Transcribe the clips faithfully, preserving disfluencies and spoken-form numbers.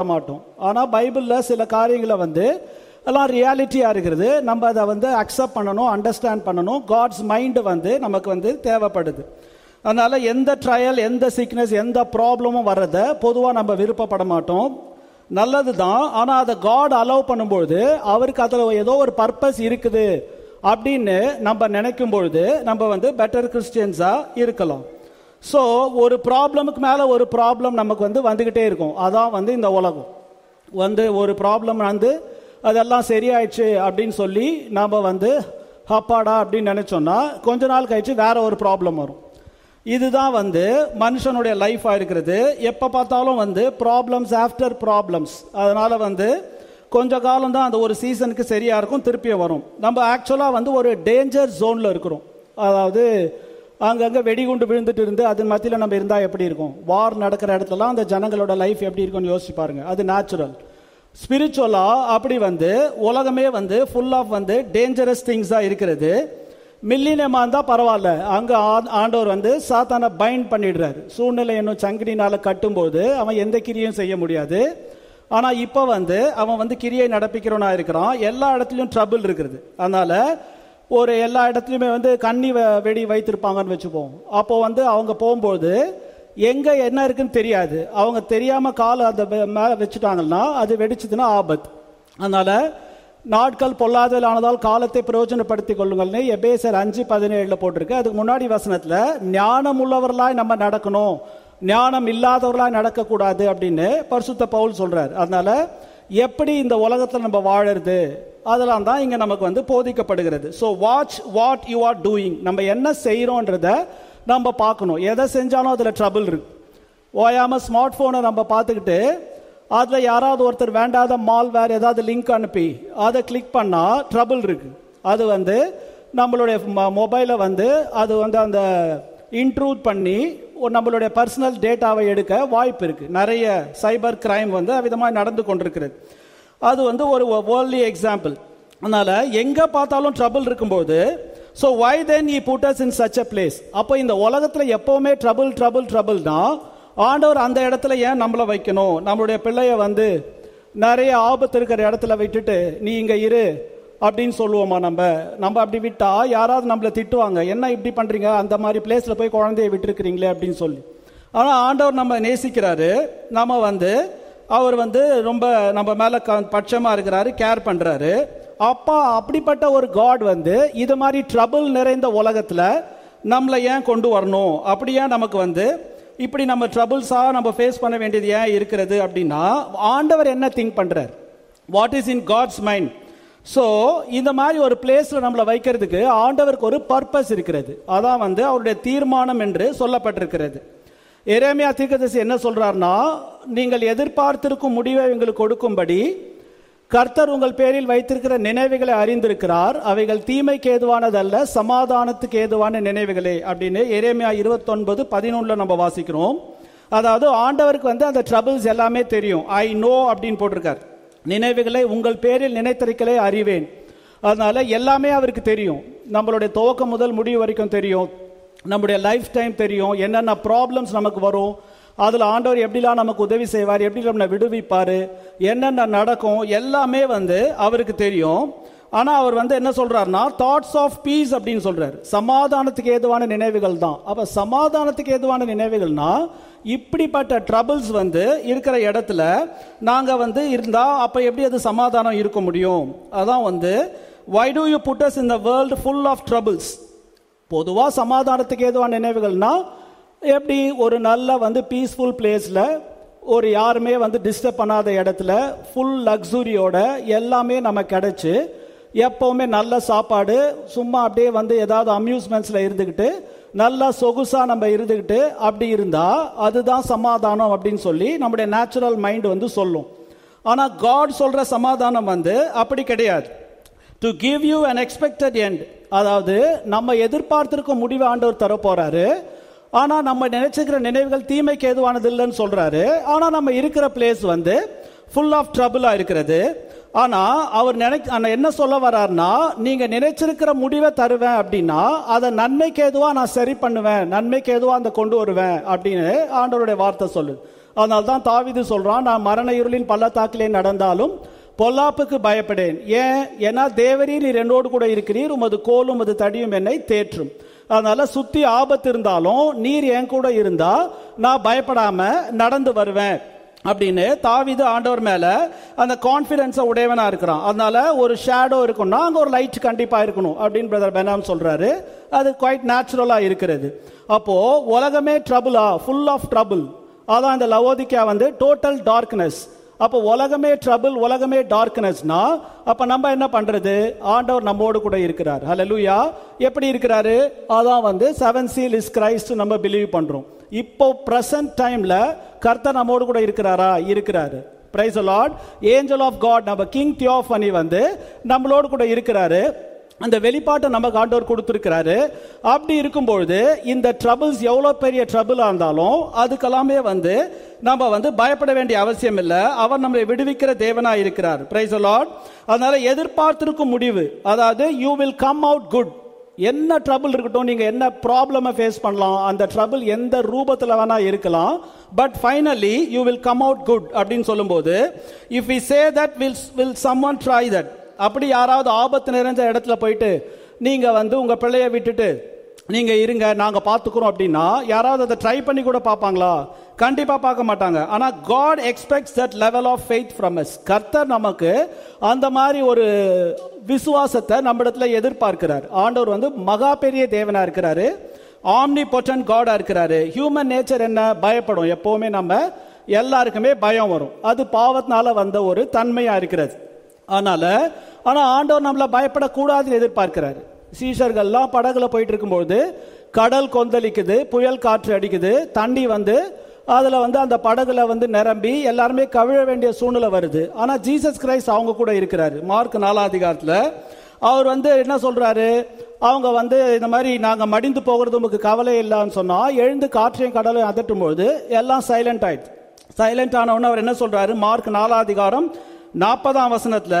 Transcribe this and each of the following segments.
மாட்டோம். ஆனால் பைபிளில் சில காரியங்களை வந்து எல்லாம் ரியாலிட்டியாக இருக்கிறது. நம்ம அதை வந்து அக்செப்ட் பண்ணணும், அண்டர்ஸ்டாண்ட் பண்ணணும். காட்ஸ் மைண்டு வந்து நமக்கு வந்து தேவைப்படுது. அதனால் எந்த ட்ரையல், எந்த சிக்னஸ், எந்த ப்ராப்ளமும் வர்றதை பொதுவாக நம்ம விருப்பப்பட மாட்டோம். நல்லது தான். ஆனால் அதை காட் அலோவ் பண்ணும்பொழுது அவருக்கு அதில் ஏதோ ஒரு பர்பஸ் இருக்குது அப்படின்னு நம்ம நினைக்கும் பொழுது நம்ம வந்து பெட்டர் கிறிஸ்டியன்ஸாக இருக்கலாம். ஸோ ஒரு ப்ராப்ளமுக்கு மேலே ஒரு ப்ராப்ளம் நமக்கு வந்து வந்துக்கிட்டே இருக்கும். அதான் வந்து இந்த உலகம் வந்து ஒரு ப்ராப்ளம் வந்து அதெல்லாம் சரியாயிடுச்சு அப்படின்னு சொல்லி நம்ம வந்து ஹப்பாடா அப்படின்னு நினச்சோன்னா கொஞ்ச நாள் கழிச்சு வேற ஒரு ப்ராப்ளம் வரும். இதுதான் வந்து மனுஷனுடைய லைஃபாக இருக்கிறது. எப்போ பார்த்தாலும் வந்து ப்ராப்ளம்ஸ் ஆஃப்டர் ப்ராப்ளம்ஸ். அதனால் வந்து கொஞ்ச காலம் தான் அந்த ஒரு சீசனுக்கு சரியாக இருக்கும், திருப்பியும் வரும். நம்ம ஆக்சுவலாக வந்து ஒரு டேஞ்சர் ஜோனில் இருக்கிறோம். அதாவது அங்கங்கே வெடிகுண்டு விழுந்துட்டு இருந்து அது மத்தியில் நம்ம இருந்தால் எப்படி இருக்கும்? வார் நடக்கிற இடத்துலலாம் அந்த ஜனங்களோட லைஃப் எப்படி இருக்கும்னு யோசிச்சு பாருங்க. அது நேச்சுரல். ஸ்பிரிச்சுவலாக அப்படி வந்து உலகமே வந்து ஃபுல் ஆஃப் வந்து டேஞ்சரஸ் திங்ஸாக இருக்கிறது. மில்லினியமாக இருந்தால் பரவாயில்ல, அங்கே ஆண்டவர் வந்து சாத்தானை பைண்ட் பண்ணிடுறாரு. சூழ்நிலை இன்னும் சங்கிலினால் கட்டும்போது அவன் எந்த கிரியும் செய்ய முடியாது. ஆனால் இப்போ வந்து அவன் வந்து கிரியை நடப்பிக்கிறவனா இருக்கிறான். எல்லா இடத்துலையும் ட்ரபிள் இருக்கிறது. அதனால் ஒரு எல்லா இடத்துலையுமே வந்து கண்ணி வெடி வைத்திருப்பாங்கன்னு வச்சுப்போம். அப்போ வந்து அவங்க போகும்போது எங்கே என்ன இருக்குன்னு தெரியாது. அவங்க தெரியாமல் காலை அந்த மேலே வச்சுட்டாங்கன்னா அது வெடிச்சதுன்னா ஆபத்து. அதனால் நாட்கள் பொல்லாதல் ஆனதால் காலத்தை பிரயோஜனப்படுத்திக் கொள்ளுங்கள்னு எபேசர் அஞ்சு பதினேழுல போட்டிருக்கு. அதுக்கு முன்னாடி வசனத்தில் ஞானம் உள்ளவர்களாய் நம்ம நடக்கணும், ஞானம் இல்லாதவர்களாய் நடக்கக்கூடாது அப்படின்னு பரிசுத்த பவுல் சொல்றார். அதனால எப்படி இந்த உலகத்தில் நம்ம வாழறது அதெல்லாம் தான் இங்கே நமக்கு வந்து போதிக்கப்படுகிறது. So watch what you are doing. நம்ம என்ன செய்கிறோன்றத நம்ம பார்க்கணும். எதை செஞ்சாலும் அதில் ட்ரபிள் இருக்கு. ஓயாமல் ஸ்மார்ட் ஃபோனை நம்ம பார்த்துக்கிட்டு அதில் யாராவது ஒருத்தர் வேண்டாத மால் வேறு ஏதாவது லிங்க் அனுப்பி அதை கிளிக் பண்ணால் ட்ரபிள் இருக்கு. அது வந்து நம்மளுடைய மொபைலை வந்து அது வந்து அந்த இன்ட்ரூட் பண்ணி நம்மளுடைய பர்சனல் டேட்டாவை எடுக்க வாய்ப்பு இருக்கு. நிறைய சைபர் கிரைம் வந்து விதமாக நடந்து கொண்டிருக்கிறது. அது வந்து ஒரு வேர்ல்ட்லி எக்ஸாம்பிள். அதனால எங்கே பார்த்தாலும் ட்ரபிள் இருக்கும்போது so why then he put us in such a place. அப்போ இந்த உலகத்தில் எப்போவுமே ட்ரபிள் ட்ரபிள் ட்ரபிள் தான். ஆண்டவர் அந்த இடத்துல ஏன் நம்மளை வைக்கணும்? நம்மளுடைய பிள்ளைய வந்து நிறைய ஆபத்து இருக்கிற இடத்துல விட்டுட்டு நீ இங்கே இரு அப்படின்னு சொல்லுவோமா? நம்ம நம்ம அப்படி விட்டா யாராவது நம்மளை திட்டுவாங்க, என்ன இப்படி பண்ணுறீங்க, அந்த மாதிரி பிளேஸில் போய் குழந்தைய விட்டுருக்கிறீங்களே அப்படின்னு சொல்லி. ஆனால் ஆண்டவர் நம்ம நேசிக்கிறாரு. நம்ம வந்து அவர் வந்து ரொம்ப நம்ம மேலே க பட்சமாக இருக்கிறாரு, கேர் பண்ணுறாரு. அப்பா அப்படிப்பட்ட ஒரு காட் வந்து இது மாதிரி ட்ரபிள் நிறைந்த உலகத்தில் நம்மளை ஏன் கொண்டு வரணும்? அப்படியே நமக்கு வந்து இப்படி நம்ம ட்ரபிள்ஸாக நம்ம ஃபேஸ் பண்ண வேண்டியது ஏன் இருக்கிறது அப்படின்னா ஆண்டவர் என்ன திங்க் பண்ணுறார்? What is in God's mind? So இந்த மாதிரி ஒரு பிளேஸில் நம்மளை வைக்கிறதுக்கு ஆண்டவருக்கு ஒரு பர்பஸ் இருக்கிறது. அதான் வந்து அவருடைய தீர்மானம் என்று சொல்லப்பட்டிருக்கிறது. எரேமியா தீர்க்கதரிசி என்ன சொல்றாருன்னா, நீங்கள் எதிர்பார்த்திருக்கும் முடிவை உங்களுக்கு கொடுக்கும்படி கர்த்தர் உங்கள் பேரில் வைத்திருக்கிற நினைவுகளை அறிந்திருக்கிறார், அவைகள் தீமைக்கு ஏதுவானதல்ல சமாதானத்துக்கு ஏதுவான நினைவுகளே அப்படின்னு எரேமியா இருபத்தொன்பது பதினொன்றுல நம்ம வாசிக்கிறோம். அதாவது ஆண்டவருக்கு வந்து அந்த ட்ரபிள்ஸ் எல்லாமே தெரியும். ஐ நோ அப்படின்னு போட்டிருக்கார். நினைவுகளை உங்கள் பேரில் நினைத்திருக்கலே அறிவேன். அதனால எல்லாமே அவருக்கு தெரியும். நம்மளுடைய துவக்கம் முதல் முடிவு வரைக்கும் தெரியும். நம்முடைய லைஃப் டைம் தெரியும். என்னென்ன ப்ராப்ளம்ஸ் நமக்கு வரும், அதில் ஆண்டவர் எப்படிலாம் நமக்கு உதவி செய்வார், எப்படி நம்மளை விடுவிப்பார், என்னென்ன நடக்கும் எல்லாமே வந்து அவருக்கு தெரியும். ஆனால் அவர் வந்து என்ன சொல்றாருன்னா தாட்ஸ் ஆஃப் பீஸ் அப்படின்னு சொல்றாரு. சமாதானத்துக்கு ஏதுவான நினைவுகள் தான். அப்போ சமாதானத்துக்கு ஏதுவான நினைவுகள்னா இப்படிப்பட்ட ட்ரபிள்ஸ் வந்து இருக்கிற இடத்துல நாங்கள் வந்து இருந்தால் அப்போ எப்படி அது சமாதானம் இருக்க முடியும்? அதான் வந்து why do you put us in the world full of troubles? பொதுவாக சமாதானத்துக்கு ஏதுவான நினைவுகள்னா எப்படி ஒரு நல்ல வந்து பீஸ்ஃபுல் பிளேஸில் ஒரு யாருமே வந்து டிஸ்டர்ப் பண்ணாத இடத்துல ஃபுல் லக்ஸுரியோட எல்லாமே நம்ம கிடைச்சி எப்போவுமே நல்ல சாப்பாடு, சும்மா அப்படியே வந்து ஏதாவது அம்யூஸ்மெண்ட்ஸில் இருந்துக்கிட்டு நல்லா சொகுசாக நம்ம இருந்துக்கிட்டு அப்படி இருந்தால் அதுதான் சமாதானம் அப்படின்னு சொல்லி நம்முடைய நேச்சுரல் மைண்ட் வந்து சொல்லும். ஆனால் காட் சொல்கிற சமாதானம் வந்து அப்படி கிடையாது. To give you an expected end, அதாவது நம்ம எதிர்பார்த்திருக்கும் முடிவு ஆண்டவர் தர போறாரு. ஆனால் நம்ம நினைச்சுக்கிற நினைவுகள் தீமைக்கு ஏதுவானது இல்லைன்னு சொல்றாரு. ஆனால் நம்ம இருக்கிற பிளேஸ் வந்து ஃபுல் ஆஃப் ட்ரபிளாக இருக்கிறது. ஆனால் அவர் நினை என்ன சொல்ல வர்றாருன்னா, நீங்கள் நினைச்சிருக்கிற முடிவை தருவேன் அப்படின்னா அதை நன்மைக்கு ஏதுவாக நான் சரி பண்ணுவேன், நன்மைக்கு ஏதுவாக அந்த கொண்டு வருவேன் அப்படின்னு ஆண்டவருடைய வார்த்தை சொல்லுது. அதனால தான் தாவீது சொல்றான், நான் மரண இருளின் பள்ளத்தாக்கிலே நடந்தாலும் பொல்லாப்புக்கு பயப்படேன். ஏன்? ஏன்னா தேவரீர் நீர் என்னோடு கூட இருக்கிறீர், உமது கோலும் உமது தடியும் என்னை தேற்றும். அதனால சுத்தி ஆபத்து இருந்தாலும் நீர் என் கூட இருந்தா நான் பயப்படாம நடந்து வருவேன் அப்படின்னு தாவீது ஆண்டவர் மேல அந்த கான்பிடன்ஸை உடையவனா இருக்கிறான். அதனால ஒரு ஷேடோ இருக்கும்னா அங்க ஒரு லைட் கண்டிப்பா இருக்கணும் அப்படின்னு பிரதர் பெனாம் சொல்றாரு. அது குவைட் நேச்சுரலா இருக்கிறது. அப்போ உலகமே ட்ரபிளா, ஃபுல் ஆஃப் ட்ரபிள். அதான் இந்த லவோதிக்கா வந்து டோட்டல் டார்க்னஸ். அப்போ உலகமே ட்ரபிள், உலகமே டார்க்னஸ்னா அப்ப நம்ம என்ன பண்றது? ஆண்டவர் நம்மோடு கூட இருக்கிறார். ஹல்லேலூயா. எப்படி இருக்கிறாரு? அதான் வந்து செவன் சீல் இஸ் கிரைஸ்ட் நம்ம பிலீவ் பண்றோம். இப்போ பிரசன்ட் டைம்ல கர்த்தர் நம்மோடு கூட இருக்கிறாரா? இருக்கிறாரு. Praise the Lord. Angel of God நம்ம கிங் தியோஃபனி வந்து நம்மளோடு கூட இருக்கிறாரு. அந்த வெளிப்பாட்டை நமக்கு ஆண்டவர் கொடுத்திருக்கிறாரு. அப்படி இருக்கும்பொழுது இந்த ட்ரபிள்ஸ் எவ்வளவு பெரிய ட்ரபிளா இருந்தாலும் அதுக்கெல்லாமே வந்து நம்ம வந்து பயப்பட வேண்டிய அவசியம் இல்லை. அவர் நம்மளை விடுவிக்கிற தேவனா இருக்கிறார். Praise the Lord. அதனால எதிர்பார்த்திருக்கும் முடிவு, அதாவது you will come out good. என்ன ட்ரபிள் இருக்கட்டும், நீங்க என்ன ப்ராப்ளமை ஃபேஸ் பண்ணலாம், அந்த ட்ரபிள் எந்த ரூபத்தில் வேணா இருக்கலாம், but finally you will come out good அப்படின்னு சொல்லும்போது, if we say that will will someone try that. அப்படி யாராவது ஆபத்து நிறைஞ்ச இடத்துல போயிட்டு நீங்க வந்து உங்க பிள்ளைய விட்டுட்டு நீங்க இருங்க நாங்க பாத்துக்கிறோம் அப்படின்னா யாராவது அதை ட்ரை பண்ணி கூட பார்ப்பாங்களா? கண்டிப்பா பார்க்க மாட்டாங்க. ஆனா God expects that level of faith from us. கர்த்தர் நமக்கு அந்த மாதிரி ஒரு விசுவாசத்தை நம்மிடத்துல எதிர்பார்க்கிறார். ஆண்டவர் வந்து மகா பெரிய தேவனா இருக்கிறாரு, ஆம்னிபொட்டன்ட் காடா இருக்கிறாரு. ஹியூமன் நேச்சர் என்ன? பயப்படும். எப்பவுமே நம்ம எல்லாருக்குமே பயம் வரும். அது பாவத்தினால வந்த ஒரு தன்மையா இருக்கிறது. அதனால ஆனா ஆண்டவர் நம்மள பயப்படக்கூடாதுன்னு எதிர்பார்க்கிறாரு. சீஷர்கள்லாம் படகுல போயிட்டு இருக்கும்போது கடல் கொந்தளிக்குது, புயல் காற்று அடிக்குது, தண்ணி வந்து அதுல வந்து அந்த படகுல வந்து நிரம்பி எல்லாருமே கவிழ வேண்டிய சூழ்நிலை வருது. ஆனா ஜீசஸ் கிரைஸ்ட் அவங்க கூட இருக்கிறாரு. மார்க் நாலாம் அதிகாரத்துல அவர் வந்து என்ன சொல்றாரு? அவங்க வந்து இந்த மாதிரி நாங்க மடிந்து போகிறது உங்களுக்கு கவலை இல்லைன்னு சொன்னா எழுந்து காற்றையும் கடலையும் அதட்டும் பொழுது எல்லாம் சைலண்ட் ஆயிடுச்சு. சைலண்ட் ஆனவொன்னு அவர் என்ன சொல்றாரு? மார்க் நாலாம் அதிகாரம் நாற்பதாம் வசனத்துல,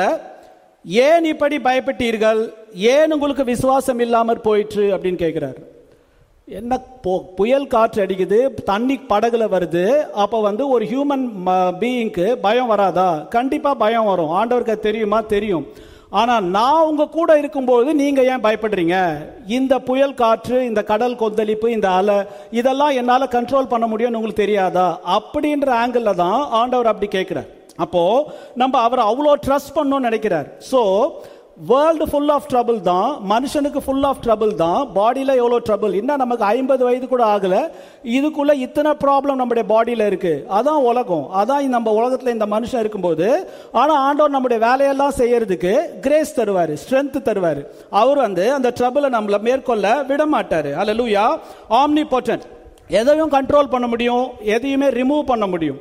ஏன் இப்படி பயப்பட்டீர்கள், ஏன் உங்களுக்கு விசுவாசம் இல்லாமற் போயிற்று அப்படின்னு கேட்கிறார். என்ன புயல் காற்று அடிக்குது, தண்ணி படகுல வருது, அப்ப வந்து ஒரு ஹியூமன் பீயிங்க்கு பயம் வராதா? கண்டிப்பா பயம் வரும். ஆண்டவருக்கு தெரியுமா? தெரியும். ஆனா நான் உங்க கூட இருக்கும்போது நீங்க ஏன் பயப்படுறீங்க? இந்த புயல் காற்று, இந்த கடல் கொந்தளிப்பு, இந்த அலை, இதெல்லாம் என்னால கண்ட்ரோல் பண்ண முடியும்னு உங்களுக்கு தெரியாதா? அப்படின்ற ஆங்கிள் தான் ஆண்டவர் அப்படி கேட்கிறார். அப்போ நம்ம அவரை அவ்வளோ ட்ரஸ்ட் பண்ணணும்னு நினைக்கிறார். So world full of trouble தான், மனுஷனுக்கு ஃபுல் ஆஃப் ட்ரபிள் தான். பாடியில் எவ்வளோ ட்ரபிள், இன்னும் நமக்கு ஐம்பது வயது கூட ஆகல, இதுக்குள்ள இத்தனை ப்ராப்ளம் நம்முடைய பாடியில் இருக்கு. அதான் உலகம், அதான் நம்ம உலகத்தில் இந்த மனுஷன் இருக்கும்போது. ஆனால் ஆண்டவர் நம்முடைய வேலையெல்லாம் செய்யறதுக்கு கிரேஸ் தருவார், ஸ்ட்ரென்த் தருவார். அவர் வந்து அந்த ட்ரபிளை நம்மளை மேற்கொள்ள விட மாட்டார். அல்லேலூயா. ஆம்னிபொட்டன்ட். எதையும் கண்ட்ரோல் பண்ண முடியும், எதையுமே ரிமூவ் பண்ண முடியும்.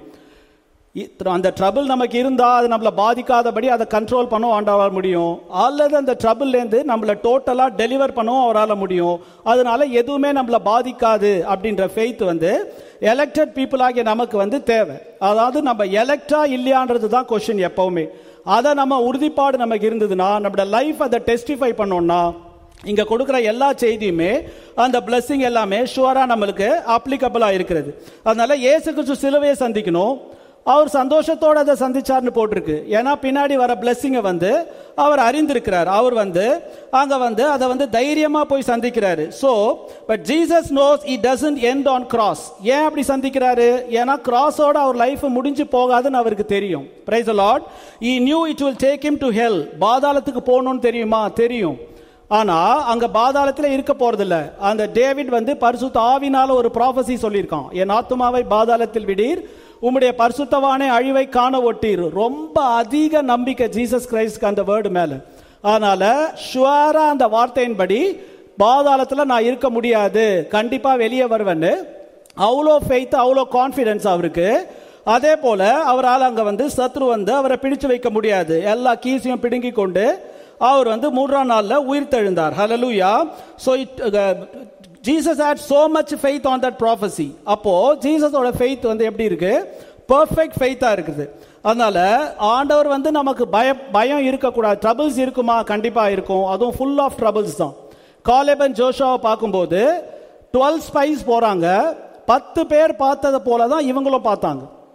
அந்த ட்ரபிள் நமக்கு இருந்தா அது நம்மளை பாதிக்காதபடி அதை கண்ட்ரோல் பண்ண ஆண்டவரால் முடியும், அல்லது அந்த ட்ரபிள்லேருந்து நம்மளை டோட்டலா டெலிவர் பண்ணவும் அவரால் முடியும். அதனால எதுவுமே நம்மளை பாதிக்காது அப்படின்ற ஃபெய்த் வந்து எலெக்டட் பீப்புள் ஆகிய நமக்கு வந்து தேவை. அதாவது நம்ம எலெக்டா இல்லையான்றது தான் கொஸ்டின் எப்பவுமே. அதை நம்ம உறுதிப்பாடு நமக்கு இருந்ததுன்னா, நம்மளோட லைஃப் அதை டெஸ்டிஃபை பண்ணோம்னா, இங்க கொடுக்கிற எல்லா செய்தியுமே அந்த பிளஸிங் எல்லாமே ஷுவரா நம்மளுக்கு அப்ளிகபிளா இருக்கிறது. அதனால இயேசு கிறிஸ்து சிலுவையை சந்திக்கணும், அவர் சந்தோஷத்தோட அதை சந்திச்சார்னு போட்டிருக்கு. ஏன்னா பின்னாடி வர பிளெஸிங்கை வந்து அவர் அறிந்திருக்கிறார். அவர் வந்து அங்க வந்து அதை வந்து தைரியமா போய் சந்திக்கிறாரு. So but Jesus knows he doesn't end on cross. ஏன் அப்படி சந்திக்கிறாரு? ஏன்னா கிராஸோட அவர் லைஃப் முடிஞ்சு போகாதுன்னு அவருக்கு தெரியும். Praise the Lord. He knew it will take him to hell. பாதாளத்துக்கு போகணும்னு தெரியுமா? தெரியும். ஆனா அங்க பாதாளத்துல இருக்க போறதில்ல. அந்த டேவிட் வந்து பரிசுத்த ஆவினால ஒரு ப்ராபசி சொல்லியிருக்கான், என் ஆத்துமாவை பாதாளத்தில் விடீர், உம்முடைய பரிசுத்தவானே அழிவை காண ஒட்டீர். ரொம்ப அதிக நம்பிக்கை ஜீசஸ் கிரைஸ்ட்க்கு அந்த வேர்டு மேல. அதனால ஷுவரா அந்த வார்த்தையின்படி பாதாளத்துல நான் இருக்க முடியாது, கண்டிப்பா வெளியே வருவேன்னு அவ்வளோ ஃபெய்த், அவ்வளோ கான்ஃபிடன்ஸ் அவருக்கு. அதே போல அவரால் அங்க வந்து சத்ரு வந்து அவரை பிடிச்சு வைக்க முடியாது. எல்லா கீசையும் பிடுங்கி கொண்டு அவர் வந்து மூன்றாம் நாள்ல உயிர் தெழுந்தார். ஹல்லேலூயா. So it uh, Jesus had so much faith on that prophecy. அப்போ ஜீசஸோட faith வந்து எப்படி இருக்கு? பெர்ஃபெக்ட் ஃபெய்த்தா இருக்குது. அதனால ஆண்டவர் வந்து நமக்கு பய பயம் இருக்கக்கூடாது. ட்ரபிள்ஸ் இருக்குமா? கண்டிப்பா இருக்கும். அதுவும் ஃபுல் ஆஃப் ட்ரபிள்ஸ் தான். காலேப் அண்ட் ஜோஷுவாவை பார்க்கும்போது டுவெல் ஸ்பைஸ் போறாங்க, பத்து பேர் பார்த்ததை போல தான் இவங்களும் பார்த்தாங்க.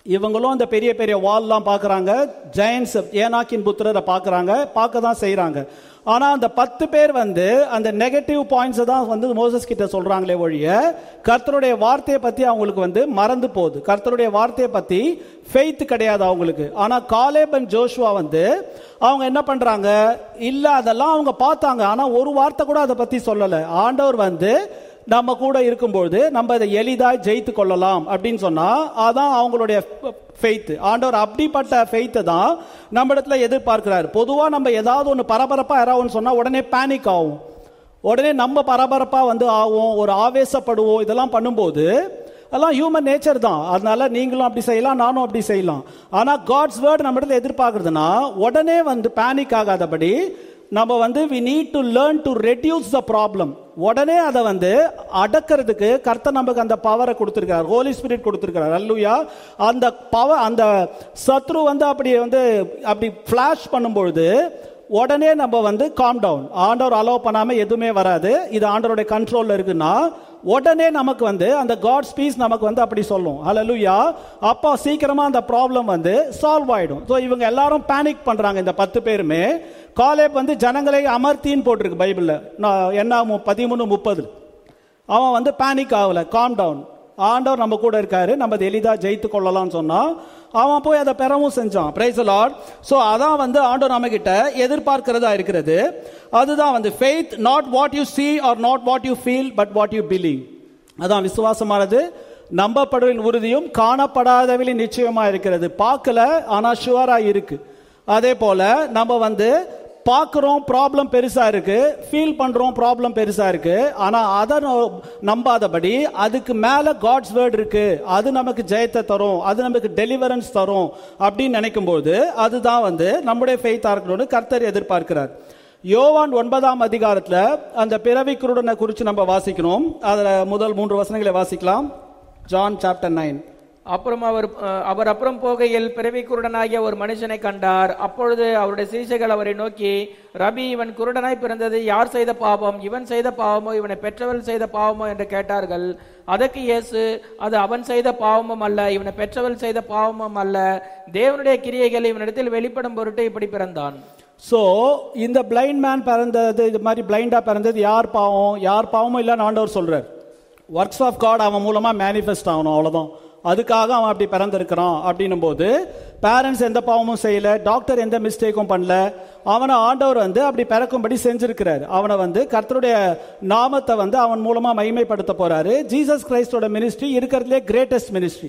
இவங்களும் அந்த பெரிய பெரிய வால்லாம் பார்க்குறாங்க, ஜெயன்ஸ் ஏனாக்கின் புத்திரரை பார்க்குறாங்க, பார்க்க தான் செய்கிறாங்க. ஆனால் அந்த பத்து பேர் வந்து அந்த நெகட்டிவ் பாயிண்ட்ஸை தான் வந்து மோசஸ் கிட்ட சொல்கிறாங்களே ஒழிய கர்த்தருடைய வார்த்தையை பற்றி அவங்களுக்கு வந்து மறந்து போகுது. கர்த்தருடைய வார்த்தையை பற்றி ஃபெய்த் கிடையாது அவங்களுக்கு. ஆனால் காலேப் அண்ட் ஜோஷுவா வந்து அவங்க என்ன பண்ணுறாங்க, இல்லை அதெல்லாம் அவங்க பார்த்தாங்க, ஆனால் ஒரு வார்த்தை கூட அதை பற்றி சொல்லலை. ஆண்டவர் வந்து நம்ம கூட இருக்கும்போது நம்ம அதை எளிதாக ஜெயித்து கொள்ளலாம் அப்படின்னு சொன்னா அதான் அவங்களுடைய ஃபெய்த். ஆண்டவர் அப்படிப்பட்ட ஃபெய்த்தை தான் நம்ம இடத்துல எதிர்பார்க்கிறார். பொதுவாக நம்ம ஏதாவது ஒன்று பரபரப்பாக யாராவது சொன்னா உடனே பேனிக் ஆகும், உடனே நம்ம பரபரப்பாக வந்து ஆகும், ஒரு ஆவேசப்படுவோம். இதெல்லாம் பண்ணும்போது அதெல்லாம் ஹியூமன் நேச்சர் தான். அதனால நீங்களும் அப்படி செய்யலாம், நானும் அப்படி செய்யலாம். ஆனால் காட்ஸ் வேர்ட் நம்ம இடத்துல எதிர்பார்க்கறதுனா உடனே வந்து பேனிக் ஆகாதபடி நம்ம வந்து we need to learn to reduce the problem. உடனே அதை வந்து அடக்கிறதுக்கு கர்த்தர் நமக்கு அந்த பவரை கொடுத்திருக்கார், ஹோலி ஸ்பிரிட் கொடுத்திருக்கார். அல்லேலூயா. அந்த பவர், அந்த சத்ரு வந்து அப்படி வந்து அப்படி ஃபிளாஷ் பண்ணும்பொழுது உடனே நம்ம வந்து காம் டவுன். ஆண்டவர் அலோவ் பண்ணாம எதுவுமே வராது, இது ஆண்டவருடைய கண்ட்ரோல்ல இருக்குன்னா உடனே நமக்கு வந்து அந்த காட் ஸ்பீச் நமக்கு வந்து அப்படி சொல்லும். ஹல்லேலூயா. அப்போ சீக்கிரமா அந்த ப்ராப்ளம் வந்து சால்வ் ஆயிடும். ஸோ இவங்க எல்லாரும் பேனிக் பண்றாங்க. இந்த பத்து பேருமே காலேப் வந்து ஜனங்களை அமர்த்தின்னு போட்டிருக்கு பைபிள்ல, என்ன பதிமூணு முப்பது. அவன் வந்து பேனிக் ஆகல, காம் டவுன். ஆண்டவர் நம்ம கூட இருக்காரு, நம்ம எளிதாக ஜெயித்து கொள்ளலாம்னு சொன்னா அவன் போய் அதை பெறவும் செஞ்சான். Price the Lord. ஸோ அதான் வந்து ஆண்டவர் நம்ம கிட்ட எதிர்பார்க்கிறதா இருக்கிறது. அதுதான் வந்து faith, not what you see or not what you feel but what you believe. அதான் விசுவாசமானது நம்பப்படுவதின் உறுதியும் காணப்படாதவளின் நிச்சயமா இருக்கிறது. பார்க்கல ஆனா ஷுவரா இருக்கு. அதே போல நம்ம வந்து பார்க்குறோம், ப்ராப்ளம் பெருசா இருக்கு, ஃபீல் பண்றோம், ப்ராப்ளம் பெருசா இருக்கு, ஆனா அதை நம்பாதபடி அதுக்கு மேல காட்ஸ் வேர்ட் இருக்கு, அது நமக்கு ஜெயத்தை தரும், அது நமக்கு டெலிவரன்ஸ் தரும் அப்படின்னு நினைக்கும் போது அதுதான் வந்து நம்முடைய ஃபெய்த்தா இருக்கணும்னு கர்த்தர் எதிர்பார்க்கிறார். யோவான் ஒன்பதாம் அதிகாரத்துல அந்த பிறவி குருடனை குறித்து நம்ம வாசிக்கணும். அதுல முதல் மூன்று வசனங்களை வாசிக்கலாம். John chapter nine. அப்புறம் அவர் அவர் அப்புறம் போகையில் பிறவி குருடனாகிய ஒரு மனுஷனை கண்டார். அப்பொழுது அவருடைய சீஷைகள் அவரை நோக்கி, ரபி, இவன் குருடனாய் பிறந்தது யார் செய்த பாவம், இவன் செய்த பாவமோ இவனை பெற்றவள் செய்த பாவமோ என்று கேட்டார்கள். அதற்கு இயேசு, அது அவன் செய்த பாவமும் அல்ல, இவனை பெற்றவள் செய்த பாவமும் அல்ல, தேவனுடைய கிரியைகள் இவனிடத்தில் வெளிப்படும் பொருட்டு இப்படி பிறந்தான். ஸோ இந்த பிளைண்ட் மேன் பிறந்தது, இது மாதிரி பிளைண்டா பிறந்தது யார் பாவம், யார் பாவமும் இல்லைன்னு ஆண்டவர் சொல்றார். ஒர்க்ஸ் ஆஃப் காட் அவன் மூலமா மேனிஃபெஸ்ட் ஆகணும், அவ்வளவுதான். அதுக்காக அவன் அப்படி பிறந்திருக்கிறான். அப்படின்னும் போது பேரண்ட்ஸ் எந்த பாவமும் செய்யல, டாக்டர் எந்த மிஸ்டேக்கும் பண்ணல, அவனை ஆண்டவர் வந்து அப்படி பிறக்கும்படி செஞ்சிருக்கிறார். அவனை வந்து கர்த்தருடைய நாமத்தை வந்து அவன் மூலமா மகிமைப்படுத்த போறாரு. ஜீசஸ் கிரைஸ்டோட மினிஸ்ட்ரி இருக்கிறதுலே கிரேட்டஸ்ட் மினிஸ்ட்ரி.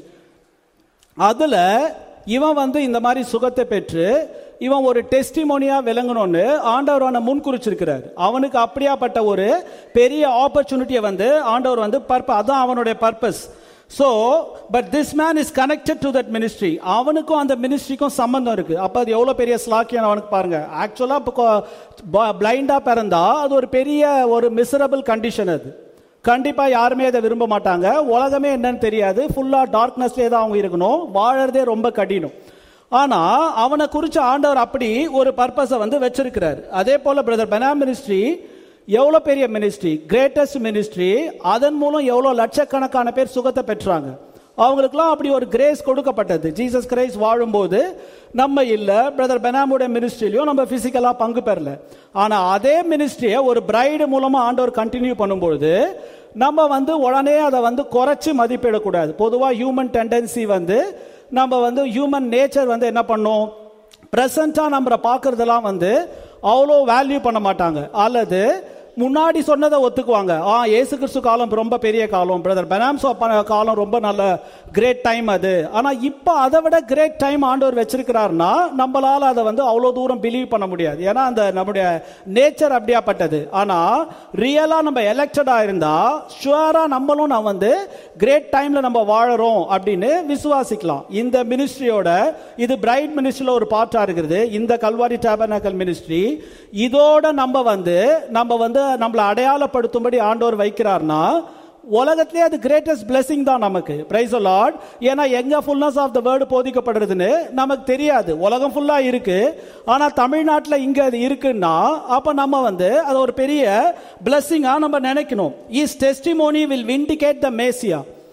அதுல இவன் வந்து இந்த மாதிரி சுகத்தை பெற்று இவன் ஒரு டெஸ்டிமோனியா விளங்கணும்னு ஆண்டவர் அவனை முன்குறிச்சிருக்கிறார். அவனுக்கு அப்படியாப்பட்ட ஒரு பெரிய ஆப்பர்ச்சுனிட்டியை வந்து ஆண்டவர் வந்து பர்பஸ், அதான் அவனுடைய purpose. So, but this man is connected to that ministry. அவனுக்கும் அந்த மினிஸ்ட்ரிக்கும் சம்பந்தம் இருக்கு. அப்ப அது எவ்வளவு பெரிய ஸ்லாக்கியம் அவனுக்கு பாருங்க. ஆக்சுவலா பிளைண்டா பிறந்தா அது ஒரு பெரிய ஒரு மிசரபிள் கண்டிஷன். அது கண்டிப்பா யாருமே அதை விரும்ப மாட்டாங்க. உலகமே என்னன்னு தெரியாது, ஃபுல்லா டார்க்னஸ்லேயே தான் அவங்க இருக்கணும், வாழறதே ரொம்ப கடினம். ஆனா அவனை குறிச்சு ஆண்டவர் அப்படி ஒரு பர்பஸை வந்து வச்சிருக்கிறார். அதே போல பிரதர் பெனாம் மினிஸ்ட்ரி எவ்வளோ பெரிய மினிஸ்ட்ரி, கிரேட்டஸ்ட் மினிஸ்ட்ரி. அதன் மூலம் எவ்வளோ லட்சக்கணக்கான பேர் சுகத்தை பெற்றாங்க. அவங்களுக்குலாம் அப்படி ஒரு கிரேஸ் கொடுக்கப்பட்டது. ஜீசஸ் கிரைஸ்ட் வாழும்போது நம்ம இல்லை, பிரதர் பெனாமுடைய மினிஸ்ட்ரியிலையும் நம்ம பிசிக்கலாக பங்கு பெறல. ஆனால் அதே மினிஸ்ட்ரியை ஒரு பிரைடு மூலமாக ஆண்டவர் கண்டினியூ பண்ணும்பொழுது நம்ம வந்து உடனே அதை வந்து குறைச்சி மதிப்பிடக்கூடாது. பொதுவாக ஹியூமன் டெண்டன்சி வந்து நம்ம வந்து ஹியூமன் நேச்சர் வந்து என்ன பண்ணும், ப்ரெசண்டாக நம்ம பார்க்கறதெல்லாம் வந்து அவ்வளோ வேல்யூ பண்ண மாட்டாங்க, அல்லது முன்னாடி சொன்னதை ஒத்துக்குவாங்க. ஆ இயேசு கிறிஸ்து காலம் ரொம்ப பெரிய காலம், பிரதர் பெனாம் காலம் ரொம்ப நல்ல கிரேட் டைம் அது. ஆனா இப்ப அதை விட கிரேட் டைம் ஆண்டவர் வச்சிருக்கிறார்னா நம்மளால அதை வந்து அவ்வளவு தூரம் பிலீவ் பண்ண முடியாது. ஏன்னா அந்த நம்முடைய நேச்சர் அப்படியாப்பட்டது. ஆனா ரியலா நம்ம எலெக்டடா இருந்தா ஷுவரா நம்மளும் நான் வந்து கிரேட் டைம்ல நம்ம வாழறோம் அப்படின்னு விசுவாசிக்கலாம். இந்த மினிஸ்ட்ரியோட இது பிரைட் மினிஸ்ட்ரியில ஒரு பார்ட்டா இருக்கிறது. இந்த கல்வாரி டேபர்னக்கல் மினிஸ்ட்ரி இதோட நம்ம வந்து நம்ம வந்து நம்மளை அடையாளப்படுத்தும்படி ஆண்டவர் வைக்கிறார்னா உலகத்திலே அது கிரேட்டஸ்ட் பிளெஸிங் தான் நமக்கு. Praise the Lord. ஏன்னா எங்க ஃபுல்னஸ் ஆஃப் தி வேர்ட் போதிக்கப்படுறதுன்னு நமக்கு தெரியாது. உலகம் ஃபுல்லா இருக்கு, ஆனா தமிழ்நாட்டில் இங்க அது இருக்குன்னா அப்ப நம்ம வந்து அது ஒரு பெரிய பிளெஸிங்கா நம்ம நினைக்கணும். Is testimony will vindicate the messiah.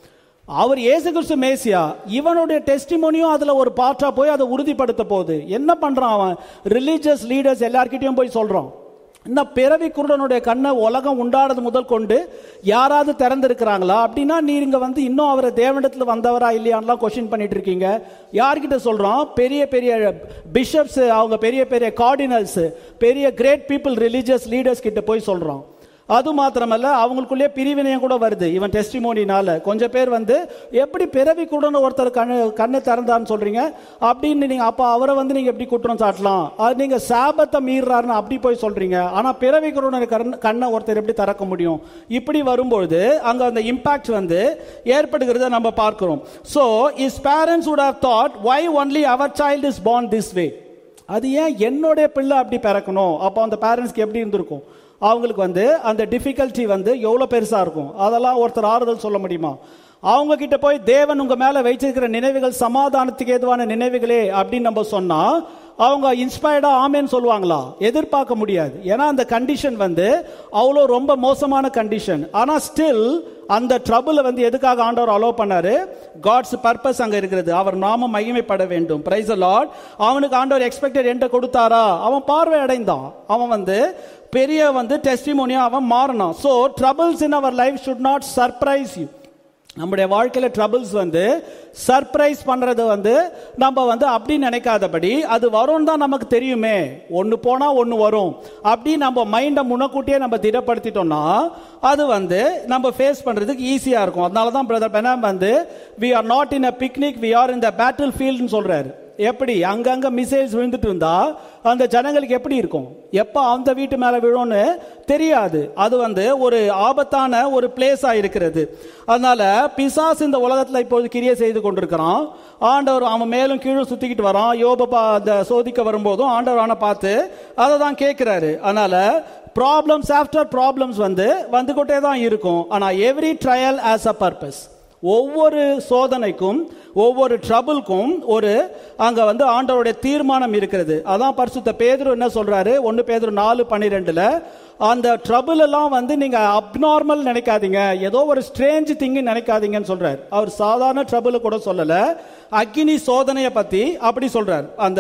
அவர் இயேசு கிறிஸ்து மேசியா, இவனுடைய டெஸ்டிமோனியும் அதுல ஒரு பார்ட்டா போய் அதை உறுதிப்படுத்த போகுது. என்ன பண்றான் அவன்? ரிலீஜியஸ் லீடர்ஸ் எல்லார்கிட்டயும் போய் சொல்றான், இந்த பிறவி குருடனுடைய கண்ணை உலகம் உண்டானது முதல் கொண்டு யாராவது திறந்திருக்கிறாங்களா? அப்படின்னா நீங்க வந்து இன்னும் அவரை தேவனிடத்துல வந்தவரா இல்லையான்லாம் கொஸ்டின் பண்ணிட்டு இருக்கீங்க. யார்கிட்ட சொல்றோம்? பெரிய பெரிய பிஷப்ஸ், அவங்க பெரிய பெரிய கார்டினல்ஸ், பெரிய கிரேட் பீப்புள், ரிலீஜியஸ் லீடர்ஸ் கிட்ட போய் சொல்றோம். அது மாத்திரமல்ல, அவங்களுக்குள்ளே பிரிவினையும் கூட வருது இவன் டெஸ்டிமோனினால. கொஞ்சம் பேர் வந்து எப்படி பிறவி குருடன் ஒருத்தர் கண்ணு கண்ணு திறந்தான்னு சொல்றீங்க அப்படின்னு நீங்க, அப்ப அவரை வந்து நீங்க எப்படி குற்றம் சாட்டலாம்? அது நீங்க சாபத்தை மீறாருன்னு அப்படி போய் சொல்றீங்க. ஆனா பிறவி குருடன் கண்ணை ஒருத்தர் எப்படி திறக்க முடியும்? இப்படி வரும்பொழுது அங்க அந்த இம்பாக்ட் வந்து ஏற்படுகிறத நம்ம பார்க்கிறோம். So his parents would have thought, why only our child is born this way? அது ஏன் என்னுடைய பிள்ளை அப்படி பிறக்கணும்? அப்போ அந்த பேரண்ட்ஸ்க்கு எப்படி இருந்திருக்கும்? அவங்களுக்கு வந்து அந்த டிஃபிகல்ட்டி வந்து எவ்வளோ பெருசா இருக்கும். அதெல்லாம் ஒருத்தர் ஆறுதல் சொல்ல முடியுமா? அவங்க கிட்ட போய் தேவன் உங்க மேல வைச்சிருக்கிற நினைவுகள் சமாதானத்துக்கு ஏதுவான நினைவுகளே அப்படின்னு நம்ம சொன்னா அவங்க இன்ஸ்பயர்டா ஆமேன்னு சொல்லுவாங்களா? எதிர்பார்க்க முடியாது. ஏன்னா அந்த கண்டிஷன் வந்து அவ்வளோ ரொம்ப மோசமான கண்டிஷன். ஆனா ஸ்டில் அந்த ட்ரபிள் வந்து எதுக்காக ஆண்டவர் அலோவ் பண்ணாரு? காட்ஸ் பர்பஸ் அங்க இருக்கிறது. அவர் நாமம் மகிமைப்பட வேண்டும். Praise the Lord. அவனுக்கு ஆண்டவர் எக்ஸ்பெக்டட் என்ட கொடுத்தாரா? அவன் பார்வை அடைந்தான். அவன் வந்து பெரிய வந்து டெஸ்டிமோனியா அவன் மாறினான். So troubles in our life should not surprise you. நம்முடைய வாழ்க்கையில ட்ரபிள்ஸ் வந்து சர்ப்ரைஸ் பண்றது வந்து நம்ம வந்து அப்படி நினைக்காதபடி அது வரும் தான் நமக்கு தெரியுமே, ஒன்னு போனா ஒன்னு வரும் அப்படி நம்ம மைண்டை முன்னக்கூட்டியே நம்ம திடப்படுத்திட்டோம்னா அது வந்து நம்ம ஃபேஸ் பண்றதுக்கு ஈஸியா இருக்கும். அதனாலதான் பிரதர் பெனாம் வந்து we are not in a picnic, we are in the battlefield சொல்றாரு. எப்படி அங்கங்க மிசைல்ஸ் விழுந்துட்டு இருந்தா அந்த ஜனங்களுக்கு எப்படி இருக்கும்? எப்ப அந்த வீட்டு மேல விழும்னு தெரியாது. அது வந்து ஒரு ஆபத்தான ஒரு பிளேஸா இருக்கிறது. அதனால பிசாசு இந்த உலகத்துல இப்போது கிரியை செய்து கொண்டிருக்கிறான். ஆண்டவர் அவன் மேலும் கீழும் சுத்திக்கிட்டு வரான். யோபா அந்த சோதிக்க வரும்போதும் ஆண்டவர் அவனை பார்த்து அதை தான் கேட்கிறாரு. அதனால ப்ராப்ளம்ஸ் ஆஃப்டர் ப்ராப்ளம்ஸ் வந்து வந்துகிட்டே தான் இருக்கும். ஆனா every trial has a purpose. ஒவ்வொரு சோதனைக்கும் ஒவ்வொரு ட்ரபிள்க்கும் ஒரு அங்க வந்து ஆண்டவருடைய தீர்மானம் இருக்கிறது. அதான் பரிசுத்த பேதுரு என்ன சொல்றாரு? ஒன்னு பேதுரு நாலு பன்னிரெண்டுல அந்த ட்ரபிள் எல்லாம் வந்து நீங்க அப்நார்மல் நினைக்காதீங்க, ஏதோ ஒரு ஸ்ட்ரேஞ்ச் திங் நினைக்காதீங்கன்னு சொல்றாரு. அவர் சாதாரண ட்ரபிள் கூட சொல்லல, அக்கினி சோதனையை பத்தி அப்படி சொல்றார். அந்த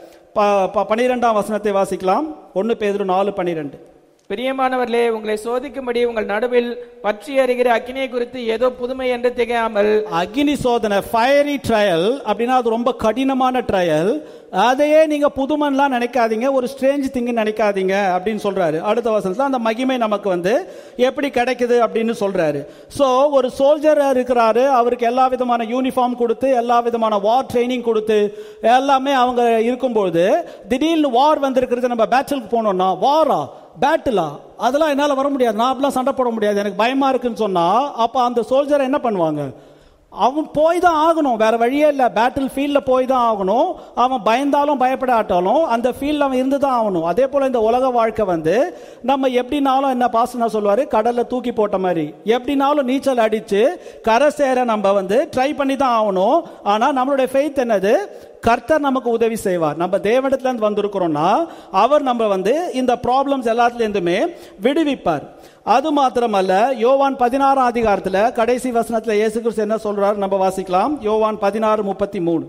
பனிரெண்டாம் வசனத்தை வாசிக்கலாம். ஒன்னு பேதுரு நாலு பன்னிரெண்டு. பிரியமானவர்களே, உங்களை சோதிக்கும்படி உங்கள் நடுவில் பற்றி எறிகிற அக்கினியை குறித்து ஏதோ புதுமை என்று திகையாமல். அக்கினி சோதனை, ஃபயரி ட்ரையல் அப்படின்னா அது ரொம்ப கடினமான ட்ரையல். அதையே நீங்க புதுமன்லாம் நினைக்காதீங்க, ஒரு ஸ்ட்ரேஞ்ச் திங் நினைக்காதீங்க அப்படின்னு சொல்றாரு. அடுத்த வசனத்துல அந்த மகிமை நமக்கு வந்து எப்படி கிடைக்குது அப்படின்னு சொல்றாரு. சோ ஒரு சோல்ஜர் இருக்கிறாரு, அவருக்கு எல்லா விதமான யூனிஃபார்ம் கொடுத்து எல்லா விதமான வார் ட்ரைனிங் கொடுத்து எல்லாமே அவங்க இருக்கும்போது திடீர்னு வார் வந்திருக்கிறது. நம்ம பேட்டிலுக்கு போனோம்னா வாரா பேட்டிலா அதெல்லாம் என்னால வர முடியாது, நான் அப்படிலாம் சண்டை போட முடியாது, எனக்கு பயமா இருக்குன்னு சொன்னா அப்ப அந்த சோல்ஜரை என்ன பண்ணுவாங்க? அவன் போய் தான் ஆகணும், வேற வழியே இல்லை. பேட்டில் ஃபீல்ட்ல போய் தான் ஆகணும். அவன் பயந்தாலும் பயப்படாட்டாலும் அந்த ஃபீல்ட்ல அவன் இருந்து தான் ஆகணும். அதே போல இந்த உலக வாழ்க்கை வந்து நம்ம எப்படினாலும் என்ன பாஸ்டர் சொல்லுவாரு, கடல்ல தூக்கி போட்ட மாதிரி எப்படினாலும் நீச்சல் அடிச்சு கரை சேர நம்ம வந்து ட்ரை பண்ணி தான் ஆகணும். ஆனா நம்மளுடைய ஃபெய்த் என்னது? கர்த்தர் நமக்கு உதவி செய்வார். நம்ம தேவனிடத்துல இருந்து வந்திருக்கிறோம்னா அவர் நம்ம வந்து இந்த ப்ராப்ளம்ஸ் எல்லாத்துல இருந்துமே விடுவிப்பார். அது மாத்திரமல்ல, யோவான் பதினாறாம் அதிகாரத்துல கடைசி வசனத்துல இயேசு கிறிஸ்து என்ன சொல்றாரு நம்ம வாசிக்கலாம். யோவான் பதினாறு முப்பத்தி மூணு.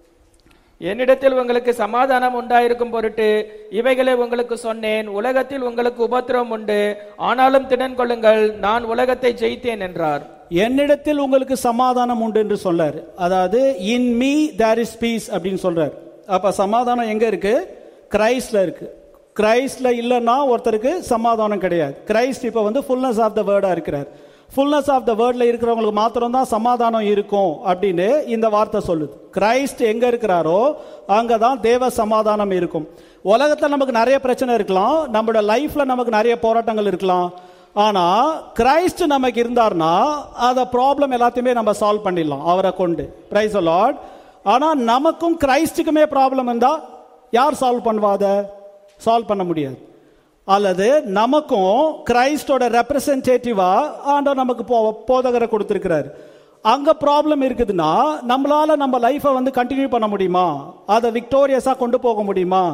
என்னிடத்தில் உங்களுக்கு சமாதானம் உண்டாயிருக்கும் பொருட்டு இவைகளை உங்களுக்கு சொன்னேன். உலகத்தில் உங்களுக்கு உபத்திரவம் உண்டு, ஆனாலும் திடன் கொள்ளுங்கள், நான் உலகத்தை ஜெயித்தேன் என்றார். என்னிடத்தில் உங்களுக்கு சமாதானம் உண்டு என்று சொல்றாரு. அதாவது in me there is peace அப்படின்னு சொல்றாரு. அப்ப சமாதானம் எங்க இருக்கு? கிரைஸ்ட்ல இருக்கு. கிரைஸ்ட்ல இல்லைன்னா ஒருத்தருக்கு சமாதானம் கிடையாது. கிரைஸ்ட் இப்ப வந்து ஃபுல்னஸ் ஆஃப் த வேர்டா இருக்கிறார். ஃபுல்னஸ் ஆஃப் த வேர்ட்ல இருக்கிறவங்களுக்கு மாத்திரம் தான் சமாதானம் இருக்கும் அப்படின்னு இந்த வார்த்தை சொல்லுது. கிரைஸ்ட் எங்க இருக்கிறாரோ அங்கதான் தேவ சமாதானம் இருக்கும். உலகத்துல நமக்கு நிறைய பிரச்சனை இருக்கலாம், நம்மளோட லைஃப்ல நமக்கு நிறைய போராட்டங்கள் இருக்கலாம். ஆனா கிரைஸ்ட் நமக்கு இருந்தார்னா அத ப்ராப்ளம் எல்லாத்தையுமே நம்ம சால்வ் பண்ணிடலாம் அவரை கொண்டு. Praise the Lord. ஆனா நமக்கும் கிரைஸ்டுக்குமே ப்ராப்ளம் இருந்தா யார் சால்வ் பண்ணுவாத? சால்வ் பண்ண முடியாது. அல்லது நமக்கும் கிரைஸ்டோட ரெப்ரசன்டேட்டிவா ஆண்டவர் நமக்கு போதகரை கொடுத்திருக்கிறார். அங்க ப்ராப்ளம் இருக்குதுன்னா நம்மளால நம்ம லைஃபை வந்து கண்டினியூ பண்ண முடியுமா? அதை விக்டோரியஸா கொண்டு போக முடியுமா?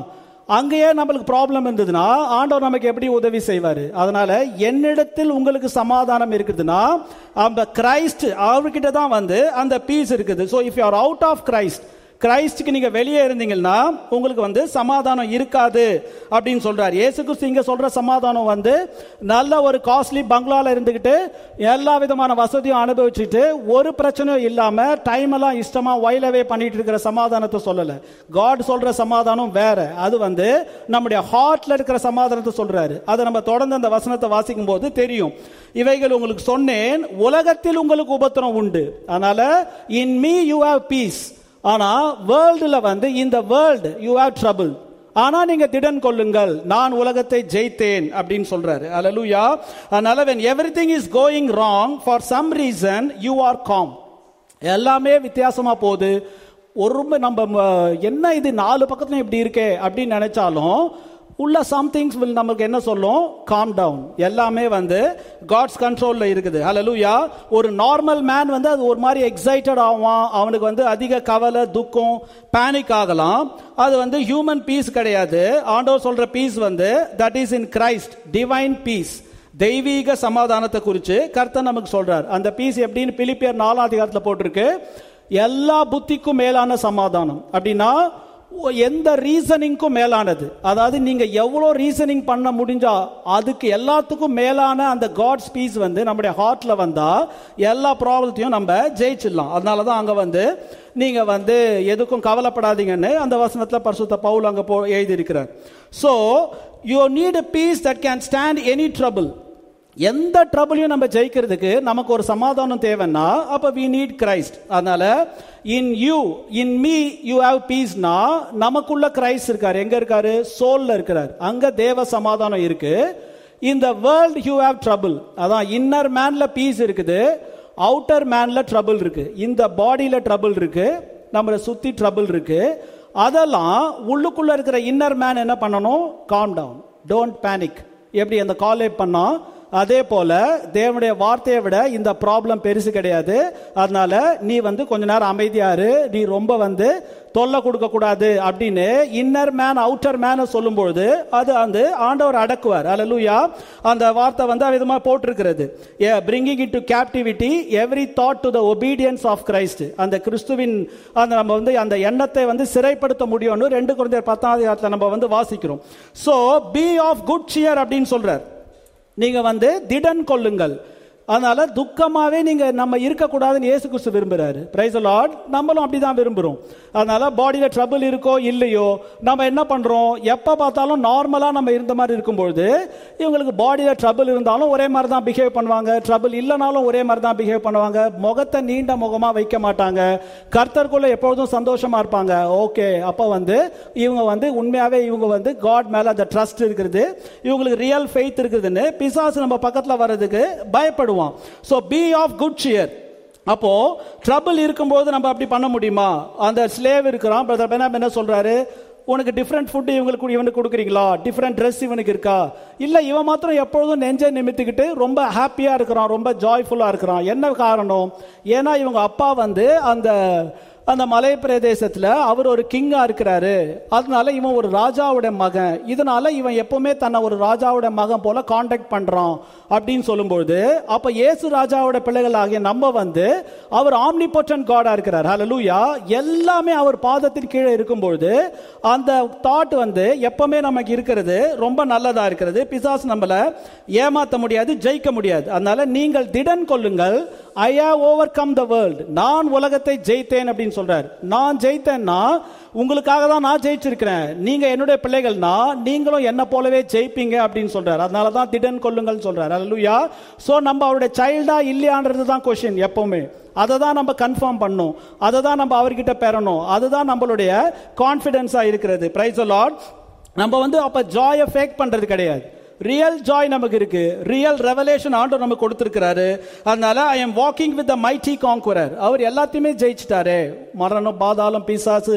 அங்கேயே நம்மளுக்கு ப்ராப்ளம் இருந்ததுன்னா ஆண்டவர் நமக்கு எப்படி உதவி செய்வாரு? அதனால என்னிடத்தில் உங்களுக்கு சமாதானம் இருக்குதுன்னா அந்த கிரைஸ்ட் அவர்கிட்ட தான் வந்து அந்த பீஸ் இருக்குது. So if you are out of Christ, கிரைஸ்டுக்கு நீங்க வெளியே இருந்தீங்கன்னா உங்களுக்கு வந்து சமாதானம் இருக்காது அப்படின்னு சொல்றாரு. இயேசு கிறிஸ்து இங்க சொல்ற சமாதானம் வந்து நல்ல ஒரு காஸ்ட்லி பங்களால இருந்துகிட்டு எல்லா விதமான வசதியும் அனுபவிச்சுட்டு ஒரு பிரச்சனையும் இல்லாம டைம் எல்லாம் இஷ்டமா வைலவே பண்ணிட்டு இருக்கிற சமாதானத்தை சொல்லல. காட் சொல்ற சமாதானம் வேற. அது வந்து நம்முடைய ஹார்ட்ல இருக்கிற சமாதானத்தை சொல்றாரு. அதை நம்ம தொடர்ந்து அந்த வசனத்தை வாசிக்கும் போது தெரியும். இவைகள் உங்களுக்கு சொன்னேன், உலகத்தில் உங்களுக்கு உபத்திரம் உண்டு, அதனால in me you have peace. ஆனா வேர்ல்டுல வந்து இந்த வேர்ல்டு யூ ஹேவ் ட்ரபிள், ஆனா நீங்க திடன் கொள்ளுங்கள், நான் உலகத்தை ஜெயித்தேன் அப்படின்னு சொல்றாரு. அல்லேலூயா. அதனால when everything is going wrong for some reason you are calm. எல்லாமே வித்தியாசமா போகுது, ஒரு நம்ம என்ன இது நாலு பக்கத்துல இப்படி இருக்கே அப்படின்னு நினைச்சாலும் உள்ள சம்திங்ஸ் வில் நமக்கு என்ன சொல்லும்? Calm down. எல்லாமே வந்து காட்ஸ் கண்ட்ரோல்ல இருக்குது. ஹல்லேலூயா. ஒரு நார்மல் மேன் வந்து அது ஒரு மாதிரி எக்ஸைட்டட் ஆவான், அவனுக்கு வந்து அதிக கவலை, துக்கம், பேனிக் ஆகலாம். அது வந்து ஹியூமன் பீஸ் கிடையாது. ஆண்டவர் சொல்ற பீஸ் வந்து that is in Christ, divine peace, தெய்வீக சமாதானத்தை குறித்து கர்த்தர் நமக்கு சொல்றார். அந்த பீஸ் எப்படின்னு பிலிப்பியர் நாலாம் அதிகாரத்தில் போட்டிருக்கு. எல்லா புத்திக்கும் மேலான சமாதானம் அப்படின்னா எந்த ரீசனிங்க்கும் மேலானது. அதாவது நீங்க எவ்வளோ ரீசனிங் பண்ண முடிஞ்சா அதுக்கு எல்லாத்துக்கும் மேலான அந்த காட்ஸ் பீஸ் வந்து நம்முடைய ஹார்ட்ல வந்தா எல்லா ப்ராப்ளத்தையும் நம்ம ஜெயிச்சிடலாம். அதனாலதான் அங்க வந்து நீங்க வந்து எதுக்கும் கவலைப்படாதீங்கன்னு அந்த வசனத்துல பரிசுத்த பவுல் அங்க போ எழுதி இருக்கிறார். So you need a peace that can stand any trouble. எந்த ட்ரபிளையும் நம்ம ஜெயிக்கிறதுக்கு நமக்கு ஒரு சமாதானம் தேவைன்னா அப்ப we need Christ. அதனால in you, in me you have peace னா நமக்குள்ள கிரைஸ்ட் இருக்காரு. எங்க இருக்காரு? சோல்ல இருக்கிறார். அங்க தேவ சமாதானம் இருக்கு. in the world you have trouble. அதான் இன்னர் மேன்ல பீஸ் இருக்குது, அவுட்டர் மேன்ல ட்ரபிள் இருக்கு. இந்த பாடியில ட்ரபிள் இருக்கு, நம்மளை சுத்தி ட்ரபிள் இருக்கு. அதெல்லாம் உள்ளுக்குள்ள இருக்கிற இன்னர் மேன் என்ன பண்ணணும்? Calm down, don't panic. எப்படி அந்த காலே பண்ணா அதே போல தேவனுடைய வார்த்தையை விட இந்த ப்ராப்ளம் பெருசு கிடையாது. அதனால நீ வந்து கொஞ்ச நேரம் அமைதியாரு, நீ ரொம்ப வந்து தொல்லை கொடுக்க கூடாது அப்படின்னு இன்னர் மேன் அவுட்டர் மேன் சொல்லும்போது அது வந்து ஆண்டவர் அடக்குவார். அல்லேலூயா. அந்த வார்த்தை வந்து விதமா போட்டிருக்கிறது. bringing into captivity every thought to the obedience of Christ. அந்த கிறிஸ்துவின் அந்த நம்ம வந்து அந்த எண்ணத்தை வந்து சிறைப்படுத்த முடியும்னு ரெண்டு கொரிந்தியர் பத்தாம் அதிகாரத்துல நம்ம வந்து வாசிக்கிறோம். So be of good cheer அப்படின்னு சொல்றார். நீங்க வந்து திடன் கொள்ளுங்கள். அதனால துக்கமாவே நீங்க நம்ம இருக்கக்கூடாதுன்னு இயேசு கிறிஸ்து விரும்புறாரு. Price the Lord. நம்மளும் அப்படிதான் விரும்புறோம். அதனால பாடியில ட்ரபிள் இருக்கோ இல்லையோ நம்ம என்ன பண்றோம்? எப்ப பார்த்தாலும் நார்மலா நம்ம இருந்த மாதிரி இருக்கும்பொழுது இவங்களுக்கு பாடியில ட்ரபிள் இருந்தாலும் ஒரே மாதிரி தான் பிஹேவ் பண்ணுவாங்க, ட்ரபிள் இல்லைனாலும் ஒரே மாதிரி தான் பிஹேவ் பண்ணுவாங்க. முகத்தை நீண்ட முகமா வைக்க மாட்டாங்க, கர்த்தருக்குள்ள எப்பொழுதும் சந்தோஷமா இருப்பாங்க. ஓகே, அப்ப வந்து இவங்க வந்து உண்மையாவே இவங்க வந்து காட் மேல அந்த ட்ரஸ்ட் இருக்குது, இவங்களுக்கு ரியல் ஃபெய்த் இருக்குதுன்னு பிசாசு நம்ம பக்கத்துல வர்றதுக்கு பயப்படுவோம். So be of good cheer. அப்போ ட்ரபிள் இருக்கும்போது நம்ம அப்படி பண்ண முடியுமா? அந்த ஸ்லேவ் இருக்கிறான், பிரதர் பெனாம் என்ன சொல்றாரு? உனக்கு டிஃப்ரெண்ட் ஃபுட் இவங்களுக்கு இவனுக்கு கொடுக்குறீங்களா? டிஃப்ரெண்ட் ட்ரெஸ் இவனுக்கு இருக்கா? இல்ல இவன் மாத்திரம் எப்பொழுதும் நெஞ்சை நிமித்திக்கிட்டு ரொம்ப ஹாப்பியா இருக்கிறான், ரொம்ப ஜாய்ஃபுல்லா இருக்கிறான். என்ன காரணம்? ஏன்னா இவங்க அப்பா வந்து அந்த அந்த மலை பிரதேசத்துல அவர் ஒரு கிங்கா இருக்கிறாரு. அதனால இவன் ஒரு ராஜாவுடைய மகன், இதனால இவன் எப்பவுமே தன்னை ஒரு ராஜாவுடைய மகன் போல கான்டாக்ட் பண்றான் அப்படின்னு சொல்லும்போது அப்ப இயேசு ராஜாவோட பிள்ளைகள் ஆகிய நம்ம வந்து அவர் ஆம்னிபோட்டன்ட் காடா இருக்கிறார். ஹல்லேலூயா. எல்லாமே அவர் பாதத்தின் கீழே இருக்கும்போது அந்த தாட் வந்து எப்பவுமே நமக்கு இருக்கிறது ரொம்ப நல்லதா இருக்கிறது. பிசாசு நம்மள ஏமாத்த முடியாது, ஜெயிக்க முடியாது. அதனால நீங்கள் திடன் கொள்ளுங்கள், I have overcome the world. நான் உலகத்தை ஜெயித்தேன் அப்படின்னு சொல்றார். நான் ஜெயித்தேன்னா உங்களுக்காக தான் நான் ஜெயிச்சிருக்கிறேன், நீங்க என்னுடைய பிள்ளைகள்னா நீங்களும் என்ன போலவே ஜெயிப்பீங்க அப்படின்னு சொல்றாரு. அதனால தான் திடன் கொள்ளுங்கள் சொல்றாரு. அல்லேலூயா. சோ நம்ம அவருடைய சைல்டா இல்லையான்றது தான் கொஸ்டின் எப்பவுமே. அதை தான் நம்ம கன்ஃபார்ம் பண்ணணும், அதை தான் நம்ம அவர்கிட்ட பெறணும், அதுதான் நம்மளுடைய கான்ஃபிடன்ஸா இருக்கிறது. Praise the Lord. நம்ம வந்து அப்ப ஜாயை ஃபேக் பண்றது கிடையாது, ரியல் ஜாய் நமக்கு இருக்கு, ரியல் ரெவலேஷன் ஆண்டவர் நமக்கு கொடுத்திருக்கிறாரு. அதனால I am walking with the mighty conqueror. அவர் எல்லாத்தையுமே ஜெயிச்சிட்டாரு. மரணம், பாதாளம், பிசாசு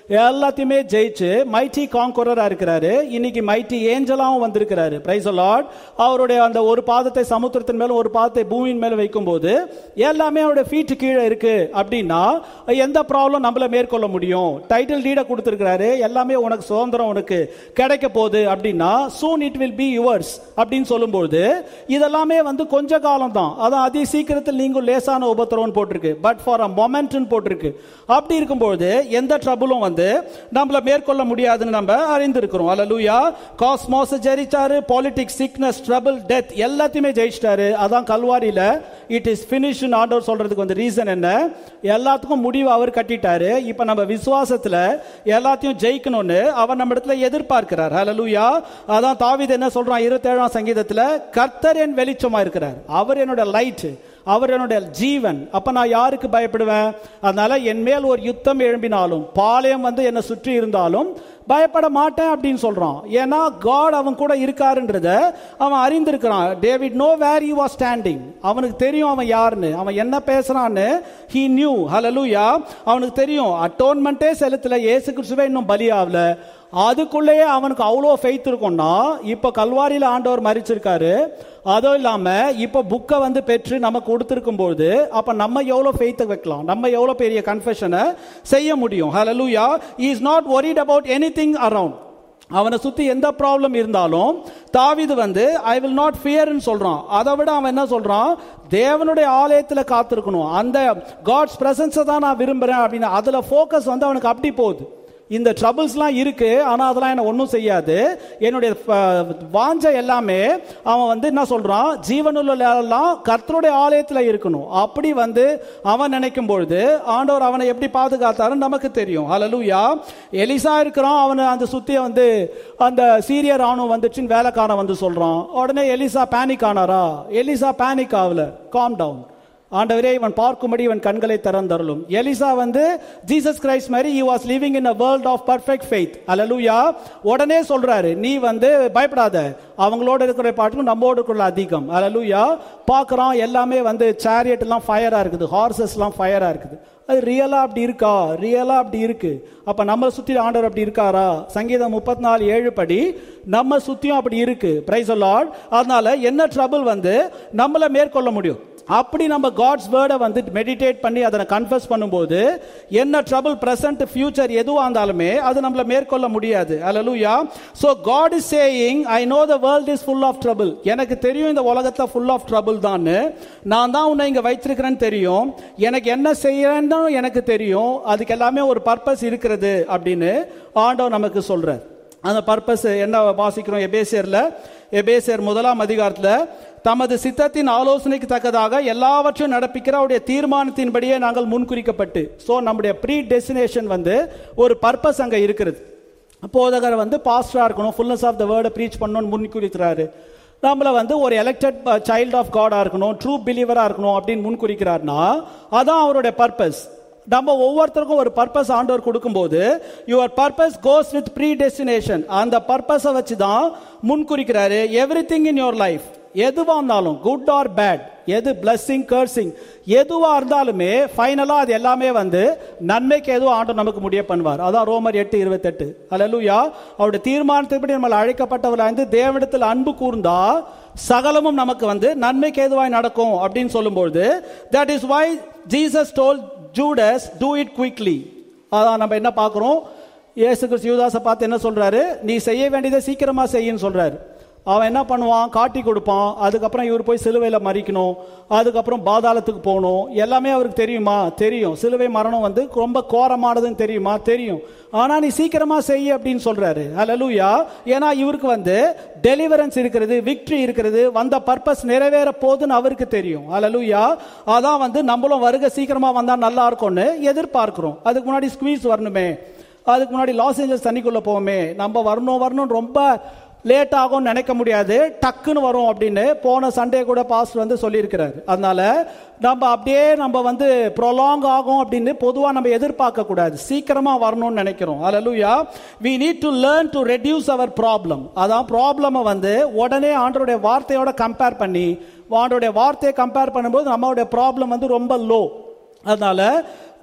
எல்லாத்தையுமே ஜெயிச்சு மைட்டி கான்கரரா இருக்கிறாரு. இன்னைக்கு மைட்டி ஏஞ்சலாவும் வந்திருக்கிறாரு. Praise the Lord. அவருடைய அந்த ஒரு பாதத்தை சமுத்திரத்தின் மேல ஒரு பாதத்தை பூமியின் மேல வைக்கும் போது எல்லாமே அவருடைய ஃபீட் கீழே இருக்கு அப்படின்னா எந்த ப்ராப்ளம் நம்மள மேற்கொள்ள முடியும்? டைட்டில் டீட கொடுத்திருக்கிறாரு, எல்லாமே உனக்கு சுதந்திரம் உனக்கு கிடைக்க போகுது அப்படின்னா soon it will be yours அப்படின்னு சொல்லும்போது இதெல்லாமே வந்து கொஞ்ச காலம் தான். அதான் அதி சீக்கிரத்தில் நீங்க லேசான உபத்திரவம் போட்டிருக்கு, பட் ஃபார் அ மொமெண்ட் போட்டிருக்கு. அப்படி இருக்கும்போது எந்த ட்ரபிளும் வந்து நம்மள மேற்கொள்ள முடியாதுன்னு நம்ம அறிந்திருக்கிறோம். அல்லேலூயா. காஸ்மோஸ் ஜெயிச்சாரு, பாலிடிக்ஸ், சிக்னஸ், ட்ரபிள், டெத் எல்லாத்தையுமே ஜெயிச்சிட்டாரு. அதான் கல்வாரியில இட் இஸ் ஃபினிஷ்ட் ஆண்டவர் சொல்றதுக்கு வந்து ரீசன் என்ன? எல்லாத்துக்கும் முடிவு அவர் கட்டிட்டாரு. இப்ப நம்ம விசுவாசத்துல எல்லாத்தையும் ஜெயிக்கணும்னு அவர் நம்ம இடத்துல எதிர்பார்க்கிறார். அல்லேலூயா. அதான் தாவீது என்ன சொல்றான் இருபத்தி ஏழாம் சங்கீதத்துல, கர்த்தர் என் வெளிச்சமா இருக்கிறார், அவர் என்னோட லைட், அவர் என்னுடைய ஜீவன். அப்ப நான் யாருக்கு பயப்படுவேன்? அதனால என் மேல் ஒரு யுத்தம் எழும்பினாலும் பாளையம் வந்து என்னை சுற்றி இருந்தாலும் பயப்பட மாட்டேன் அப்படின்னு சொல்றான். ஏன்னா காட் அவன் கூட இருக்காருன்றத அவன் அறிந்திருக்கிறான். David knows where he was standing. அவனுக்கு தெரியும் அவன் யாருன்னு, அவன் என்ன பேசுறான்னு he knew. ஹல்லேலூயா. அவனுக்கு தெரியும் அட்டோன்மெண்டே செலுத்தல, இயேசு கிறிஸ்துவே இன்னும் பலியாகல. அதுக்குள்ளேயே அவனுக்கு அவ்வளோ ஃபெய்த் இருக்கும்னா இப்ப கல்வாரியில ஆண்டவர் மரிச்சிருக்காரு, அதுவும் இல்லாம இப்ப புக்கை வந்து பெற்று நமக்கு கொடுத்திருக்கும் போது அப்ப நம்ம எவ்வளவு ஃபெய்த் வைக்கலாம், நம்ம எவ்வளவு பெரிய கன்ஃபெஷனை செய்ய முடியும். ஹல்லேலூயா. he is not worried about anything around. அவனை சுத்தி எந்த ப்ராப்ளம் இருந்தாலும் தாவீது வந்து ஐ வில் நாட் ஃபியர்னு சொல்றான். அதை விட அவன் என்ன சொல்றான்? தேவனுடைய ஆலயத்துல காத்திருக்கணும், அந்த காட்ஸ் பிரசன்ஸை தான் நான் விரும்புறேன் அப்படின்னு அதுல ஃபோக்கஸ் வந்து அவனுக்கு அப்படி போகுது. இந்த ட்ரபிள்ஸ்லாம் இருக்கு, ஆனா அதெல்லாம் என்ன ஒன்றும் செய்யாது. என்னுடைய வாஞ்ச எல்லாமே அவன் வந்து என்ன சொல்றான்? ஜீவனுள்ள எல்லாம் கர்த்தருடைய ஆலயத்துல இருக்கணும். அப்படி வந்து அவன் நினைக்கும் பொழுது ஆண்டவர் அவனை எப்படி பாதுகாத்தாருன்னு நமக்கு தெரியும். ஹல்லேலூயா. எலிசா இருக்கிறான், அவனை அந்த சுத்திய வந்து அந்த சீரிய ராணுவம் வந்துச்சுன்னு வேலைக்காரன் வந்து சொல்றான். உடனே எலிசா பேனிக் ஆனாரா? எலிசா பேனிக் ஆகல, காம் டவுன். ஆண்டவரே இவன் பார்க்கும்படி இவன் கண்களை திறந்தருளும். எலிசா வந்து ஜீசஸ் கிரைஸ்ட் மாதிரி he was living in a world of perfect faith. அல்லேலூயா. உடனே சொல்றாரு, நீ வந்து பயப்படாத, அவங்களோட இருக்கிற பாட்டுக்கும் நம்மோட இருக்கிற அதிகம். அல்லேலூயா. பார்க்கறான் எல்லாமே வந்து சேரியட் எல்லாம் ஃபயரா இருக்குது, ஹார்சஸ் எல்லாம் ஃபயரா இருக்குது. அது ரியலா அப்படி இருக்கா? ரியலா அப்படி இருக்கு. அப்ப நம்ம சுத்தி ஆண்டவர் அப்படி இருக்காரா? சங்கீதம் முப்பத்தி நாலு ஏழு படி நம்ம சுத்தியும் அப்படி இருக்கு. Praise the Lord. அதனால என்ன ட்ரபிள் வந்து நம்மள மேற்கொள்ள முடியும்? அப்படி நம்ம காட்ஸ் வேர்டை வந்து மெடிடேட் பண்ணி அதை கன்ஃபஸ் பண்ணும்போது என்ன ட்ரபிள் பிரசன்ட் ஃபியூச்சர் எதுவா இருந்தாலுமே அது நம்மள மேற்கொள்ள முடியாது. அல்லேலூயா. So God is saying I know the world is full of trouble. எனக்கு தெரியும் இந்த உலகத்துல ஃபுல் ஆஃப் ட்ரபிள் தான், நான் தான் உன்னை இங்க வைத்திருக்கிறேன்னு தெரியும், எனக்கு என்ன செய்யறேன்னு எனக்கு தெரியும், அதுக்கு எல்லாமே ஒரு பர்பஸ் இருக்கிறது அப்படின்னு ஆண்டவர் நமக்கு சொல்றார். அந்த பர்பஸ் என்ன வாசிக்கிறோம்? எபேசியர்ல எபேசியர் முதலாம் அதிகாரத்துல தமது சித்தத்தின் ஆலோசனைக்கு தக்கதாக எல்லாவற்றையும் நடப்பிக்கிற அவருடைய தீர்மானத்தின்படியே நாங்கள் முன்குறிக்கப்பட்டு. சோ நம்முடைய ப்ரீ டெஸ்டினேஷன் வந்து ஒரு பர்பஸ் அங்க இருக்கிறது. போதகர் வந்து பாஸ்டரா இருக்கணும், ஃபுல்னஸ் ஆஃப் த வேர்டை ப்ரீச் பண்ணணும்னு முன்குறிக்கிறாரு. நம்மள வந்து ஒரு எலெக்டட் சைல்ட் ஆஃப் காடா இருக்கணும், ட்ரூ பிலீவரா இருக்கணும் அப்படின்னு முன்குறிக்கிறார்னா அதான் அவருடைய பர்பஸ். நம்ம ஒவ்வொருத்தருக்கும் ஒரு பர்பஸ் ஆண்டவர் கொடுக்கும்போது your purpose goes with predestination. அந்த பர்பஸை வச்சு தான் முன்குறிக்கிறாரு. எவ்ரிதிங் இன் யுவர் லைஃப், எதுவா இருந்தாலும் குட் ஆர் பேட், எது பிளஸிங் கர்சிங் எதுவா இருந்தாலுமே ஃபைனலா அது எல்லாமே வந்து நன்மைக்கு எதுவும் ஆண்டவர் நமக்கு முடிய பண்ணுவார். அதான் ரோமர் எட்டு இருபத்தி எட்டு. அல்லேலூயா. அவருடைய தீர்மானத்தின்படி நம்ம அழைக்கப்பட்டவர்களாக இருந்து தேவனிடத்தில் அன்பு கூர்ந்தா சகலமும் நமக்கு வந்து நன்மைக்கு ஏதுவாய் நடக்கும் அப்படின்னு சொல்லும்போது that is why Jesus told Judas do it quickly. அதான் நம்ம என்ன பார்க்கிறோம்? இயேசு கிறிஸ்து யூதாஸை பார்த்து என்ன சொல்றாரு? நீ செய்ய வேண்டியதை சீக்கிரமா செய்யின்னு சொல்றாரு. அவன் என்ன பண்ணுவான்? காட்டி கொடுப்பான். அதுக்கப்புறம் இவர் போய் சிலுவையில் மறிக்கணும், அதுக்கப்புறம் பாதாளத்துக்கு போகணும். எல்லாமே அவருக்கு தெரியுமா? தெரியும். சிலுவை மரணம் வந்து ரொம்ப கோரமானதுன்னு தெரியுமா? தெரியும். ஆனா நீ சீக்கிரமா செய்ய அப்படின்னு சொல்றாரு. அல்லேலூயா. ஏன்னா இவருக்கு வந்து டெலிவரன்ஸ் இருக்கிறது, விக்டரி இருக்கிறது, வந்த பர்பஸ் நிறைவேற போகுதுன்னு அவருக்கு தெரியும். அல்லேலூயா. அதான் வந்து நம்மளும் வருகை சீக்கிரமா வந்தா நல்லா இருக்கும்னு எதிர்பார்க்கிறோம். அதுக்கு முன்னாடி ஸ்குவீஸ் வரணுமே, அதுக்கு முன்னாடி லாஸ் ஏஞ்சல்ஸ் தண்ணிக்குள்ள போவோமே, நம்ம வரணும் வரணும் ரொம்ப லேட் ஆகும் நினைக்க முடியாது, டக்குன்னு வரும் அப்படின்னு போன சண்டே கூட பாஸ்டர் வந்து சொல்லியிருக்கிறார். அதனால நம்ம அப்படியே நம்ம வந்து ப்ரொலாங் ஆகும் அப்படின்னு பொதுவாக நம்ம எதிர்பார்க்க கூடாது, சீக்கிரமா வரணும்னு நினைக்கிறோம். அல்லேலூயா. we need to learn to reduce our problem. அதான் ப்ராப்ளமை வந்து உடனே ஆண்டவருடைய வார்த்தையோட கம்பேர் பண்ணி, ஆண்டவருடைய வார்த்தையை கம்பேர் பண்ணும்போது நம்மளுடைய ப்ராப்ளம் வந்து ரொம்ப லோ. அதனால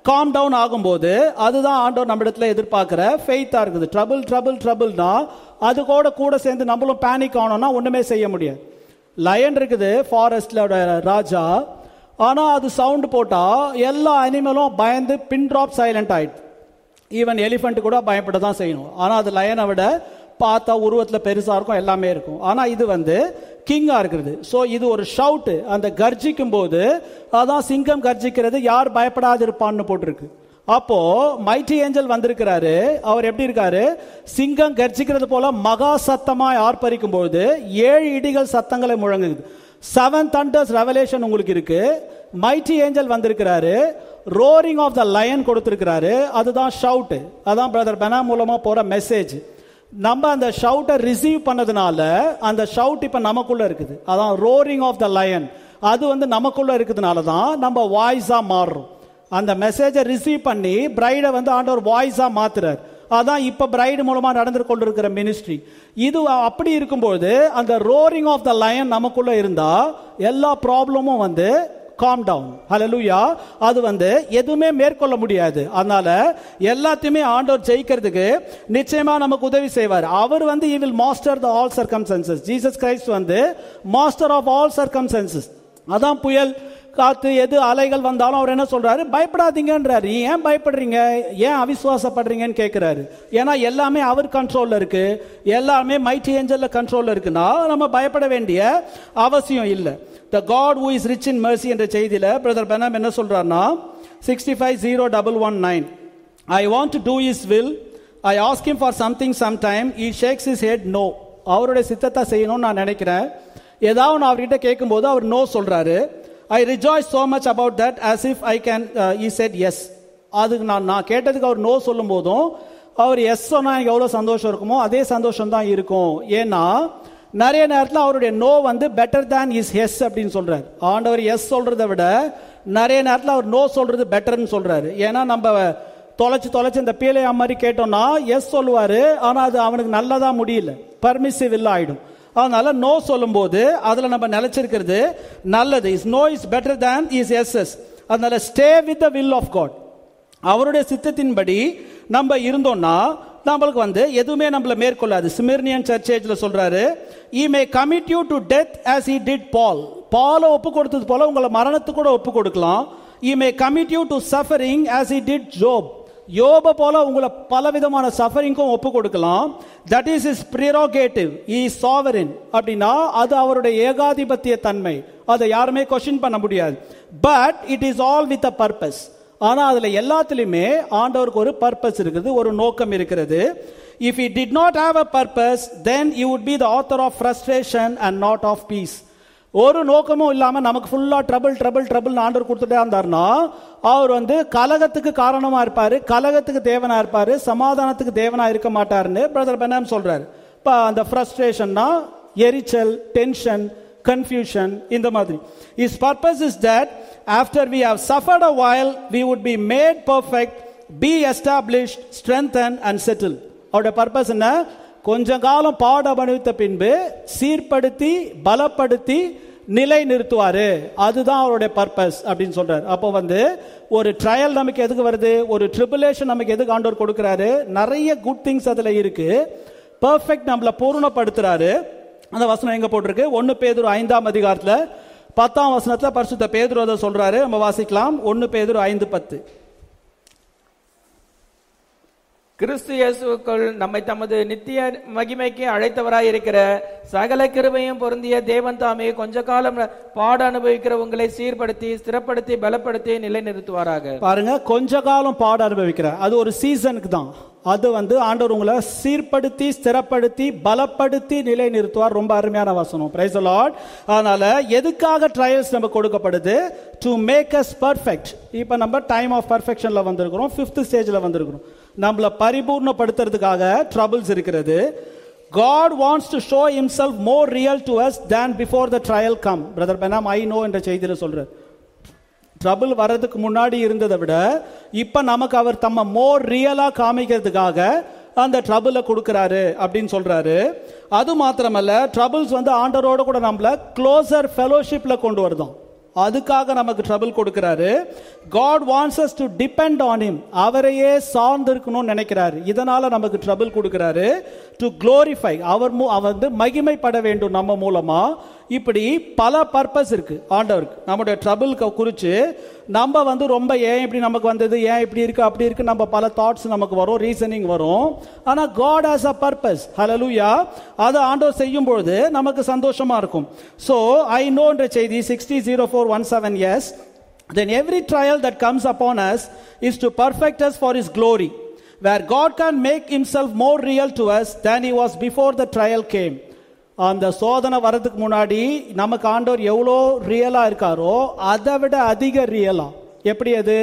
காம் டவுன் ஆகும்போது அதுதான் ஆண்டவர் நம்ம இடத்துல எதிர்பார்க்கிற ஃபெய்த்தா இருக்குது. ட்ரபிள் ட்ரபிள் ட்ரபிள்னா அது கூட கூட சேர்ந்து நம்மளும் பேனிக் ஆனோம்னா ஒண்ணுமே செய்ய முடியாது. லயன் இருக்குது ஃபாரஸ்ட்லோட ராஜா, ஆனா அது சவுண்ட் போட்டா எல்லா அனிமலும் பயந்து பின் ட்ராப் சைலண்ட் ஆயிடுது. ஈவன் எலிஃபண்ட் கூட பயப்பட தான் செய்யணும். ஆனா அது லயனை விட பார்த்தா உருவத்துல பெருசா இருக்கும், எல்லாமே இருக்கும். ஆனா இது வந்து கிங்கா இருக்கிறது. சோ இது ஒரு ஷவுட். அந்த கர்ஜிக்கும் போது அதான் சிங்கம் கர்ஜிக்கிறது, யார் பயப்படாது இருப்பான்னு போட்டிருக்கு. அப்போ மைட்டி ஏஞ்சல் வந்திருக்கிறாரு. அவர் எப்படி இருக்காரு? சிங்கம் கர்ஜிக்கிறது போல மகா சத்தமா ஆர்ப்பரிக்கும் போது ஏழு இடிகள் சத்தங்களை முழங்குது. செவன் தண்டர்ஸ் ரெவலேஷன் உங்களுக்கு இருக்கு. மைட்டி ஏஞ்சல் வந்திருக்கிறாரு. ரோரிங் ஆஃப் த லயன் கொடுத்திருக்கிறாரு. அதுதான் ஷவுட். அதான் பிரதர் பெனா மூலமா போற மெசேஜ். நம்ம அந்த ஷவுட்டை ரிசீவ் பண்ணதுனால அந்த ஷவுட் இப்ப நமக்குள்ள இருக்குது. அதான் ரோரிங் ஆஃப் த லயன். அது வந்து நமக்குள்ள இருக்கிறதுனால தான் நம்ம வாய்ஸா மாறுறோம். அந்த மெசேஜை ரிசீவ் பண்ணி பிரைடை வந்து ஆண்டவர் வாய்ஸா மாத்துறார். அதான் இப்ப பிரைடு மூலமா நடந்து கொண்டிருக்கிற மினிஸ்ட்ரி. இது அப்படி இருக்கும்போது அந்த ரோரிங் ஆஃப் த லயன் நமக்குள்ள இருந்தா எல்லா ப்ராப்ளமும் வந்து காம் டவுன். ஹல்லேலூயா. அது வந்து எதுவுமே மேற்கொள்ள முடியாது. அதனால எல்லாத்தையுமே ஆண்டவர் ஜெயிக்கிறதுக்கு நிச்சயமா நமக்கு உதவி செய்வார். அவர் வந்து he will master the all circumstances. Jesus Christ வந்து மாஸ்டர் ஆஃப் ஆல் சர்க்கம்ஸ்டன்சஸ். அதான் புயல் காத்து எது அலைகள் வந்தாலும் அவர் என்ன சொல்றாரு? பயப்படாதீங்கன்றாரு. ஏன் பயப்படுறீங்க, ஏன் அவிசுவாசப்படுறீங்கன்னு கேட்கிறாரு. ஏன்னா எல்லாமே அவர் கண்ட்ரோல்ல இருக்கு, எல்லாமே மைட்டி ஏஞ்சல்ல கண்ட்ரோல்ல இருக்குன்னா நம்ம பயப்பட வேண்டிய அவசியம் இல்லை. The God who is rich in mercy என்ற செய்தியில பிரதர் பெனம் என்ன சொல்றாருன்னா sixty-five oh one one nine, I want to do his will, I ask him for something sometime, he shakes his head no. அவருடைய சித்தத்தை செய்யணும்னு நான் நினைக்கிறேன். ஏதாவது நான் அவர்கிட்ட கேட்கும்போது அவர் நோ சொல்றாரு. I rejoice so much about that as if I can uh, he said yes. அதுக்கு நான் நான் கேட்டதுக்கு அவர் நோ சொல்லும் போதும் அவர் எஸ் சொன்னா எனக்கு எவ்வளவு சந்தோஷம் இருக்குமோ அதே சந்தோஷம் தான் இருக்கும். ஏன்னா நிறைய நேரத்தில் அவருடைய நோ வந்து பெட்டர் தேன் இஸ் எஸ் அப்படின்னு சொல்றாரு. ஆண்டவர் எஸ் சொல்றதை விட நிறைய நேரத்தில் அவர் நோ சொல்றது பெட்டர்னு சொல்றாரு. ஏன்னா நம்ம தொலைச்சு தொலைச்சு இந்த பீலையா மாதிரி கேட்டோம்னா எஸ் சொல்லுவாரு, ஆனா அது அவனுக்கு நல்லதா முடியல, பர்மிசிவ் இல்ல ஆயிடும். அதனால நோ சொல்லும் போது அதுல நம்ம நிலைச்சிருக்கிறது நல்லது. Is no is better than is yes yes. அதனால stay with the will of God. அவருடைய சித்தத்தின்படி நம்ம இருந்தோம்னா நம்மளுக்கு வந்து எதுவுமே நம்மள மேற்கொள்ளாது. ஸ்மிர்னியன் சர்ச்சேஜ்ல சொல்றாரு, he may commit you to death as he did Paul. பாலை ஒப்பு கொடுத்தது போல உங்களை மரணத்துக்கு கூட ஒப்பு கொடுக்கலாம். he may commit you to suffering as he did Job. யோப போல உங்களை பலவிதமான சஃபரிங்கும் ஒப்பு கொடுக்கலாம். that is his prerogative, he is sovereign. அப்படின்னா அது அவருடைய ஏகாதிபத்திய தன்மை, அதை யாருமே கொஸ்டின் பண்ண முடியாது. but it is all with a purpose. ஆனா அதுல எல்லாத்திலுமே ஆண்டவருக்கு ஒரு பர்பஸ் இருக்குது, ஒரு நோக்கம் இருக்கிறது. if he did not have a purpose then he would be the author of frustration and not of peace. ஒரு நோக்கமும் இல்லாம நமக்கு ஃபுல்லா ட்ரபிள் ட்ரபிள் ட்ரபிள் ஆண்டவர் கொடுத்துட்டே இருந்தாருன்னா அவர் வந்து கலகத்துக்கு காரணமா இருப்பாரு, கலகத்துக்கு தேவனா இருப்பாரு, சமாதானத்துக்கு தேவனா இருக்க மாட்டாருன்னு பிரதர் பெனாம் சொல்றாரு. இப்ப அந்த ஃப்ரஸ்ட்ரேஷன்னா எரிச்சல், டென்ஷன், confusion, இந்த மாதிரி. His purpose is that after we have suffered a while we would be made perfect, be established, strengthened and settled. அவருடைய பர்பஸ் என்ன? கொஞ்ச காலம் பாட அனுபவித்த பின்பு சீர்படுத்தி பலப்படுத்தி நிலை நிறுத்துவாரு. அதுதான் அவருடைய பர்பஸ் அப்படின்னு சொல்றாரு. அப்போ வந்து ஒரு ட்ரையல் நமக்கு எதுக்கு வருது, ஒரு ட்ரிபுலேஷன் நமக்கு எதுக்கு ஆண்டவர் கொடுக்கிறாரு? நிறைய குட் திங்ஸ் அதுல இருக்கு. பெர்ஃபெக்ட் நம்மள பூர்ணப்படுத்துறாரு. அந்த வசனம் எங்க போட்டிருக்கு? ஒன்னு பேதுரு ஐந்தாம் அதிகாரத்துல பத்தாம் வசனத்துல பரிசுத்த பேதுரு அதை சொல்றாரு. நம்ம வாசிக்கலாம். ஒன்னு பேதுரு ஐந்து பத்து. கிறிஸ்து இயேசுவுக்குள் நம்மை தமது நித்திய மகிமைக்கு அழைத்தவராய் இருக்கிற சகல கிருபையும் பொருந்திய தேவன் தாமே கொஞ்ச காலம் பாட அனுபவிக்கிற உங்களை சீர்படுத்தி ஸ்திரப்படுத்தி பலப்படுத்தி நிலை நிறுத்துவாராக. பாருங்க, கொஞ்ச காலம் பாட அனுபவிக்கிறார், அது ஒரு சீசனுக்கு தான். அது வந்து ஆண்டவர் உங்களை சீர்படுத்தி ஸ்திரப்படுத்தி பலப்படுத்தி நிலை நிறுத்துவார். ரொம்ப அருமையான வசனம். Praise the Lord. அதனால எதுக்காக ட்ரையல்ஸ் நம்ம கொடுக்கப்படுது? To make us perfect. இப்போ நம்ம டைம் ஆஃப் பர்ஃபெக்ஷன்ல வந்திருக்கிறோம், ஃபிஃப்த் ஸ்டேஜ்ல வந்திருக்கிறோம். நம்மள பரிபூர்ணப்படுத்துறதுக்காக ட்ரபிள்ஸ் இருக்கிறது. God wants to show himself more real to us than before the trial come. Brother Benham I know என்ற செய்தியில சொல்றார், ட்ரபிள் வர்றதுக்கு முன்னாடி இருந்ததை விட இப்ப நமக்கு அவர் தம்ம மோர் ரியலா காமிக்கிறதுக்காக அந்த ட்ரபிளை கொடுக்கிறாரு அப்படின்னு சொல்றாரு. அது மாத்திரமல்ல, ட்ரபிள்ஸ் வந்து ஆண்டவரோட கூட நம்மள க்ளோசர் ஃபெலோஷிப்ல கொண்டு வருதோம். அதுக்காக நமக்கு ட்ரபிள் கொடுக்கிறாரு. God wants us to depend on him. அவரையே சார்ந்து இருக்கணும்னு நினைக்கிறாரு. இதனால நமக்கு ட்ரபிள் கொடுக்கிறாரு. to glorify அவர் அவர் வந்து மகிமைப்பட வேண்டும் நம்ம மூலமா. இப்படி பல பர்பஸ் இருக்கு ஆண்டவருக்கு. நம்முடைய ட்ரபிள் குறித்து நம்ம வந்து ரொம்ப ஏன் இப்படி நமக்கு வந்தது, ஏன் இப்படி இருக்கு அப்படி இருக்கு, நம்ம பல தாட்ஸ் நமக்கு வரும், ரீசனிங் வரும். ஆனா God has a purpose. ஹல்லேலூயா. அது ஆண்டவர் செய்யும் பொழுது நமக்கு சந்தோஷமா இருக்கும். so I know என்ற செய்தி sixty oh four seventeen yes, then every trial that comes upon us is to perfect us for his glory, where God can make himself more real to us than he was before the trial came. அந்த சோதனை வரதுக்கு முன்னாடி நமக்கு ஆண்டவர் எவ்வளோ ரியலா இருக்காரோ அதை விட அதிக ரியலா. எப்படி அது?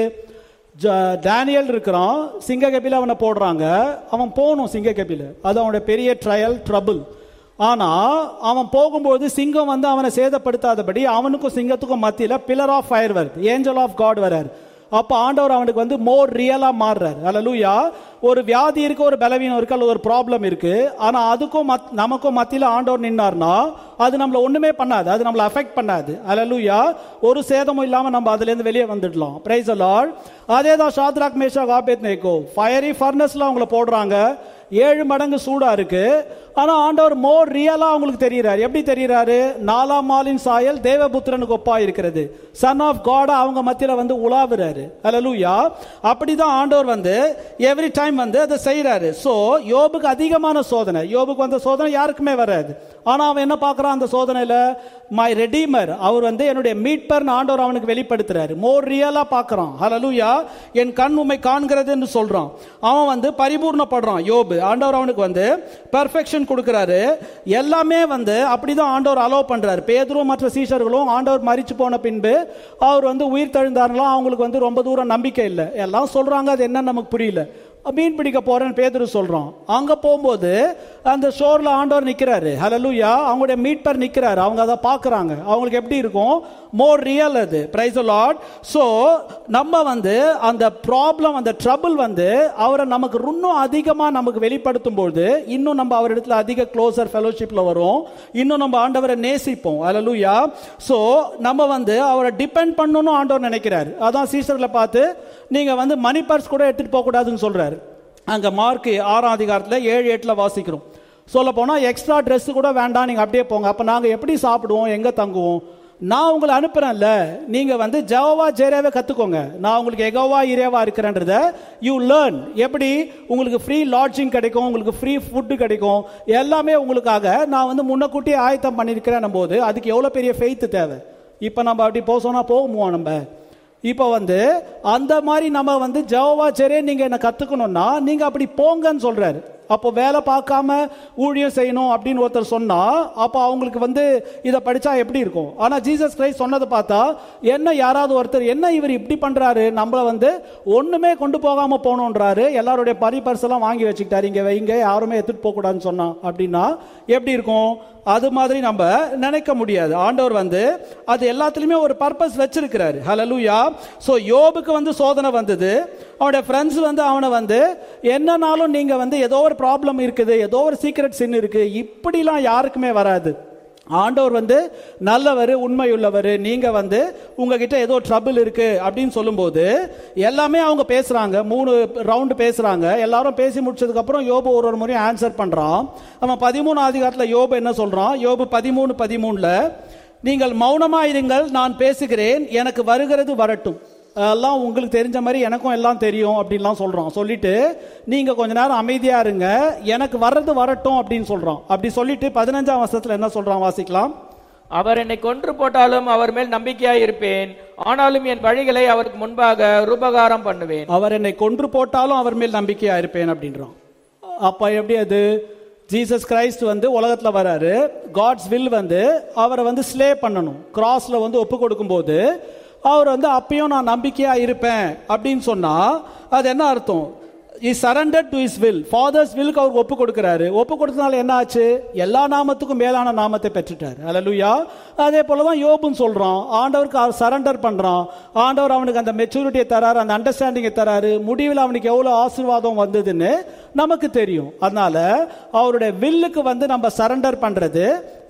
டேனியல் இருக்கிறான், சிங்க கபில அவனை போடுறாங்க, அவன் போகணும் சிங்க கபில, அது அவனுடைய பெரிய ட்ரையல் ட்ரபிள். ஆனா அவன் போகும்போது சிங்கம் வந்து அவனை சேதப்படுத்தாதபடி அவனுக்கும் சிங்கத்துக்கும் மத்தியில பில்லர் ஆஃப் ஃபயர் வருது, ஏஞ்சல் ஆஃப் காட் வராரு. அப்ப ஆண்டவர் அவனுக்கு வந்து மோர் ரியலா மாறுறாரு. ஹல்லேலூயா. ஒரு வியாதி இருக்கு, ஒரு பலவீனம் இருக்கு, அல்லது ஒரு ப்ராப்ளம் இருக்கு, ஆனா அதுக்கும் நமக்கும் மத்தியில ஆண்டவர் நின்னார்னா அது நம்மள ஒண்ணுமே பண்ணாது, அது நம்மள அஃபெக்ட் பண்ணாது. ஹல்லேலூயா. ஒரு சேதமும் இல்லாம நம்ம அதுல இருந்து வெளியே வந்துடலாம். Praise the Lord. அதேதான் ஷாத்ராக் மேஷாக் ஆபேத்நேகோ ஃபயரி ஃபர்னஸ்ல அவங்கள போடுறாங்க, ஏழு மடங்கு சூடா இருக்கு. ஆனா ஆண்டவர் மோர் ரியலா அவங்களுக்கு தெரிகிறாரு. எப்படி தெரிகிறாரு? நாலாம் மாலின் சாயல் தேவபுத்திரனுக்கு ஒப்பா இருக்கிறது, சன் ஆஃப் காட் அவங்க மத்தியில வந்து உலாவுறாரு. ஹல்லேலூயா. அப்படிதான் ஆண்டவர் வந்து எவ்ரி டைம் வந்து அதை செய்யறாரு. சோ யோபுக்கு அதிகமான சோதனை, யோபுக்கு வந்த சோதனை யாருக்குமே வராது. ஆனா அவன் என்ன பார்க்கறான் அந்த சோதனையில? மை ரெடீமர், அவர் வந்து என்னுடைய மீட்பர் ஆண்டவர் அவனுக்கு வெளிப்படுத்துறாரு, மோர் ரியலா பார்க்கறான். ஹல்லேலூயா. என் கண் உம்மை காண்கிறது என்று சொல்றான். அவன் வந்து பரிபூர்ணப்படுறான் யோபு. ஆண்டவர் அவனுக்கு வந்து பெர்ஃபெக்ஷன் கொடுக்கிறாரு. எல்லாமே வந்து அப்படிதான் ஆண்டவர் அலோவ் பண்றாரு. பேதுரு மற்ற சீஷர்களும் ஆண்டவர் மரிச்சு போன பின்பு அவர் வந்து உயிர் தழுந்தார்களாம், அவங்களுக்கு வந்து ரொம்ப தூரம் நம்பிக்கை இல்லை, எல்லாம் சொல்றாங்க, அது என்ன நமக்கு புரியல. மீன் பிடிக்க போறேன்னு பேதுரு சொல்றான். அங்க போகும்போது அந்த ஷோர்ல ஆண்டவர் நிக்கிறாரு. ஹல்லேலூயா. அவங்களுடைய மீட்பர் நிக்கிறாரு. அவங்க அதை பாக்குறாங்க. அவங்களுக்கு எப்படி இருக்கும்? மோர் ரியல் அது. Praise the Lord. சோ நம்ம வந்து அந்த ப்ராப்ளம், அந்த ட்ரபிள் வந்து அவரை நமக்கு இன்னும் அதிகமா நமக்கு வெளிப்படுத்தும் போது இன்னும் நம்ம அவரிடத்துல அதிக க்ளோசர் ஃபெலோஷிப்ல வரும், இன்னும் நம்ம ஆண்டவரை நேசிப்போம். ஹல்லேலூயா. சோ நம்ம வந்து அவரை டிபெண்ட் பண்ணணும்னு ஆண்டவர் நினைக்கிறாரு. அதான் சீஷர்களை பார்த்து நீங்க வந்து மணி பர்ஸ் கூட எடுத்துட்டு போக கூடாதுன்னு சொல்றாரு. அங்க மார்க் ஆறாம் அதிகாரத்துல ஏழு எட்டுல வாசிக்கிறோம். சொல்ல போனா எக்ஸ்ட்ரா ட்ரெஸ் கூட வேண்டாம், நீங்க அப்படியே போங்க. அப்ப நாங்க எப்படி சாப்பிடுவோம், எங்க தங்குவோம்? நான் உங்களை அனுப்புறேன்ல, நீங்க வந்து ஜெகோவா ஜெரேவை கத்துக்கோங்க, நான் உங்களுக்கு எகோவா இரேவா இருக்கிறேன்றத யூ லேர்ன். எப்படி உங்களுக்கு ஃப்ரீ லாட்ஜிங் கிடைக்கும், உங்களுக்கு ஃப்ரீ ஃபுட்டு கிடைக்கும், எல்லாமே உங்களுக்காக நான் வந்து முன்னக்கூட்டியே ஆயத்தம் பண்ணியிருக்கிறேன் போது அதுக்கு எவ்வளவு பெரிய ஃபெய்த் தேவை. இப்ப நம்ம அப்படி போக சொன்னா போகுமோ? நம்ம இப்போ வந்து அந்த மாதிரி நம்ம வந்து ஜெகோவா ஜெரே நீங்க என்ன கத்துக்கணும்னா நீங்க அப்படி போங்கன்னு சொல்றாரு. அப்போ வேலை பார்க்காம ஊழியம் செய்யணும் அப்படின்னு ஒருத்தர் சொன்னா அப்போ அவங்களுக்கு வந்து இதை படிச்சா எப்படி இருக்கும்? ஆனா ஜீசஸ் கிரைஸ்ட் சொன்னதை பார்த்தா என்ன, யாராவது ஒருத்தர் என்ன இவர் இப்படி பண்றாரு, நம்மள வந்து ஒண்ணுமே கொண்டு போகாம போகணுன்றாரு, எல்லாருடைய பரிபர்ஸ் எல்லாம் வாங்கி வச்சுக்கிட்டாரு, இங்க வைங்க, யாருமே எடுத்துட்டு போக கூடாதுன்னு சொன்னா அப்படின்னா எப்படி இருக்கும்? அது மாதிரி நம்ம நினைக்க முடியாது. ஆண்டவர் வந்து அது எல்லாத்துலயுமே ஒரு பர்பஸ் வச்சிருக்கிறாரு. ஹல்லேலூயா. சோ யோபுக்கு வந்து சோதனை வந்தது, அவனுடைய ஃப்ரெண்ட்ஸ் வந்து அவனை வந்து என்னன்னாலும் நீங்க வந்து ஏதோ ஒரு ப்ராப்ளம் இருக்குது, ஏதோ ஒரு சீக்ரெட் சின் இருக்கு, இப்படிலாம் யாருக்குமே வராது. ஆண்டவர் வந்து நல்லவர், உண்மையுள்ளவர். நீங்க வந்து உங்ககிட்ட ஏதோ ட்ரபிள் இருக்கு அப்படின்னு சொல்லும்போது எல்லாமே அவங்க பேசுறாங்க, மூணு ரவுண்டு பேசுறாங்க. எல்லாரும் பேசி முடிச்சதுக்கு அப்புறம் யோபு ஒரு ஒரு முறையும் ஆன்சர் பண்றான். அவன் பதிமூணு அதிகாரத்துல யோபு என்ன சொல்றான்? யோபு பதிமூணு பதிமூணுல நீங்கள் மௌனமா இருங்கள், நான் பேசுகிறேன், எனக்கு வருகிறது வரட்டும். எல்லாம் உங்களுக்கு தெரிஞ்ச மாதிரி எனக்கும் எல்லாம் தெரியும் அப்படின்லாம் சொல்றான். சொல்லிட்டு நீங்க கொஞ்ச நேரம் அமைதியா இருங்க, எனக்கு வர்றது வரட்டும் அப்படின்னு சொல்றான். அப்படி சொல்லிட்டு பதினஞ்சாம் வருஷத்துல என்ன சொல்றான் வாசிக்கலாம். அவர் என்னை கொன்று போட்டாலும் அவர் மேல் நம்பிக்கையாய் இருப்பேன், ஆனாலும் என் வழிகளை அவருக்கு முன்பாக ரூபகாரம் பண்ணுவேன். அவர் என்னை கொன்று போட்டாலும் அவர் மேல் நம்பிக்கையா இருப்பேன் அப்படின்றான். அப்ப எப்படி அது? ஜீசஸ் கிரைஸ்ட் வந்து உலகத்துல வராரு, காட்ஸ் வில் வந்து அவரை வந்து ஸ்லே பண்ணணும், கிராஸ்ல வந்து ஒப்பு கொடுக்கும் போது அவர் வந்து அப்பயும் நான் நம்பிக்கையா இருப்பேன் அப்படின்னு சொன்னா அது என்ன அர்த்தம்? He surrendered to his will. Father's will அவருக்கு ஒப்பு கொடுக்கிறாரு. ஒப்பு கொடுத்தனால என்ன ஆச்சு? எல்லா நாமத்துக்கும் மேலான நாமத்தை பெற்றுட்டார். ஹல்லேலூயா. அதே போலதான் யோபுன்னு சொல்றான், ஆண்டவருக்கு அவர் சரண்டர் பண்றான், ஆண்டவர் அவனுக்கு அந்த மெச்சூரிட்டியை தராரு, அந்த அண்டர்ஸ்டாண்டிங்கை தராரு, முடிவில் அவனுக்கு எவ்வளவு ஆசீர்வாதம் வந்ததுன்னு நமக்கு தெரியும். அதனால அவருடைய வில்லுக்கு வந்து நம்ம சரண்டர் பண்றது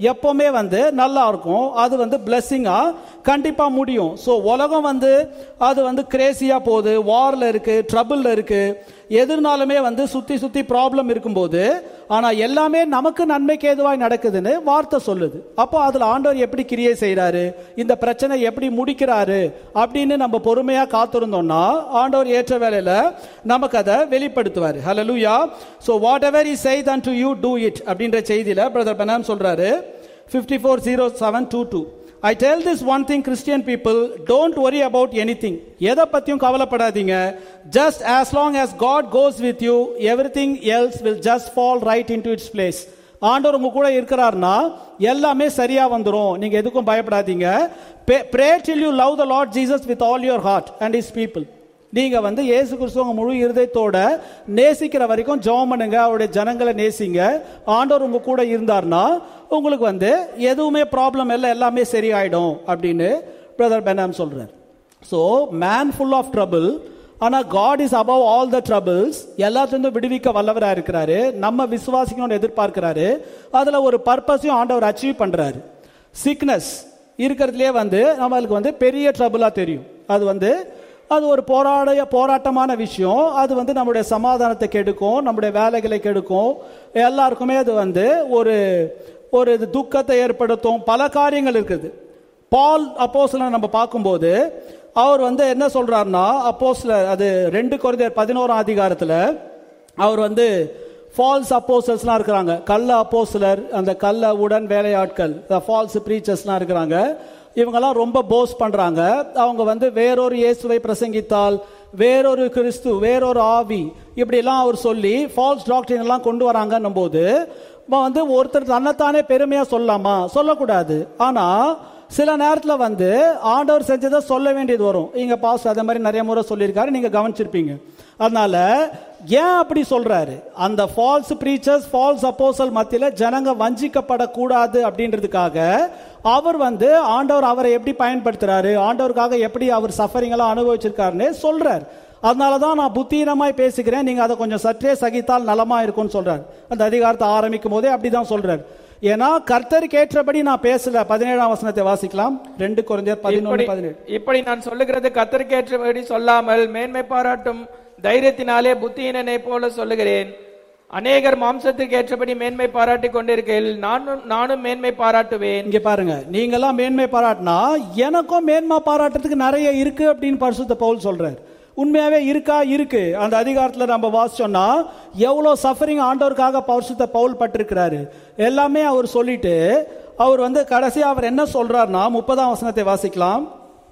எப்பவுமே வந்து நல்லா இருக்கும். அது வந்து பிளெஸிங்கா கண்டிப்பா முடியும். ஸோ உலகம் வந்து அது வந்து கிரேசியா போகுது, வார்ல இருக்கு, ட்ரபிள்ல இருக்கு, எதிர்னாலுமே வந்து சுத்தி சுத்தி ப்ராப்ளம் இருக்கும்போது, ஆனா எல்லாமே நமக்கு நன்மைக்கு ஏதுவாய் நடக்குதுன்னு வார்த்தை சொல்லுது. அப்போ அதுல ஆண்டவர் எப்படி கிரியை செய்யறாரு, இந்த பிரச்சனை எப்படி முடிக்கிறாரு அப்படின்னு நம்ம பொறுமையா காத்திருந்தோம்னா ஆண்டவர் ஏற்ற வேளையில நமக்கு அதை வெளிப்படுத்துவார். ஹல்லேலூயா. So whatever he says unto you, do it அப்படின்ற செய்தியில பிரதர் பெனாம் சொல்றாரு fifty-four oh seven twenty-two. I tell this one thing, Christian people, don't worry about anything. எதை பத்தியும் கவலைப்படாதீங்க. Just as long as God goes with you, everything else will just fall right into its place. ஆண்டவர் உங்க கூட இருக்கிறார்னா எல்லாமே சரியா வந்துரும். நீங்க எதுக்கும் பயப்படாதீங்க. Pray till you love the Lord Jesus with all your heart and his people. நீங்க வந்து இயேசு கிறிஸ்துவ முழு இருதயத்தோட நேசிக்கிற வரைக்கும் ஜெபம் பண்ணுங்க, அவருடைய ஜனங்களை நேசிங்க. ஆண்டவர் உங்க கூட இருந்தார்னா உங்களுக்கு வந்து எதுவுமே ப்ராப்ளம் இல்லை, எல்லாமே சரியாயிடும் அப்படின்னு பிரதர் பெனாம் சொல்றார். So man full of trouble, ஆனா God is above all the troubles. எல்லாத்துலேருந்து விடுவிக்க வல்லவராக இருக்கிறாரு. நம்ம விசுவாசிக்கணும்னு எதிர்பார்க்கிறாரு. அதுல ஒரு பர்பஸையும் ஆண்டவர் அச்சீவ் பண்றாரு. சிக்னஸ் இருக்கிறதுலே வந்து நம்மளுக்கு வந்து பெரிய ட்ரபிளா தெரியும். அது வந்து அது ஒரு போராட போராட்டமான விஷயம். அது வந்து நம்முடைய சமாதானத்தை கெடுக்கும், நம்முடைய வேலைகளை கெடுக்கும், எல்லாருக்குமே அது வந்து ஒரு ஒரு துக்கத்தை ஏற்படுத்தும். பல காரியங்கள் இருக்குது. பால் அப்போஸ்தலனை நம்ம பார்க்கும்போது அவர் வந்து என்ன சொல்றாருன்னா, அப்போஸ்தலர் அது ரெண்டு கொரிந்தியர் பதினோராம் அதிகாரத்தில் அவர் வந்து ஃபால்ஸ் அப்போஸ்தலர்ஸ்லாம் இருக்கிறாங்க, கள்ள அப்போஸ்தலர், அந்த கள்ள உடன் வேலையாட்கள், ஃபால்ஸ் ப்ரீச்சர்ஸ்லாம் இருக்கிறாங்க. இவங்கெல்லாம் ரொம்ப போஸ் பண்றாங்க. அவங்க வந்து வேறொரு இயேசுவை பிரசங்கித்தால், வேறொரு கிறிஸ்து, வேறொரு ஆவி, இப்படி எல்லாம் அவர் சொல்லி ஃபால்ஸ் டாக்டரின் எல்லாம் கொண்டு வராங்கன்னும் போது வந்து ஒருத்தர் தன்னைத்தானே பெருமையா சொல்லலாமா? சொல்லக்கூடாது. ஆனா சில நேரத்தில் வந்து ஆண்டவர் செஞ்சதை சொல்ல வேண்டியது வரும். இங்க பாஸ் அதே மாதிரி நிறைய முறை சொல்லியிருக்காரு, நீங்க கவனிச்சிருப்பீங்க. அதனால ஏன் அப்படி சொல்றாரு? அந்த ஃபால்ஸ் பிரீச்சர்ஸ், ஃபால்ஸ் அப்போஸ்தலர் மத்தியில ஜனங்க வஞ்சிக்கப்படக்கூடாது அப்படின்றதுக்காக அவர் வந்து ஆண்டவர் அவரை எப்படி பயன்படுத்துறாரு, ஆண்டவருக்காக எப்படி அவர் சஃபரிங் எல்லாம் அனுபவிச்சிருக்காருன்னு சொல்றாரு. அதனாலதான் நான் புத்தீனமாய் பேசுகிறேன், நீங்க அதை கொஞ்சம் சற்றே சகித்தால் நலமா இருக்கும்னு சொல்றாரு. அந்த அதிகாரத்தை ஆரம்பிக்கும் போதே அப்படிதான் சொல்றாரு. ஏன்னா கர்த்தருக்கு ஏற்றபடி நான் பேசல. பதினேழாம் வசனத்தை வாசிக்கலாம். ரெண்டு கொரிந்தியர் பதினொன்று பதினேழு. இப்படி நான் சொல்லுகிறது கர்த்தருக்கு ஏற்றபடி சொல்லாமல் மேன்மை பாராட்டும் தைரியத்தினாலே புத்தியினனை போல சொல்லுகிறேன். அநேகர் மாம்சத்துக்கு ஏற்றபடி மேன்மை பாராட்டி கொண்டிருக்கையில் நானும் நானும் மேன்மை பாராட்டுவேன். இங்க பாருங்க, நீங்கெல்லாம் மேன்மை பாராட்டினா எனக்கும் மேன்மை பாராட்டுறதுக்கு நிறைய இருக்கு அப்படின்னு பரிசுத்த பவுல் சொல்றார். உண்மையாவே இருக்கா? இருக்கு. அந்த அதிகாரத்துல நம்ம வாசிச்சோம்னா எவ்வளவு சஃபரிங் ஆண்டவருக்காக பரிசுத்த பவுல் பட்டிருக்கிறாரு எல்லாமே அவர் சொல்லிட்டு, அவர் வந்து கடைசியா அவர் என்ன சொல்றாருன்னா முப்பதாம் வசனத்தை வாசிக்கலாம்.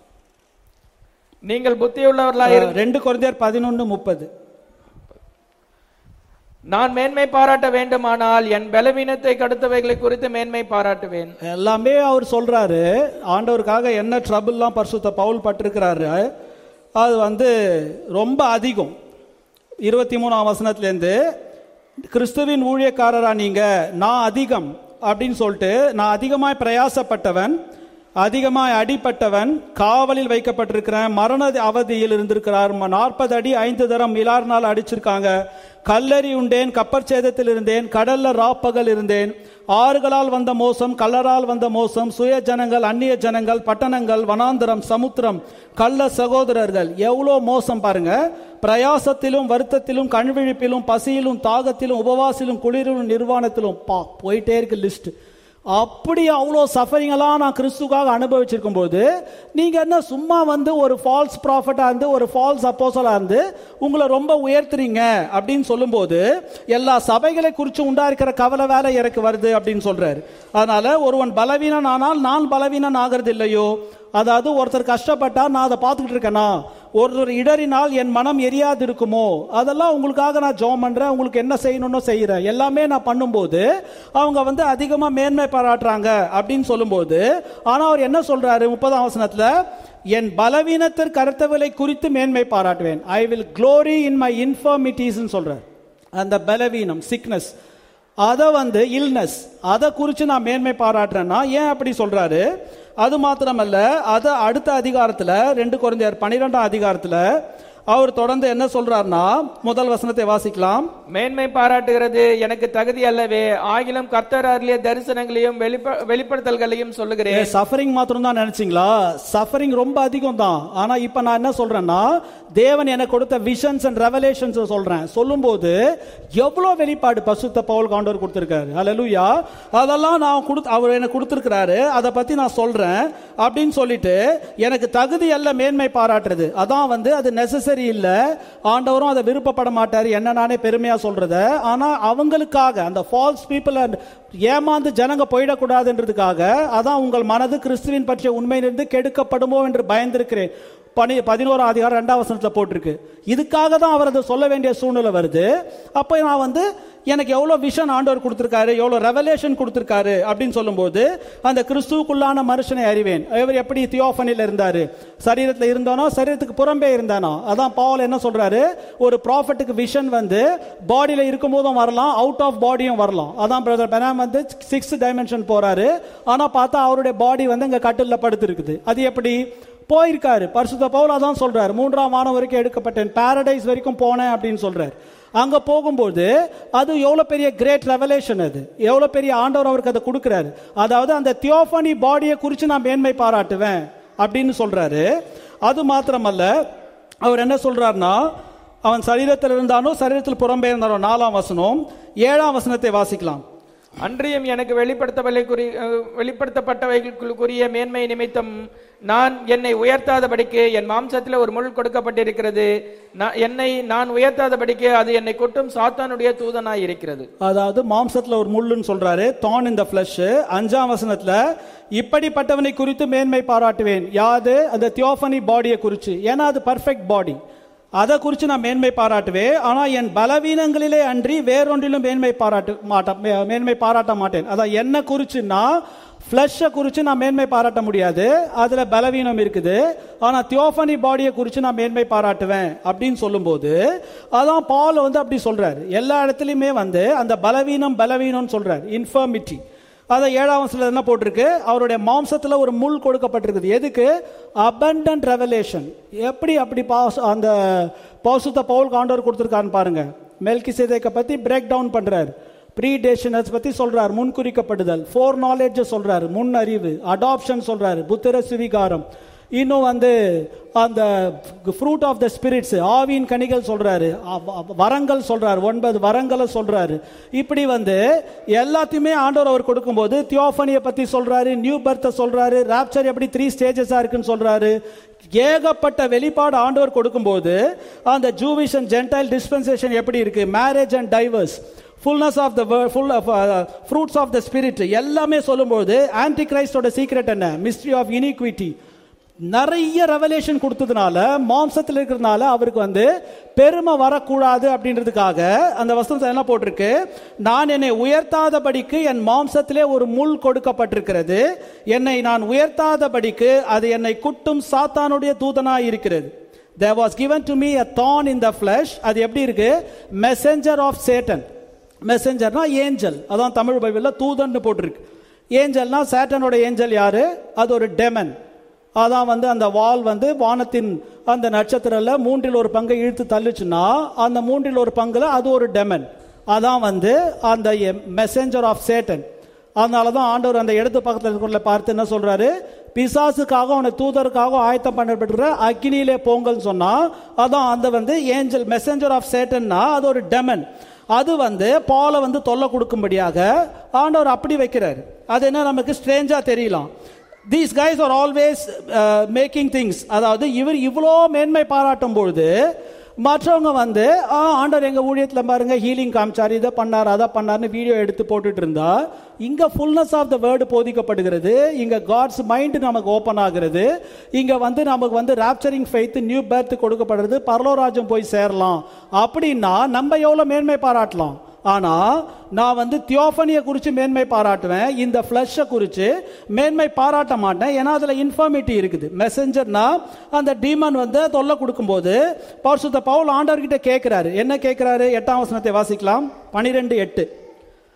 நீங்கள் புத்தியுள்ளவர்களாய் ரெண்டு கொரிந்தியர் பதினொன்று முப்பது. நான் மேன்மை பாராட்ட வேண்டுமானால் என் பலவீனத்தை கடுத்தவைகளை குறித்து மேன்மை பாராட்டுவேன். எல்லாமே அவர் சொல்றாரு. ஆண்டவருக்காக என்ன ட்ரபிள்லாம் பரிசுத்த பவுல் பட்டிருக்கிறாரு அது வந்து ரொம்ப அதிகம். இருபத்தி மூணாம் வசனத்திலேருந்து கிறிஸ்துவின் ஊழியக்காரரா நீங்க, நான் அதிகம் அப்படின்னு சொல்லிட்டு, நான் அதிகமாய் பிரயாசப்பட்டவன், அதிகமாய் அடிப்பட்டவன், காவலில் வைக்கப்பட்டிருக்கிறேன், மரண அவதியில் இருந்திருக்கிறார், நாற்பது அடி ஐந்து தரம் மிலார்னால் அடிச்சிருக்காங்க, கல்லறி உண்டேன், கப்பற்சேதத்தில் இருந்தேன், கடல்ல ராப்பகல் இருந்தேன், ஆறுகளால் வந்த மோசம், கல்லரால் வந்த மோசம், சுய ஜனங்கள், அந்நிய ஜனங்கள், பட்டணங்கள், வனாந்தரம், சமுத்திரம், கள்ள சகோதரர்கள், எவ்வளோ மோசம் பாருங்க. பிரயாசத்திலும் வருத்தத்திலும் கண்விழிப்பிலும் பசியிலும் தாகத்திலும் உபவாசிலும் குளிரிலும் நிர்வாணத்திலும் பா போயிட்டே இருக்கு லிஸ்ட். அப்படி அவ்வளோ சஃபரிங் எல்லாம் நான் கிறிஸ்துக்காக அனுபவிச்சிருக்கும் போது நீங்க என்ன சும்மா வந்து ஒரு ஃபால்ஸ் ப்ராஃபட்டா இருந்து ஒரு ஃபால்ஸ் அப்போஸ்தலரா இருந்து உங்களை ரொம்ப உயர்த்துறீங்க அப்படின்னு சொல்லும் போது எல்லா சபைகளை குறித்து உண்டாயிருக்கிற கவலை வேலை எனக்கு வருது அப்படின்னு சொல்றாரு. அதனால ஒருவன் பலவீனன் ஆனால் நான் பலவீனன் ஆகிறது இல்லையோ, அதாவது ஒருத்தர் கஷ்டப்பட்டா நான் அதை பார்த்துக்கிட்டு இருக்கேனா, ஒருத்தர் இடறினால் என் மனம் எரியாது இருக்குமோ, அதெல்லாம் உங்களுக்காக நான் ஜெபம் பண்றேன், உங்களுக்கு என்ன செய்யணும்னு செய்யறேன், எல்லாமே நான் பண்ணும்போது அவங்க வந்து அதிகமா மேன்மை பாராட்டுறாங்க அப்படின்னு சொல்லும்போது, ஆனா அவர் என்ன சொல்றாரு முப்பதாம் வசனத்துல, என் பலவீனத்திற்கு கருத்தவளை குறித்து மேன்மை பாராட்டுவேன். I will glory in my infirmities சொல்றார். அந்த பலவீனம், சிக்னஸ், அதை வந்து இல்னஸ், அதை குறித்து நான் மேன்மை பாராட்டுறேன்னா ஏன் அப்படி சொல்றாரு? அது மாத்திரமல்ல, அதை அடுத்த அதிகாரத்தில் ரெண்டு கொரிந்தியர் பன்னிரெண்டாம் அதிகாரத்தில் அவர் தொடர்ந்து என்ன சொல்றாருன்னா, முதல் வசனத்தை வாசிக்கலாம். மேன்மை பாராட்டுகிறது எனக்கு தகுதி அல்லவே, ஆகிலும் கர்த்தர் அருளிய தரிசனங்களையும் வெளிப்படுத்தல்களையும் சொல்லுகிறேன். சஃபரிங் மாத்திரம் தான் நினைச்சீங்களா? சஃபரிங் ரொம்ப அதிகம் தான். ஆனா இப்ப நான் என்ன சொல்றேன்னா, தேவன் எனக்கு கொடுத்த விஷன்ஸ் அண்ட் ரெவலேஷன்ஸ் சொல்றேன். சொல்லும்போது எவ்வளவு வெளிப்பாடு பரிசுத்த பவுல் ஆண்டவர் கொடுத்திருக்காரு. ஹல்லேலூயா. அதெல்லாம் நான் கொடுத்து அவர் எனக்கு கொடுத்திருக்கிறாரு, அதை பத்தி நான் சொல்றேன் அப்படின்னு சொல்லிட்டு எனக்கு தகுதி அல்ல மேன்மை பாராட்டுறது. அதான் வந்து அது நெசசரி இல்ல. ஆண்டவரும் அதை விருப்பப்பட மாட்டாரு, என்ன நானே பெருமையா சொல்றத. ஆனா அவங்களுக்காக, அந்த ஃபால்ஸ் பீப்புள் ஏமாந்து ஜனங்க போயிடக்கூடாதுன்றதுக்காக, அதான் உங்கள் மனது கிறிஸ்துவின் பற்றிய உண்மையிலிருந்து கெடுக்கப்படுமோ என்று பயந்திருக்கிறேன். பனி பதினோராம் அதிகாரம் இரண்டாம் வசனத்தில் போட்டிருக்கு. இதுக்காக தான் அவர் அதை சொல்ல வேண்டிய சூழ்நிலை வருது. அப்போ நான் வந்து எனக்கு எவ்வளோ விஷன் ஆண்டவர் கொடுத்துருக்காரு, எவ்வளோ ரெவலேஷன் கொடுத்துருக்காரு அப்படின்னு சொல்லும்போது, அந்த கிறிஸ்துவுக்குள்ளான மனுஷனை அறிவேன். அவர் எப்படி தியோஃபனியில் இருந்தாரு, சரீரத்தில் இருந்தானோ சரீரத்துக்கு புறம்பே இருந்தானோ. அதான் பவுல் என்ன சொல்றாரு, ஒரு ப்ராஃபட்டுக்கு விஷன் வந்து பாடியில் இருக்கும் போதும் வரலாம், அவுட் ஆஃப் பாடியும் வரலாம். அதான் பிரதர் பெனாம் வந்து சிக்ஸ்த் டைமென்ஷன் போறாரு, ஆனால் பார்த்தா அவருடைய பாடி வந்து இங்கே கட்டிலில் படுத்து இருக்குது. அது எப்படி போயிருக்காரு? பரிசுத்த பவுல் அதான் சொல்றாரு, மூன்றாம் வானம் வரைக்கும் எடுக்கப்பட்டேன், பாரடைஸ் வரைக்கும் போனேன் அப்படின்னு சொல்றாரு. அங்க போகும்போது அது எவ்வளவு பெரிய கிரேட் ரெவலேஷன், அது எவ்வளவு பெரிய ஆண்டவர் அவருக்கு அதை கொடுக்கிறாரு. அதாவது அந்த தியோஃபனி பாடியை குறித்து நான் மேன்மை பாராட்டுவேன் அப்படின்னு சொல்றாரு. அது மாத்திரமல்ல, அவர் என்ன சொல்றாருன்னா, அவன் சரீரத்தில் இருந்தானோ சரீரத்தில் புறம்பே இருந்தானோ. நாலாம் வசனம் ஏழாம் வசனத்தை வாசிக்கலாம். அன்றியும் எனக்கு வெளிப்படுத்தப்பட்டவை வெளிப்படுத்தப்பட்டவைகளுக்குரிய மேன்மை நிமித்தம் நான் என்னை உயர்த்தாதபடிக்கு என் மாம்சத்தில் ஒரு முள் கொடுக்கப்பட்டிருக்கிறது. என்னை நான் உயர்த்தாதபடிக்கு அது என்னை கொட்டும் சாத்தானுடைய தூதனாய் இருக்கிறது. அதாவது மாம்சத்துல ஒரு முள்ளுன்னு சொல்றாரு, thorn in the flesh. அஞ்சாம் வசனத்துல இப்படிப்பட்டவனை குறித்து மேன்மை பாராட்டுவேன். யாது? அந்த தியோஃபனி பாடியை குறித்து. ஏன்னா அது பர்ஃபெக்ட் பாடி, அதை குறித்து நான் மேன்மை பாராட்டுவேன். ஆனால் என் பலவீனங்களிலே அன்றி வேறொன்றிலும் மேன்மை பாராட்ட மாட்டேன் மேன்மை பாராட்ட மாட்டேன். அதான் என்ன குறிச்சுன்னா, ஃப்ளஷை குறித்து நான் மேன்மை பாராட்ட முடியாது, அதில் பலவீனம் இருக்குது. ஆனால் தியோஃபனி பாடியை குறித்து நான் மேன்மை பாராட்டுவேன் அப்படின்னு சொல்லும்போது, அதான் பவுல் வந்து அப்படி சொல்றாரு. எல்லா இடத்துலையுமே வந்து அந்த பலவீனம் பலவீனம்னு சொல்றாரு, இன்ஃபர்மிட்டி. அதை ஏழாம் வசனத்துல என்ன போட்டிருக்கு, அவருடைய மாம்சத்துல ஒரு முள் கொடுக்கப்பட்டிருக்குது. எதுக்கு? Abundant revelation. எப்படி அப்படி அந்த பரிசுத்த பவுல் ஆண்டவர் கொடுத்திருக்காருன்னு பாருங்க. மெல்கிசேதேக்கை பத்தி பிரேக் டவுன் பண்றாரு, ப்ரீடேஷனஸ் பத்தி சொல்றாரு, முன்குறிக்கப்படுதல், ஃபோர் நாலேஜ் சொல்றாரு, முன் அறிவு, அடாப்ஷன் சொல்றாரு, புத்திர சுவிகாரம், இன்னும் வந்து அந்த ஃப்ரூட் ஆஃப் த ஸ்பிரிட்ஸ், ஆவியின் கனிகள் சொல்றாரு, வரங்கள் சொல்றாரு, ஒன்பது வரங்களை சொல்றாரு. இப்படி வந்து எல்லாத்தையுமே ஆண்டவர் அவர் கொடுக்கும்போது தியோஃபனியை பத்தி சொல்றாரு, நியூ பர்த்தை சொல்றாரு, ராப்சர் எப்படி த்ரீ ஸ்டேஜஸா இருக்குன்னு சொல்றாரு. ஏகப்பட்ட வெளிப்பாடு ஆண்டவர் கொடுக்கும்போது அந்த ஜூவிஷ் அண்ட் ஜென்டைல் டிஸ்பென்சேஷன் எப்படி இருக்கு, marriage and divorce, fullness of the word, full of uh, fruits of the spirit எல்லாமே சொல்லும்போது ஆன்டி கிரைஸ்டோட சீக்ரெட் என்ன, மிஸ்ட்ரி ஆஃப் இனிக்விட்டி, நிறைய ரெவலேஷன் கொடுத்ததுனால, மாம்சத்தில் இருக்கிறதுனால அவருக்கு வந்து பெருமை வரக்கூடாது அப்படின்றதுக்காக அந்த வசனத்தில் என்ன போட்டிருக்கு, நான் என்னை உயர்த்தாதபடிக்கு என் மாம்சத்திலே ஒரு முள் கொடுக்கப்பட்டிருக்கிறது, என்னை நான் உயர்த்தாதபடிக்கு அது என்னை குட்டும் சாத்தானுடைய தூதனாய் இருக்கிறது. There was given to me a thorn in the flesh. அது எப்படி இருக்கு, messenger of Satan. மெசஞ்சர்னா ஏஞ்சல், அதான் தமிழ் பைபிளில் தூதன் போட்டிருக்கு. ஏஞ்சல்னா சேட்டனோட ஏஞ்சல் யாரு, அது ஒரு டெமன். அதான் வந்து அந்த வால் வந்து வானத்தின் அந்த நட்சத்திரல மூன்றில் ஒரு பங்கை இழுத்து தள்ளுச்சுன்னா அந்த மூன்றில் ஒரு பங்குல அது ஒரு டெமன். அதான் வந்து அந்த மெசஞ்சர் ஆஃப் சேட்டன். அதனால தான் ஆண்டவர் அந்த இடத்து பக்கத்தில் இருக்கிற பார்த்து என்ன சொல்றாரு, பிசாசுக்காக அவனை தூதருக்காக ஆயத்தம் பண்ணப்பட்டிருக்கிற அக்னியிலே போங்கன்னு சொன்னா, அதான் அந்த வந்து ஏஞ்சல் மெசஞ்சர் ஆஃப் சேட்டன்னா அது ஒரு டெமன். அது வந்து பாலை வந்து தொல்லை கொடுக்கும்படியாக ஆண்டவர் அப்படி வைக்கிறார். அது என்ன நமக்கு ஸ்ட்ரேஞ்சா தெரியலாம். These guys are always uh, making things. அதாவது இவர் இவ்வளோ மேன்மை பாராட்டும் பொழுது மற்றவங்க வந்து ஆண்டவர் எங்க ஊழியத்தில் பாருங்க ஹீலிங் காமிச்சார், இதை பண்ணார் அதை பண்ணார்னு வீடியோ எடுத்து போட்டுட்டு இருந்தா, இங்க ஃபுல்னஸ் ஆஃப் த வேர்டு போதிக்கப்படுகிறது, இங்க காட்ஸ் மைண்ட் நமக்கு ஓப்பன் ஆகிறது, இங்க வந்து நமக்கு வந்து ராப்சரிங் ஃபெய்த், நியூ பர்த் கொடுக்கப்படுறது, பரலோராஜ்யம் போய் சேரலாம். அப்படின்னா நம்ம எவ்வளவு மேன்மை பாராட்டலாம். ஆனா நான் வந்து தியோஃபனியை குறித்து மேன்மை பாராட்டுவேன், இந்த ஃபிளஷை குறித்து மேன்மை பாராட்ட மாட்டேன். ஏன்னா அதுல இன்ஃபர்மிட்டி இருக்குது. மெசஞ்சர்னா அந்த டீமன் வந்து தொல்லை கொடுக்கும்போது பரிசுத்த பவுல் ஆண்டவர்கிட்ட கேட்கிறாரு. என்ன கேட்கிறாரு? எட்டாம் வசனத்தை வாசிக்கலாம். பனிரெண்டு எட்டு.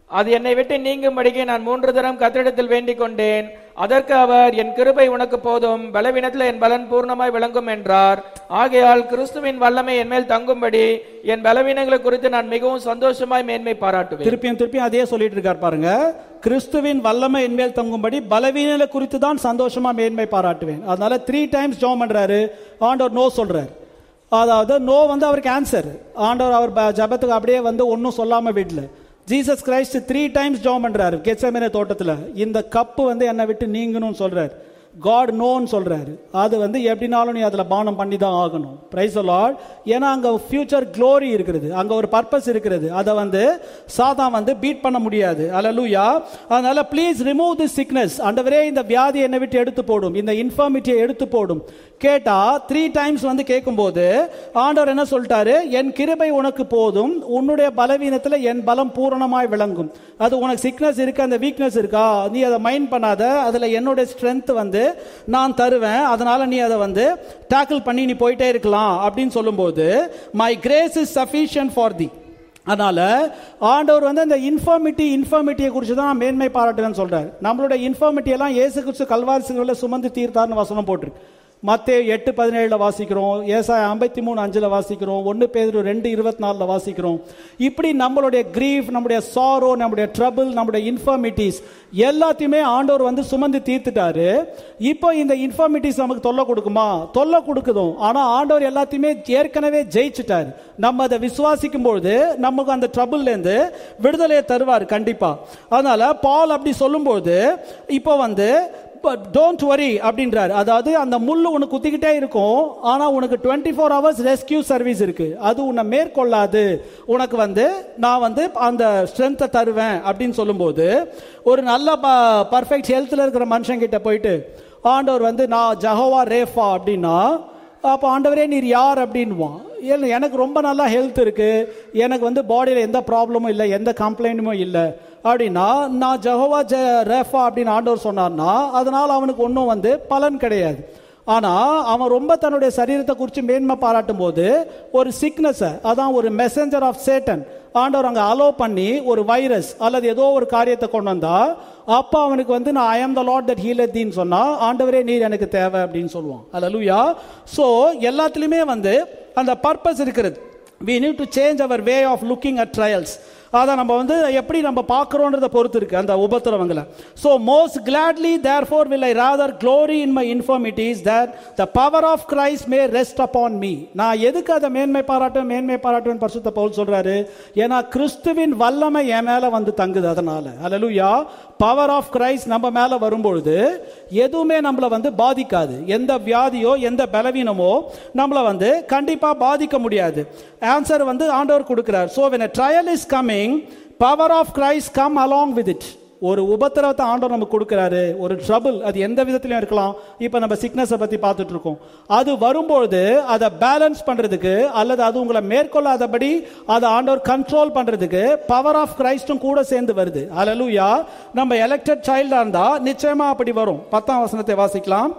அது என்னை விட்டு நீங்கும்படிக்கு நான் மூன்று தரம் கர்த்தரிடத்தில் வேண்டிக் கொண்டேன். அதற்கு அவர், என் கிருபை உனக்கு போதும், பலவீனத்தில் என் பலன் பூர்ணமாய் விளங்கும் என்றார். ஆகையால் கிறிஸ்துவின் வல்லமை என் மேல் தங்கும்படி என் பலவீனங்களை குறித்து நான் மிகவும் சந்தோஷமாய் மேன்மை பாராட்டுவேன். திருப்பியும் திருப்பியும் அதே சொல்லிட்டு இருக்கார் பாருங்க. கிறிஸ்துவின் வல்லமை என் மேல் தங்கும்படி பலவீனங்களை குறித்து தான் சந்தோஷமா மேன்மை பாராட்டுவேன். அதனால த்ரீ டைம்ஸ் ஜெபம் பண்றாரு. ஆண்டவர் நோ சொல்றாரு. அதாவது நோ வந்து அவருக்கு ஆன்சர். ஆண்டவர் அவர் ஜெபத்துக்கு அப்படியே வந்து ஒன்னும் சொல்லாம விடல. ஜீசஸ் கிரைஸ்ட் த்ரீ டைம்ஸ் ஜெபம் பண்றாரு கெத்செமனே தோட்டத்துல. இந்த கப்பு வந்து என்னை விட்டு நீங்கணும்னு சொல்றாரு. காட் நோன்னு சொல்றாரு. அது வந்து எப்படினாலும் நீ அதுல பானம் பண்ணி தான் ஆகணும். Praise the Lord. ஏன்னா அங்க ஃபியூச்சர் க்ளோரி இருக்கிறது, அங்க ஒரு பர்பஸ் இருக்கிறது. அதை வந்து சாதான் வந்து பீட் பண்ண முடியாது. அல்லேலூயா. அதனால ப்ளீஸ் ரிமூவ் தி சிக்னஸ். ஆண்டவரே இந்த வியாதி என்னை விட்டு எடுத்து போடும், இந்த இன்ஃபர்மிட்டியை எடுத்து போடும் கேட்டா த்ரீ டைம்ஸ் வந்து கேட்கும்போது ஆண்டவர் என்ன சொல்லிட்டாரு? என் கிருபை உனக்கு போதும், உன்னுடைய பலவீனத்துல என் பலம் பூரணமாய் விளங்கும். அது உனக்கு சிக்னஸ் இருக்கு, அந்த வீக்னஸ் இருக்கா, நீ அதை மைண்ட் பண்ணாத. அதுல என்னுடைய ஸ்ட்ரென்த் வந்து நான் தருவேன், அதனால நீ அதை வந்து டாக்கிள் பண்ணி நீ போயிட்டே இருக்கலாம் அப்படின்னு சொல்லும்போது my grace is sufficient for thee. அதனால ஆண்டவர் வந்து அந்த இன்ஃபார்மிட்டி இன்ஃபார்மிட்டியை குறித்து தான் நான் மேன்மை பாராட்டுறேன்னு சொல்றாரு. நம்மளுடைய இன்ஃபார்மிட்டி எல்லாம் இயேசு கிறிஸ்து கல்வாரி சிலுவையில சுமந்து தீர்த்தார்னு வசனம் போட்டிருக்கு. மத்தேயு எட்டு பதினேழுல வாசிக்கிறோம், ஏசாயா ஐம்பத்தி மூணு அஞ்சுல வாசிக்கிறோம், ஒன்னு பேதுரு ரெண்டு இருபத்தி நாலுல வாசிக்கிறோம். இப்படி நம்மளுடைய கிரீஃப், நம்முடைய சாரோ, நம்முடைய ட்ரபிள், நம்முடைய இன்ஃபார்மிட்டிஸ் எல்லாத்தையுமே ஆண்டவர் வந்து சுமந்து தீர்த்துட்டாரு. இப்போ இந்த இன்ஃபார்மிட்டிஸ் நமக்கு தொல்லை கொடுக்குமா? தொல்லை கொடுக்குதும். ஆனா ஆண்டவர் எல்லாத்தையுமே ஏற்கனவே ஜெயிச்சுட்டாரு. நம்ம அதை விசுவாசிக்கும் பொழுது நமக்கு அந்த ட்ரபிள்ல இருந்து விடுதலையை தருவார் கண்டிப்பா. அதனால பால் அப்படி சொல்லும்போது இப்போ வந்து டோன்ட் வரி அப்படின்றார். அதாவது அந்த முள்ளு உனக்கு குத்திக்கிட்டே இருக்கும், ஆனா உனக்கு twenty four hours rescue service இருக்கு. அது உன்னை மேற்கொள்ளாது, உனக்கு வந்து நான் வந்து அந்த ஸ்ட்ரென்த்தை தருவேன் அப்படின்னு சொல்லும்போது ஒரு நல்ல பர்ஃபெக்ட் ஹெல்த்ல இருக்கிற மனுஷன் கிட்ட போயிட்டு ஆண்டவர் வந்து நான் ஜெகோவா ரேஃபா அப்படின்னா, அப்போ ஆண்டவரே நீர் யார் அப்படின்வான். எனக்கு ரொம்ப நல்லா ஹெல்த் இருக்கு, எனக்கு வந்து பாடியில் எந்த ப்ராப்ளமும் இல்லை, எந்த கம்ப்ளைண்ட்டுமும் இல்லை அப்படின்னா, நான் ஜெகோவா ஜெ ரேஃபா அப்படின்னு ஆண்டவர் சொன்னார்னா அதனால அவனுக்கு ஒன்றும் வந்து பலன் கிடையாது. ஆனா அவன் ரொம்ப தன்னுடைய சரீரத்தை குறித்து மேன்மை பாராட்டும் போது ஒரு சிக்னஸ், அதான் ஒரு மெசஞ்சர் ஆஃப் சேட்டன் ஆண்டவர் அங்க அலோ பண்ணி ஒரு வைரஸ் அல்லது ஏதோ ஒரு காரியத்தை கொண்டு வந்தா, அப்ப அவனுக்கு வந்து நான் ஐ அம் த லார்ட் தட் ஹீலத் தீன்னு சொன்னா ஆண்டவரே நீர் எனக்கு தேவை அப்படின்னு சொல்லுவான். அல்லேலூயா. சோ எல்லாத்துலயுமே வந்து அந்த பர்பஸ் இருக்கிறது. we need to change our way of looking at trials. அதான் நம்ம வந்து எப்படி நம்ம பார்க்கிறோன்றத பொறுத்து இருக்கு அந்த உபத்திரவங்களை. So most gladly therefore will I rather glory in my infirmities that the power of Christ may rest upon me. நான் எதுக்கு அதை மேன்மை பாராட்டுவேன் மேன்மை பாராட்டுவேன் பரிசுத்த பவுல் சொல்றாரு? ஏன்னா கிறிஸ்துவின் வல்லமை என் மேல வந்து தங்குது. அதனால அல்லேலூயா. பவர் ஆஃப் கிரைஸ்ட் நம்ம மேல வரும்பொழுது எதுவுமே நம்மள வந்து பாதிக்காது. எந்த வியாதியோ எந்த பலவீனமோ நம்மள வந்து கண்டிப்பா பாதிக்க முடியாது. ஆன்சர் வந்து ஆண்டவர் கொடுக்கிறார். So when a trial is coming, power of Christ come along with it. ஒரு உபத்திரவத்தை ஆண்டவர் நமக்கு கொடுக்கிறாரு, ஒரு ட்ரபிள், அது எந்த விதத்திலும் இருக்கலாம். இப்ப நம்ம சிக்னஸை பத்தி பார்த்துட்டு இருக்கோம். அது வரும்போது அதை பேலன்ஸ் பண்றதுக்கு அல்லது அது உங்களை மேற்கொள்ளாதபடி அதை ஆண்டவர் கண்ட்ரோல் பண்றதுக்கு பவர் ஆஃப் கிரைஸ்டும் கூட சேர்ந்து வருது. அல்லேலூயா. நம்ம எலெக்டட் சைல்டா இருந்தா நிச்சயமா அப்படி வரும். பத்தாம் வசனத்தை வாசிக்கலாம்.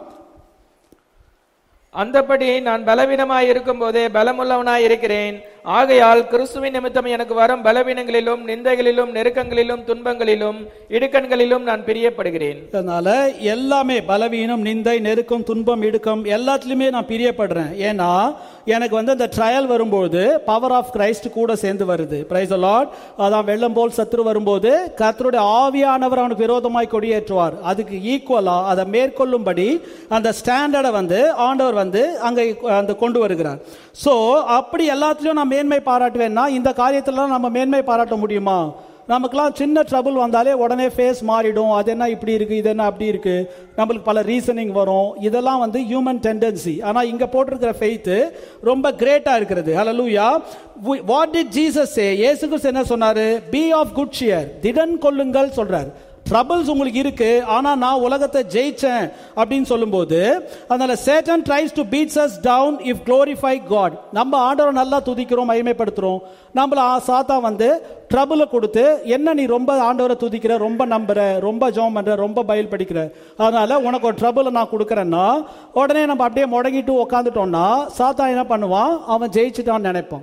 அந்தபடி நான் பலவீனமாய் இருக்கும் போதே பலமுள்ளவனாய் இருக்கிறேன். ஆகையால் கிறிஸ்துவின் நிமித்தம் எனக்கு வரும் பலவீனங்களிலும் நிந்தைகளிலும் நெருக்கங்களிலும் துன்பங்களிலும் இடுக்கண்களிலும் நான் பிரியப்படுகிறேன். அதனால எல்லாமே பலவீனம், நிந்தை, நெருக்கம், துன்பம், இடுக்கம் எல்லாத்துலயுமே நான் பிரியப்படுறேன். ஏன்னா எனக்கு வந்து அந்த ட்ரையல் வரும்போது பவர் ஆஃப் கிரைஸ்ட் கூட சேர்ந்து வருது. Praise the Lord. அதான் வெள்ளம் போல் சத்துரு வரும்போது கர்த்தருடைய ஆவியானவர் அவனுக்கு விரோதமாய் கொடியேற்றுவார். அதுக்கு ஈக்குவலா அதை மேற்கொள்ளும்படி அந்த ஸ்டாண்டர்டை வந்து ஆண்டவர் வந்து அங்க அந்த கொண்டு வருகிறார். சோ அப்படி எல்லாத்துலயும் நான் மேன்மை பாராட்டுவேன்னா இந்த காரியத்துல நம்ம மேன்மை பாராட்ட முடியுமா? நமக்குலாம் சின்ன ட்ரபிள் வந்தாலே உடனே ஃபேஸ் மாறிடும். அது என்ன இப்படி இருக்கு, இது என்ன அப்படி இருக்கு, நம்மளுக்கு பல ரீசனிங் வரும். இதெல்லாம் வந்து ஹியூமன் டெண்டன்சி. ஆனா இங்க போட்டிருக்கிற ஃபெய்த் ரொம்ப கிரேட்டா இருக்கிறது. Hallelujah. What did Jesus say? இயேசு கிறிஸ்து என்ன சொன்னாரு? பி ஆஃப் குட் சியர், திடன் கொள்ளுங்கள் சொல்றாரு. ட்ரபிள்ஸ் உங்களுக்கு இருக்கு, ஆனா நான் உலகத்தை ஜெயிச்சேன் அப்படின்னு சொல்லும்போது அதனால Satan tries to beats us down if glorify God. நம்ம ஆண்டவரை நல்லா துதிக்கிறோம், மகிமைப்படுத்துறோம். நம்மள சாத்தா வந்து ட்ரபிளை கொடுத்து என்ன நீ ரொம்ப ஆண்டவரை துதிக்கிற, ரொம்ப நம்புற, ரொம்ப ஜெபம் பண்ற, ரொம்ப பைபிள் படிக்கிற, அதனால உனக்கு ஒரு ட்ரபிளை நான் கொடுக்கறேன்னா உடனே நம்ம அப்படியே முடங்கிட்டு உட்காந்துட்டோம்னா சாத்தா என்ன பண்ணுவான்? அவன் ஜெயிச்சுட்டான்னு நினைப்பான்.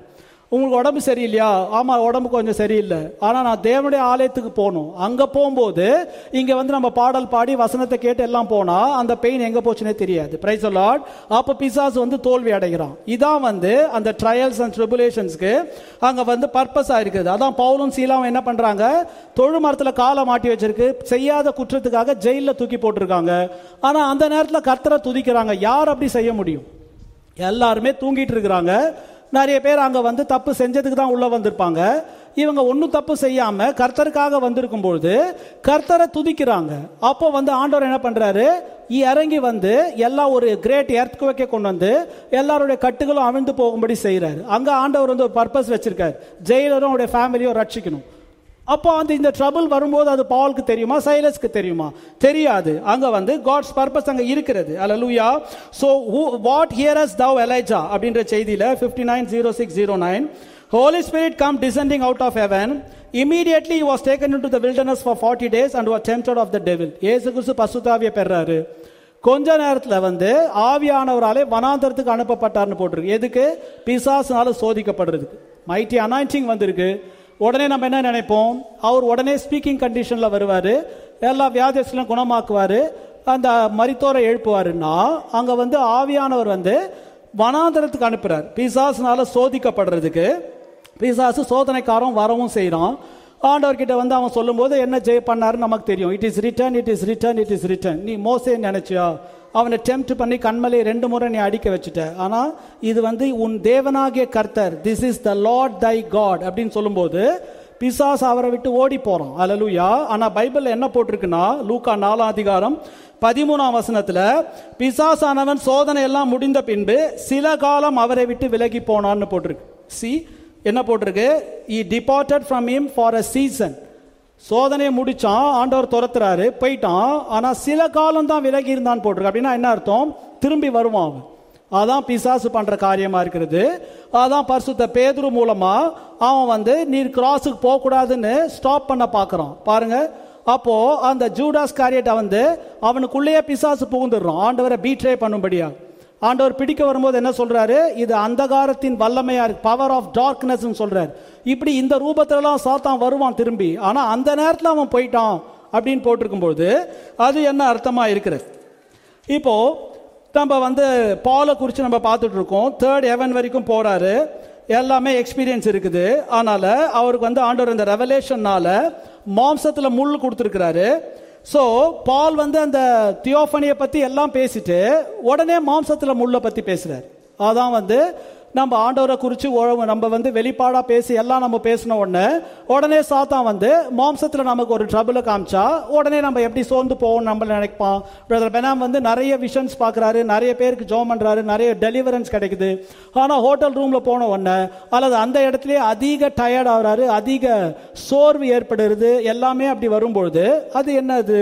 உங்களுக்கு உடம்பு சரியில்லையா? ஆமா, உடம்பு கொஞ்சம் சரியில்லை, ஆனா நான் தேவனுடைய ஆலயத்துக்கு போகணும். அங்க போகும்போது இங்க வந்து நம்ம பாடல் பாடி வசனத்தை கேட்டு எல்லாம் போனா அந்த பெயின் எங்க போச்சுன்னே தெரியாது. Praise the Lord. அப்ப பிசாசு வந்து தோல்வி அடைகிறான். இதான் வந்து அந்த ட்ரையல்ஸ் அண்ட் ட்ரிபுலேஷன்ஸ்க்கு அங்க வந்து பர்பஸா இருக்குது. அதான் பவுலும் சீலாவும் என்ன பண்றாங்க, தொழு மரத்துல காலை மாட்டி வச்சிருக்கு, செய்யாத குற்றத்துக்காக ஜெயில தூக்கி போட்டிருக்காங்க. ஆனா அந்த நேரத்துல கர்த்தரை துதிக்கிறாங்க. யார் அப்படி செய்ய முடியும்? எல்லாருமே தூங்கிட்டு இருக்கிறாங்க. நிறைய பேர் அங்க வந்து தப்பு செஞ்சதுக்கு தான் உள்ள வந்திருப்பாங்க. இவங்க ஒன்னும் தப்பு செய்யாம கர்த்தருக்காக வந்திருக்கும் பொழுது கர்த்தரை துதிக்கிறாங்க. அப்போ வந்து ஆண்டவர் என்ன பண்றாரு, இறங்கி வந்து எல்லாம் ஒரு கிரேட் எர்த்குவேக்கை கொண்டு வந்து எல்லாருடைய கட்டுகளும் அவிழ்ந்து போகும்படி செய்யறாரு. அங்க ஆண்டவர் வந்து ஒரு பர்பஸ் வச்சிருக்காரு, ஜெயிலரும் அவருடைய ஃபேமிலியும் ரட்சிக்கணும். அப்போ அந்த இந்த ட்ரபிள் வரும்போது அது பவுலுக்கு தெரியுமா, சைலஸ்க்கு தெரியுமா? தெரியாது. அங்க வந்து காட்ஸ் பர்பஸ் அங்க இருக்கிறது. Alleluia. So what here's thou Elijah அப்படின்ற செய்தியில ஐம்பத்தி ஒன்பது oh six oh nine, Holy Spirit come descending out of heaven, immediately he was taken into the wilderness for forty days and was tempted of the devil. இயேசு கிறிஸ்து பரிசுத்த ஆவியை பெறாரு. கொஞ்ச நேரத்துல வந்து ஆவியானவராலே வனாந்தரத்துக்கு அனுப்பப்பட்டார்னு போட்டிருக்கு. எதுக்கு? பிசாசுனால சோதிக்கப்படுறதுக்கு. மைட்டி அனாயிண்டிங் வந்திருக்கு. உடனே நம்ம என்ன நினைப்போம், அவர் உடனே ஸ்பீக்கிங் கண்டிஷன்ல வருவாரு, எல்லா வியாதியெல்லாம் குணமாக்குவாரு, அந்த மரித்தோரை எழுப்புவாருன்னா அங்க வந்து ஆவியானவர் வந்து வனாந்தரத்துக்கு அனுப்புறார் பிசாசுனால சோதிக்கப்படுறதுக்கு. பிசாசு சோதனைக்காரன் வரவும் செய்யறான். ஆண்டவர்கிட்ட வந்து அவன் சொல்லும் போது என்ன ஜெய பண்ணாரு நமக்கு தெரியும். It is written, it is written, it is written. நீ மோசே நினைச்சியா, அவனை டெம்ப்ட் பண்ணி கண்மலையை ரெண்டு முறை நீ அடிக்க வச்சுட்ட. ஆனா இது வந்து உன் தேவனாகிய கர்த்தர், this is the Lord thy God அப்படின்னு சொல்லும்போது பிசாசு அவரை விட்டு ஓடி போறான். அல்லேலூயா. ஆனா பைபிள்ல என்ன போட்டிருக்குன்னா, லூக்கா நாலாம் அதிகாரம் பதிமூணாம் வசனத்துல பிசாசானவன் சோதனை எல்லாம் முடிந்த பின்பு சில காலம் அவரை விட்டு விலகி போனான்னு போட்டிருக்கு. சி என்ன போட்டிருக்கு, he departed from him for a season. சோதனையை முடிச்சான், ஆண்டவர் துரத்துறாரு, போயிட்டான், ஆனா சில காலம் தான் விலகி இருந்தான்னு போட்டிருக்கு. அப்படின்னா என்ன அர்த்தம், திரும்பி வருவான் அவன். அதான் பிசாசு பண்ற காரியமா இருக்கிறது. அதான் பரிசுத்த பேதுரு மூலமா அவன் வந்து நீர் கிராஸுக்கு போக கூடாதுன்னு ஸ்டாப் பண்ண பாக்குறான் பாருங்க. அப்போ அந்த ஜூடாஸ் காரியத்தை வந்து அவனுக்குள்ளேயே பிசாசு புகுந்துடுறான் ஆண்டவரை பீட்ரே பண்ணும்படியா. ஆண்டவர் பிடிக்க வரும்போது என்ன சொல்றாரு, இது அந்தகாரத்தின் வல்லமையா இருக்கு, பவர் ஆஃப் டார்க்னஸ் சொல்றாரு. இப்படி இந்த ரூபத்திலாம் சாத்தான் வருவான் திரும்பி. ஆனா அந்த நேரத்தில் அவன் போயிட்டான் அப்படின்னு போட்டிருக்கும்போது அது என்ன அர்த்தமா இருக்கிறது. இப்போ நம்ம வந்து பாலை குறித்து நம்ம பார்த்துட்டு இருக்கோம். தேர்ட் ஹெவன் வரைக்கும் போறாரு, எல்லாமே எக்ஸ்பீரியன்ஸ் இருக்குது. அதனால அவருக்கு வந்து ஆண்டவர் இந்த ரெவலேஷன்னால மாம்சத்துல முள் கொடுத்துருக்கிறாரு. சோ பால் வந்து அந்த தியோஃபனியை பத்தி எல்லாம் பேசிட்டு உடனே மாம்சத்துல முள்ள பத்தி பேசுறாரு. அதான் வந்து நம்ம ஆண்டவரை குறிச்சு நம்ம வந்து வெளிப்பாடா பேசி எல்லாம் நம்ம பேசின உடனே உடனே சாத்தான் வந்து மாம்சத்துல நமக்கு ஒரு ட்ரபிளை காமிச்சா உடனே நம்ம எப்படி சோர்ந்து போவோம் நம்ம நினைப்பான். பிரதர் பெனாம் வந்து நிறைய விஷன்ஸ் பாக்குறாரு, நிறைய பேருக்கு ஜோம் பண்றாரு, நிறைய டெலிவரன்ஸ் கிடைக்குது. ஆனா ஹோட்டல் ரூம்ல போன உடனே அல்லது அந்த இடத்துலயே அதிக டயர்ட் ஆகுறாரு, அதிக சோர்வு ஏற்படுறது, எல்லாமே அப்படி வரும்பொழுது அது என்னது.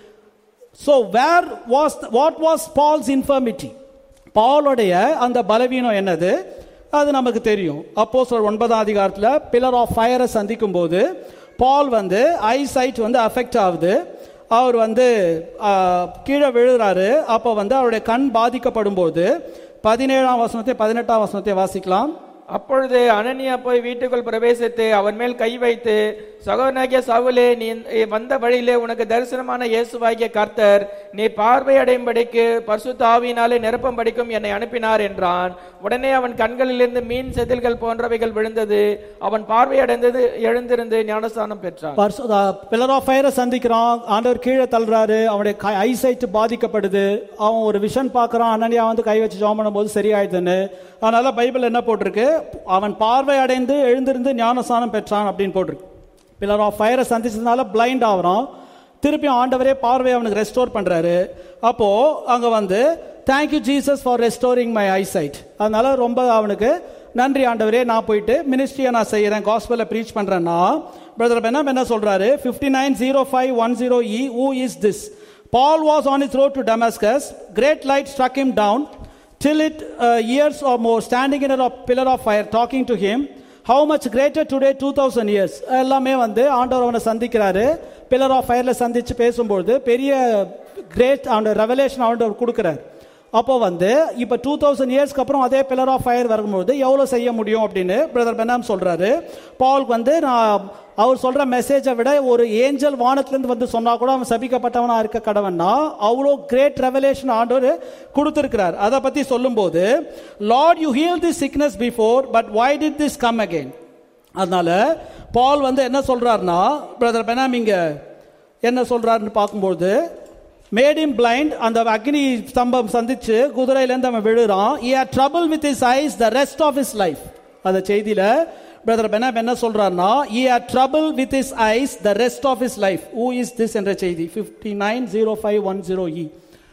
So where was what was Paul's infirmity? பாலுடைய அந்த பலவீனம் என்னது அது நமக்கு தெரியும். அப்போஸ்தலர் ஒன்பதாம் அதிகாரத்துல பில்லர் ஆஃப் ஃபயரை சந்திக்கும் போது பால் வந்து ஐ சைட் வந்து அஃபெக்ட் ஆகுது. அவர் வந்து கீழே விழுறாரு. அப்போ வந்து அவருடைய கண் பாதிக்கப்படும் போது பதினேழாம் வசனத்தை பதினெட்டாம் வசனத்தை வாசிக்கலாம். அப்பொழுது அனனியா போய் வீட்டுக்குள் பிரவேசித்து அவன் மேல் கை வைத்து, சகோதரனாகிய சவுலே, நீ வந்த வழியிலே உனக்கு தரிசனமான இயேசுவாகிய கர்த்தர் நீ பார்வையடையும்படிக்கு பரிசுத்த ஆவியினாலே நிரப்பும்படிக்கும் என்னை அனுப்பினார் என்றான். உடனே அவன் கண்களிலிருந்து மீன் செதில்கள் போன்றவைகள் விழுந்தது. அவன் பார்வையடைந்தது, எழுந்திருந்து ஞானஸ்தானம் பெற்றான். பில்லர் ஆஃப் ஃபயரை சந்திக்கிறான், ஆண்டவர் கீழே தள்ளுறாரு, அவனுடைய ஐசைட் பாதிக்கப்படுது. அவன் ஒரு விஷன் பார்க்கறான், அனனியா வந்து கை வச்சு ஜெபம் பண்ணும்போது சரியாயிடுதுன்னு. அதனால பைபிள் என்ன போட்டிருக்கு, அவன் பார்வை அடைந்து எழுந்திருந்து ஞானஸ்தானம் பெற்றான் அப்படின்னு போட்டிருக்கு. பில்லர் ஆஃப் ஃபயரை சந்திச்சதுனால பிளைண்ட் ஆகிறான், திருப்பி ஆண்டவரே பார்வை அவனுக்கு ரெஸ்டோர் பண்றாரு. அப்போ அங்க வந்து thank you Jesus for restoring my eyesight. அதனால ரொம்ப அவனுக்கு நன்றி ஆண்டவரே, நான் போயிட்டு மினிஸ்ட்ரியை நான் செய்யறேன், காஸ்பலை ப்ரீச் பண்றேன்னா பிரதர் பெனாம் என்ன சொல்றாரு, fifty nine zero five one zero E who is this? Paul was on his road to Damascus. Great light struck him down till it uh, years or more, standing in a pillar of fire, talking to him. How much greater today, two thousand years. எல்லாமே வந்து ஆண்டவர் அவனை சந்திக்கிறாரு, pillar of ஃபயர்ல சந்திச்சு பேசும்போது பெரிய great அந்த revelation ஆண்டவர் கொடுக்கிறார். அப்போ வந்து இப்போ டூ தௌசண்ட் இயர்ஸ்க்கு அப்புறம் அதே பில்லர் ஆஃப் ஃபயர் வரும்போது எவ்வளோ செய்ய முடியும் அப்படின்னு பிரதர் பெனாம் சொல்றாரு. பால் வந்து நான் அவர் சொல்ற மெசேஜை விட ஒரு ஏஞ்சல் வானத்திலிருந்து வந்து சொன்னா கூட அவன் சபிக்கப்பட்டவனா இருக்க கடவன்னா அவ்வளோ கிரேட் ரெவலேஷன் ஆண்டவர் கொடுத்திருக்கிறார். அதை பத்தி சொல்லும் போது Lord you heal this sickness before but why did this come again. அதனால பால் வந்து என்ன சொல்றாருன்னா பிரதர் பெனாம் இங்க என்ன சொல்றாருன்னு பார்க்கும்போது மேட் இம் பிளைண்ட், அந்த அக்னி ஸ்தம்பம் சந்திச்சு குதிரையிலேருந்து அவன் விழுறான். he had trouble with his eyes the rest of his life. அந்த செய்தியில பிரதர் பெனாம் என்ன சொல்றாருன்னா he had trouble with his eyes the rest of his life. who is this என்ற செய்தி fifty nine zero five one zero E.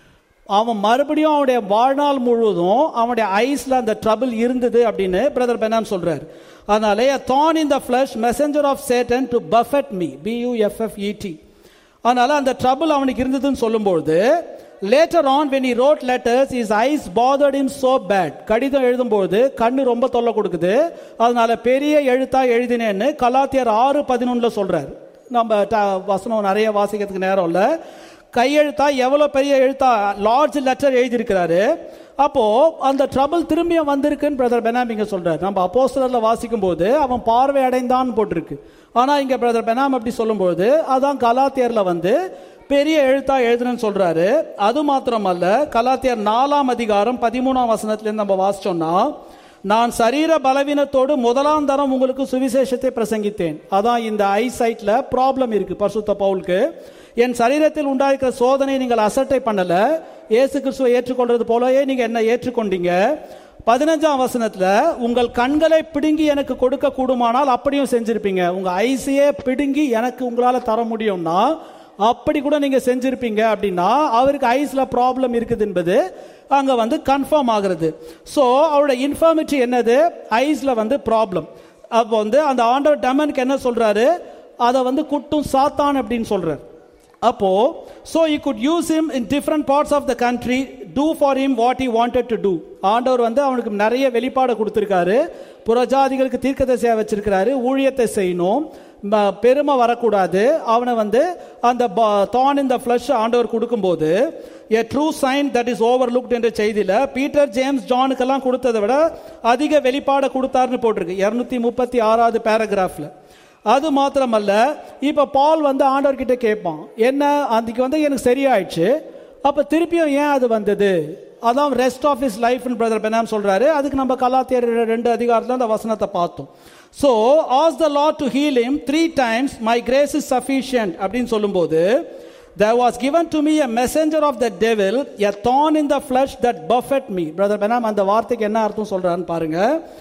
அவன் மறுபடியும் அவனுடைய வாழ்நாள் முழுவதும் அவனுடைய ஐஸ்ல அந்த ட்ரபிள் இருந்தது அப்படின்னு பிரதர் பெனாம் சொல்றாரு. அதனால a thorn in the flesh, messenger of Satan to buffet me, b u f f e t. அதனால அந்த ட்ரபிள் அவனுக்கு இருந்ததுன்னு சொல்லும்போது later on when he wrote letters his eyes bothered him so bad. கடிதம் எழுதும்போது கண்ணு ரொம்ப தொல்லை கொடுக்குது, அதனால பெரிய எழுத்தா எழுதினேன்னு கலாத்தியர் ஆறு பதினொன்னுல சொல்றாரு. நம்ம வசனம் நிறைய வாசிக்கிறதுக்கு நேரம் இல்லை. கையெழுத்தா எவ்வளவு பெரிய எழுத்தா லார்ஜ் லெட்டர் எழுதியிருக்கிறாரு. அப்போ அந்த ட்ரபிள் திரும்பியும் வந்திருக்குன்னு பிரதர் பெனாம் இங்க சொல்றாரு. நம்ம அப்போஸ்தலர்ல வாசிக்கும் போது அவன் பார்வை அடைந்தான் போட்டிருக்கு. ஆனா இங்க பிரதர் பெனாம் அப்படி சொல்லும்போது அதான் கலாத்தியர்ல வந்து பெரிய எழுத்தா எழுதுன்னு சொல்றாரு. அது மாத்திரமல்ல, கலாத்தியர் நாலாம் அதிகாரம் பதிமூணாம் வசனத்திலிருந்து நம்ம வாசிச்சோம்னா நான் சரீர பலவீனத்தோடு முதலாம் தரம் உங்களுக்கு சுவிசேஷத்தை பிரசங்கித்தேன். அதான் இந்த ஐ சைட்ல ப்ராப்ளம் இருக்கு பரிசுத்த பவுலுக்கு. என் சரீரத்தில் உண்டாயிருக்கிற சோதனை நீங்கள் அசட்டை பண்ணல, இயேசு கிறிஸ்துவை ஏற்றுக்கொள்றது போலவே நீங்க என்ன ஏற்றுக்கொண்டீங்க. பதினஞ்சாம் வசனத்துல உங்கள் கண்களை பிடுங்கி எனக்கு கொடுக்க கூடுமானால் அப்படியும் செஞ்சிருப்பீங்க. உங்க ஐஸையே பிடுங்கி எனக்கு உங்களால தர முடியும்னா அப்படி கூட நீங்க செஞ்சிருப்பீங்க அப்படின்னா அவருக்கு ஐஸ்ல ப்ராப்ளம் இருக்குது என்பது அங்க வந்து கன்ஃபார்ம் ஆகிறது. சோ அவரோட இன்ஃபார்மிட்டி என்னது, ஐஸ்ல வந்து ப்ராப்ளம். அப்போ வந்து அந்த ஆண்டவர் டெமனுக்கு என்ன சொல்றாரு, அதை வந்து குட்டும் சாத்தான் அப்படின்னு சொல்றாரு. அப்போ so he could use him in different parts of the country, do for him what he wanted to do. ஆண்டவர் வந்து அவனுக்கு நிறைய வெளிப்பாடு கொடுத்திருக்காரு. புறஜாதிகளுக்கு தீர்க்கதரிசியா வச்சிருக்கிறாரு, ஊழியத்தை செய்யணும், பெருமை வரக்கூடாது. அவனை வந்து அந்த thorn in the flesh ஆண்டவர் கொடுக்கும்போது a true sign that is overlooked என்ற செய்தியில பீட்டர் ஜேம்ஸ் ஜானுக்கெல்லாம் கொடுத்ததை விட அதிக வெளிப்பாடு கொடுத்தாருன்னு போட்டிருக்கு இருநூத்தி முப்பத்தி ஆறாவது பேராகிராஃப்ல. அது மாத்திரமல்ல, இப்ப பால் வந்து ஆண்டவர் கிட்ட கேட்பான், என்ன அன்னைக்கு வந்து எனக்கு சரியாயிடுச்சு, அப்ப திருப்பியும் ஏன் அது வந்தது, அதான் rest of his life brother Branham சொல்றாரு. அதுக்கு நம்ம கலாத்தியர் ரெண்டு அதிகாரத்துல அந்த வசனத்தை பார்த்தோம். So ask the Lord to heal him three times, my grace is sufficient அப்படின்னு சொல்லும்போது there was given to me a messenger of the devil, a thorn in the flesh that buffet me. Brother Branham அந்த வார்த்தைக்கு என்ன அர்த்தம் சொல்றான்னு பாருங்க.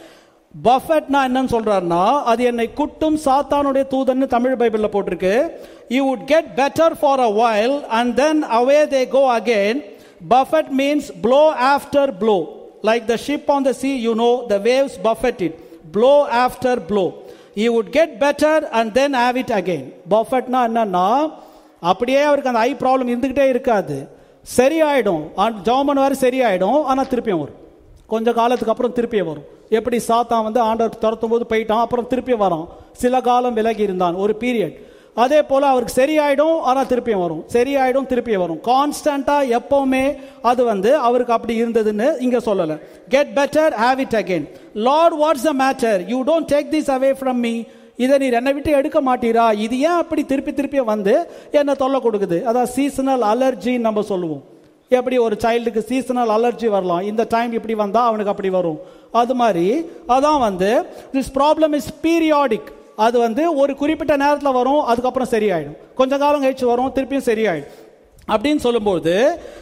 பஃபெட்னா என்னன்னு சொல்றாருன்னா அது என்னை குட்டும் சாத்தானுடைய தூதன்னு தமிழ் பைபிள்ல போட்டிருக்கு. You would get better for a while and then away they go again. Buffet means blow after blow, like the ship on the sea, you know, the waves buffet it, blow after blow. You would get better and then have it again. Buffetனா என்னன்னா அப்படியே அவருக்கு அந்த ஐ problem இருந்துகிட்டே இருக்காது, சரியாயிடும், ஜெபம் வரை சரியாயிடும், ஆனா திருப்பியும் வரும், கொஞ்ச காலத்துக்கு அப்புறம் திருப்பியும் வரும். எப்படி சாத்தான் வந்து ஆண்டவர் துரத்தும் போது போயிட்டான், அப்புறம் திருப்பி வரான், சில காலம் விலகி இருந்தான் ஒரு பீரியட். அதே போல அவருக்கு சரியாயிடும், ஆனா திருப்பியும் வரும், சரியாயிடும், திருப்பியும் வரும், கான்ஸ்டன்டா எப்பவுமே அது வந்து அவருக்கு அப்படி இருந்ததுன்னு இங்க சொல்லல. Get better, have it again. Lord what's the matter, you don't take this away from me. இதை நீர் என்னை விட்டு எடுக்க மாட்டீரா, இது ஏன் அப்படி திருப்பி திருப்பி வந்து என்ன தொல்லை கொடுக்குது. அதான் சீசனல் அலர்ஜின்னு நம்ம சொல்லுவோம். எப்படி ஒரு சைல்டுக்கு சீசனல் அலர்ஜி வரலாம், இந்த டைம் இப்படி வந்தா அவனுக்கு அப்படி வரும். அது மாதிரி அதான் வந்து திஸ் ப்ராப்ளம் இஸ் பீரியாடிக். அது வந்து ஒரு குறிப்பிட்ட நேரத்தில் வரும், அதுக்கப்புறம் சரியாயிடும், கொஞ்ச காலம் கழிச்சு வரும், திருப்பியும் சரியாயிடும் அப்படின்னு சொல்லும்போது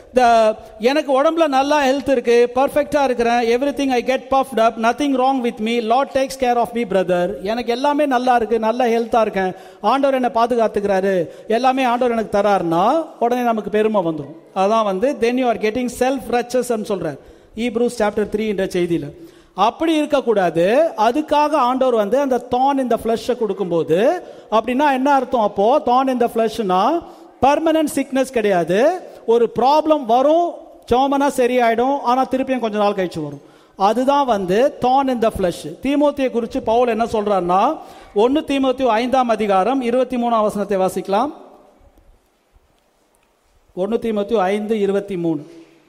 எனக்கு உடம்புல நல்லா ஹெல்த் இருக்கு, பர்ஃபெக்டா இருக்கிறேன், everything I get puffed up, nothing wrong with me, Lord takes care of me brother, எனக்கு எல்லாமே நல்லா இருக்கு, நல்ல ஹெல்த்தா இருக்கேன், ஆண்டவர் என்னை பாதுகாத்துக்கிறாரு, எல்லாமே ஆண்டவர் எனக்கு தராருன்னா உடனே நமக்கு பெருமை வந்துடும். அதான் வந்து then you are getting self righteous சொல்றார் ஹீப்ரூஸ் சாப்டர் த்ரீ என்ற செய்தியில. அப்படி இருக்கக்கூடாது. அதுக்காக ஆண்டவர் வந்து அந்த thorn in the flesh கொடுக்கும்போது அப்படின்னா என்ன அர்த்தம், அப்போ thorn in the fleshனா பர்மனன்ட் சிக்னஸ் கிடையாது. ஒரு ப்ராப்ளம் வரும், சோமனா சரியாயிடும், ஆனா திருப்பியும் கொஞ்ச நாள் கழிச்சு வரும். அதுதான் வந்து thorn in the flesh. தீமோத்தியை குறித்து பவுல் என்ன சொல்றாருன்னா ஒன்னு தீமோத்தி ஐந்தாம் அதிகாரம் இருபத்தி மூணாம் வசனத்தை வாசிக்கலாம். ஒன்னு தீமோத்தி ஐந்து இருபத்தி மூணு.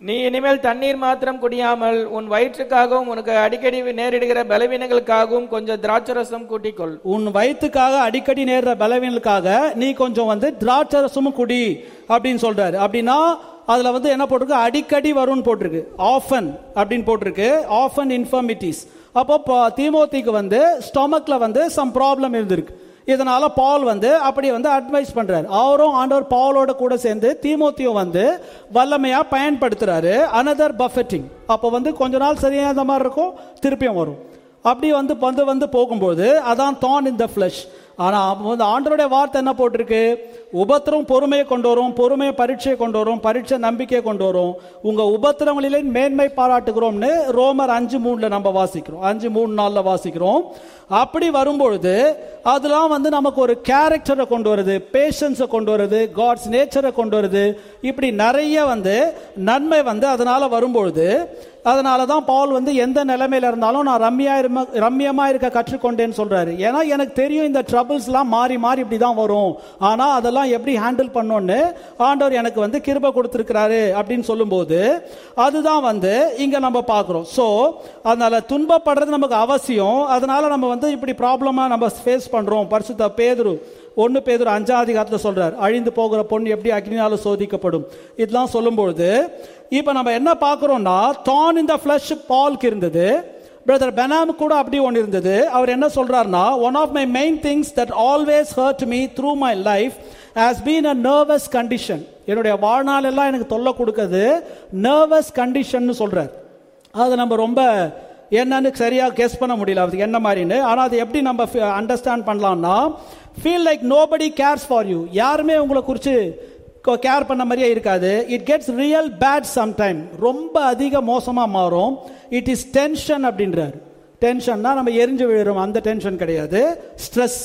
நீ இனிமேல் தண்ணீர் மாத்திரம் குடியாமல் உன் வயிற்றுக்காகவும் உனக்கு அடிக்கடி நேரிடுகிற பலவீனங்களுக்காகவும் கொஞ்சம் திராட்சரசம் கூட்டிக்கொள். உன் வயிற்றுக்காக அடிக்கடி நேர்ற பலவீனங்களுக்காக நீ கொஞ்சம் வந்து திராட்சரசமும் குடி அப்படின்னு சொல்றாரு. அப்படின்னா அதுல வந்து என்ன போட்டிருக்கு, அடிக்கடி வரும்னு போட்டிருக்கு, ஆஃபன் அப்படின்னு போட்டிருக்கு, ஆஃபன் இன்ஃபர்மிட்டிஸ். அப்போ தீமோத்திக்கு வந்து ஸ்டொமக்ல வந்து சம் ப்ராப்ளம் இருந்திருக்கு. இதனால பால் வந்து அப்படி வந்து அட்வைஸ் பண்றாரு. அவரும் ஆண்டவர் பாலோட கூட சேர்ந்து தீமோத்தியும் வந்து வல்லமையா பயன்படுத்துறாரு. அனதர் பஃபெட்டிங். அப்போ வந்து கொஞ்ச நாள் சரியான மாதிரி இருக்கும், திருப்பியும் வரும். அப்படி வந்து வந்து வந்து போகும்போது அதான் thorn in the flesh. ஆனா ஆண்டவருடைய வார்த்தை என்ன போட்டிருக்கு, உபத்திரம் பொறுமையை கொண்டு வரும், பொறுமையை பரீட்சையை கொண்டு வரும், பரீட்சை நம்பிக்கையை கொண்டு வரும், உங்க உபத்திரங்களிலே மேன்மை பாராட்டுகிறோம்னு ரோமர் அஞ்சு மூணுல நம்ம வாசிக்கிறோம், அஞ்சு மூணு நாள்ல வாசிக்கிறோம். அப்படி வரும்பொழுது அதெல்லாம் வந்து நமக்கு ஒரு கேரக்டரை கொண்டு வருது, பேஷன்ஸை கொண்டு வருது, காட்ஸ் நேச்சரை கொண்டு வருது. இப்படி நிறைய வந்து நன்மை வந்து அதனால வரும்பொழுது, அதனால தான் பவுல் வந்து எந்த நிலைமையில இருந்தாலும் நான் ரம்யா ரம்யமா இருக்க கற்றுக்கொண்டேன்னு சொல்றாரு. ஏன்னா எனக்கு தெரியும் இந்த ட்ரபிள்ஸ்லாம் மாறி மாறி இப்படி தான் வரும், ஆனா அதெல்லாம் எப்படி ஹேண்டில் பண்ணோன்னு ஆண்டவர் எனக்கு வந்து கிருபை கொடுத்திருக்கிறாரு அப்படின்னு சொல்லும்போது அதுதான் வந்து இங்க நம்ம பார்க்கிறோம். ஸோ அதனால துன்பப்படுறது நமக்கு அவசியம். அதனால நம்ம வந்து இப்படி ப்ராப்ளமா நம்ம ஃபேஸ் பண்றோம். பரிசுத்த பேதுரு ஒன்னு பேதுரு அஞ்சாம் அதிகாரத்தில் சொல்றார், அழிந்து போகிற பொண்ணு எப்படி அக்னியால சோதிக்கப்படும். இதெல்லாம் சொல்லும்பொழுது இப்ப நம்ம என்ன பார்க்கிறோம்னா, thorn in the flesh பால்க்கு இருந்தது, பிரதர் பெனாம் கூட அப்படி ஒன்று இருந்தது. அவர் என்ன சொல்றாருன்னா, one of my main things that always hurt me through my life has been a nervous condition. என்னுடைய வாழ்நாள் எல்லாம் எனக்கு தொல்லை கொடுக்குது நர்வஸ் கண்டிஷன் சொல்றார். அது நம்ம ரொம்ப என்னன்னு சரியா கெஸ் பண்ண முடியல அதுக்கு என்ன மாதிரின்னு. ஆனா அது எப்படி நம்ம அண்டர்ஸ்டாண்ட் பண்ணலாம்னா, feel like nobody cares for you, யாருமே உங்களை குறித்து கேர் பண்ண மாதிரியே இருக்காது. It gets real bad sometime, ரொம்ப அதிக மோசமா மாறும். இட் இஸ் டென்ஷன் அப்படின்றாரு. டென்ஷன்னா நம்ம எரிஞ்சு விழுறோம், அந்த டென்ஷன் கிடையாது, ஸ்ட்ரெஸ்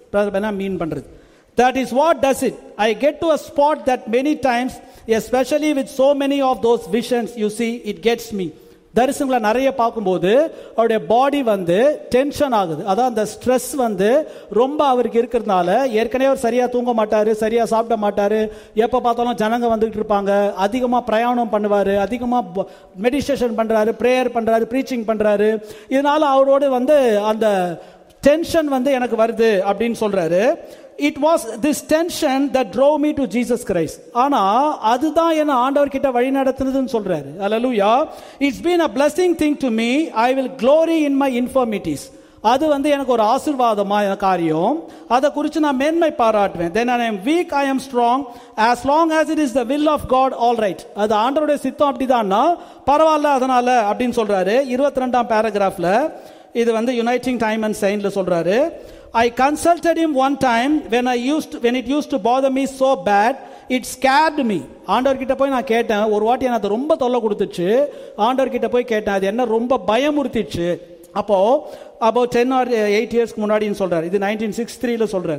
மீன் பண்றது. That is what does it. I get to a spot that many times, especially with so many of those visions, you see, it gets me. தரிசனங்களை நிறைய பார்க்கும்போது அவருடைய பாடி வந்து டென்ஷன் ஆகுது. அதான் அந்த ஸ்ட்ரெஸ் வந்து ரொம்ப அவருக்கு இருக்கிறதுனால, ஏற்கனவே அவர் சரியா தூங்க மாட்டாரு, சரியா சாப்பிட மாட்டாரு, எப்ப பார்த்தாலும் ஜனங்க வந்துகிட்டு இருப்பாங்க, அதிகமா பிரயாணம் பண்ணுவாரு, அதிகமா மெடிடேஷன் பண்றாரு, பிரேயர் பண்றாரு, ப்ரீச்சிங் பண்றாரு. இதனால அவரோட வந்து அந்த டென்ஷன் வந்து எனக்கு வருது அப்படின்னு சொல்றாரு. It was this tension that drove me to Jesus Christ. ஆனா அதுதான் என்ன ஆண்டவர் கிட்ட வழி நடத்துனதுன்னு சொல்றாரு. Hallelujah. It's been a blessing thing to me. I will glory in my infirmities. அது வந்து எனக்கு ஒரு ஆசீர்வாதமான காரியம். அதை குறித்து நான் மேன்மை பாராட்டுவேன். Then I am weak, I am strong. As long as it is the will of God, all right. அது ஆண்டவருடைய சித்தம் அப்படிதான்னா பரவாயில்ல அதனால அப்படின்னு சொல்றாரு. இருபத்தி ரெண்டாம் பேராகிராஃப்ல இது வந்து யுனைட்டிங் டைம் அண்ட் சைன்ல சொல்றாரு. I consulted him one time when I used to, when it used to bother me so bad, it scared me. ஆண்டவர் கிட்ட போய் நான் கேட்டேன், ஒரு வாட்டி எனக்கு ரொம்ப தொல்லை கொடுத்துச்சு, ஆண்டவர் கிட்ட போய் கேட்டேன், அது என்ன ரொம்ப பயமுறுத்திச்சு. அப்போ about ten or eight இயர்ஸ்க்கு முன்னாடின்னு சொல்றாரு. இது நைன்டீன் சிக்ஸ்டி த்ரீல சொல்றாரு.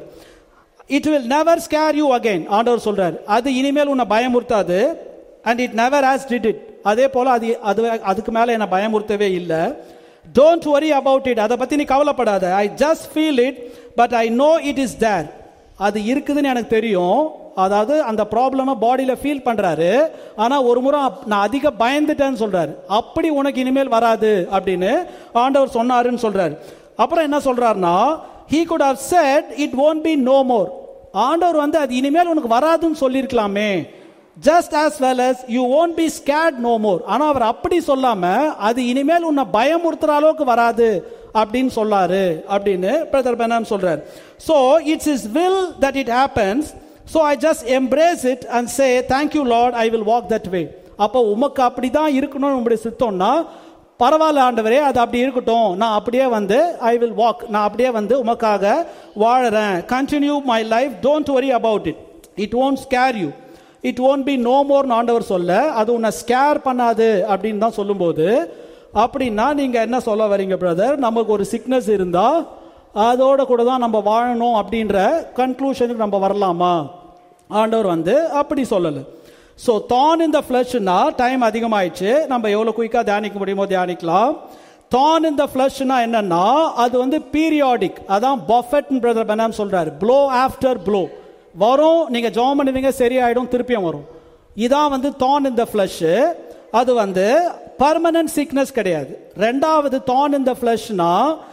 It will never scare you again. ஆண்டவர் சொல்றாரு, அது இனிமேல் உன்னை பயமுறுத்தாது. And it never has did it. அதே போல அது அதுக்கு மேல என்ன பயமுறுத்தவே இல்லை. Don't worry about it. அதை பத்தி நீ கவலைப்படாத. I just feel it, but I know it is there. அது இருக்குதுன்னு எனக்கு தெரியும். அதாவது அந்த ப்ராப்ளமை பாடியில ஃபீல் பண்றாரு. ஆனா ஒரு முறை நான் அதிக பயந்துட்டேன்னு சொல்றாரு. அப்படி உனக்கு இனிமேல் வராது அப்படின்னு ஆண்டவர் சொன்னாருன்னு சொல்றாரு. அப்புறம் என்ன சொல்றாருன்னா, he could have said it won't be no more. ஆண்டவர் வந்து அது இனிமேல் உனக்கு வராதுன்னு சொல்லியிருக்கலாமே. Just as well as you won't be scared no more. ஆனா அவர் அப்படி சொல்லாம அது இனிமேல் உன்னை பயமுறுத்துற அளவுக்கு வராது அப்படின்னு சொல்லாரு அப்படின்னு பிரதர் பெனாம் சொல்றார். So it's his will that it happens. So I just embrace it and say thank you Lord, I will walk that way. அப்போ உமக்கு அப்படிதான் இருக்கணும்னு உங்களுடைய சித்தம்னா பரவாயில்ல ஆண்டவரே, அது அப்படி இருக்கட்டும், நான் அப்படியே வந்து ஐ வில் வாக், நான் அப்படியே வந்து உமக்காக வாழறேன். Continue my life, don't worry about it. It won't scare you. It won't be no more ஆண்டவர் சொல்ல, அது உன்னை ஸ்கேர் பண்ணாது அப்படின்னு தான் சொல்லும்போது, அப்படின்னா நீங்க என்ன சொல்ல வரீங்க பிரதர், நமக்கு ஒரு சிக்னஸ் இருந்தா அதோட கூட தான் நம்ம வாழணும் அப்படின்ற கன்க்ளூஷனுக்கு நம்ம வரலாமா? ஆண்டவர் வந்து அப்படி சொல்லல. ஸோ thorn in the fleshனா டைம் அதிகமாயிடுச்சு, நம்ம எவ்வளவு குயிக்கா தியானிக்க முடியுமோ தியானிக்கலாம். thorn in the fleshனா என்னன்னா அது வந்து பீரியாடிக். அதான் பஃபெட் பிரதர் பெனாம் சொல்றாரு, ப்ளோ ஆஃப்டர் ப்ளோ வரும், நீங்க ஜெபம் பண்ணுவீங்க சரியாயிடும், திருப்பியும் வரும். இதான் வந்து thorn in the flesh. அது வந்து பர்மனன்ட் சிக்னஸ் கிடையாது. ரெண்டாவது thorn in the fleshனா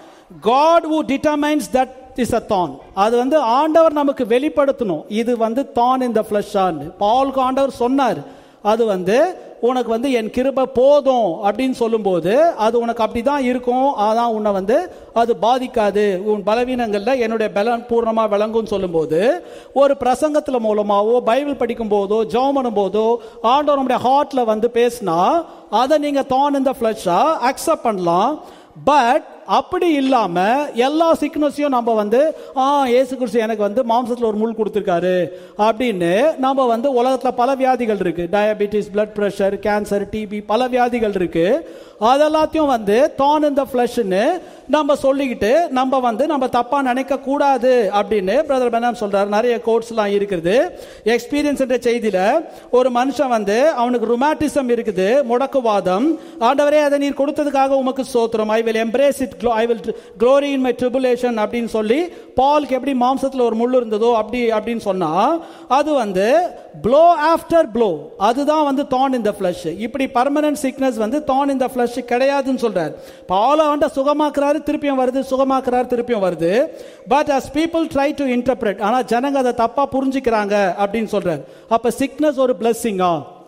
God who determines that is a thorn. அது வந்து ஆண்டவர் நமக்கு வெளிப்படுத்தணும் இது வந்து thorn in the flesh ஆன்னு. பவுலுக்கு ஆண்டவர் சொன்னார் அது வந்து உனக்கு வந்து என் கிருபை போதும் அப்படின்னு சொல்லும்போது அது உனக்கு அப்படிதான் இருக்கும். அதான் உன்னை வந்து அது பாதிக்காது, உன் பலவீனங்கள்ல என்னுடைய பலன் பூர்ணமா விளங்கும் சொல்லும்போது ஒரு பிரசங்கத்துல மூலமாவோ பைபிள் படிக்கும் போதோ ஜெபம் பண்ணும் போதோ ஆண்டவர் நம்முடைய ஹார்ட்ல வந்து பேசினா அதை நீங்க thorn in the flesh accept பண்ணலாம். பட் அப்படி இல்லாம எல்லா சிக்னஸையும் நம்ம வந்து ஆ இயேசு கிறிஸ்து எனக்கு வந்து மாம்சத்துல ஒரு முள் கொடுத்திருக்காரு அப்படின்னு நம்ம வந்து உலகத்துல பல வியாதிகள் இருக்கு, diabetes, blood pressure, cancer, TB, பல வியாதிகள் இருக்கு. அதெல்லாத்தையும் வந்து thorn in the fleshன்னு நம்ம சொல்லிக்கிட்டு நம்ம வந்து நம்ம தப்பா நினைக்க கூடாது அப்படின்னு பிரதர் பெனாம் சொல்றாரு. நிறைய கோட்ஸ் எல்லாம் இருக்குது. எக்ஸ்பீரியன்ஸ் என்ற செய்தியில ஒரு மனுஷன் வந்து அவனுக்கு ருமாட்டிசம் இருக்குது, முடக்குவாதம். ஆண்டவரே அதை நீர் கொடுத்ததுக்காக உமக்கு ஸ்தோத்திரம், I will embrace it, I will glory in my tribulation அப்படின்னு சொல்லி பாலுக்கு எப்படி மாம்சத்துல ஒரு முள் இருந்ததோ அப்படி அப்படின்னு சொன்னா அது வந்து ப்ளோ ஆஃப்டர் ப்ளோ, அதுதான் வந்து thorn in the flesh. இப்படி பர்மனன்ட் சிக்னஸ் வந்து thorn in the flesh கிடையாதுன்னு சொல்றாரு. பால ஆண்ட சுகமாக்குறாரு, திருப்பியும் வருது, சுகமாக்குறாரு, திருப்பியும் வருது. But as people try to interpret, ஆனா ஜனங்க அதை தப்பா புரிஞ்சுக்கிறாங்க அப்படின்னு சொல்றாரு. அப்ப சிக்னஸ் ஒரு பிளெஸிங்கா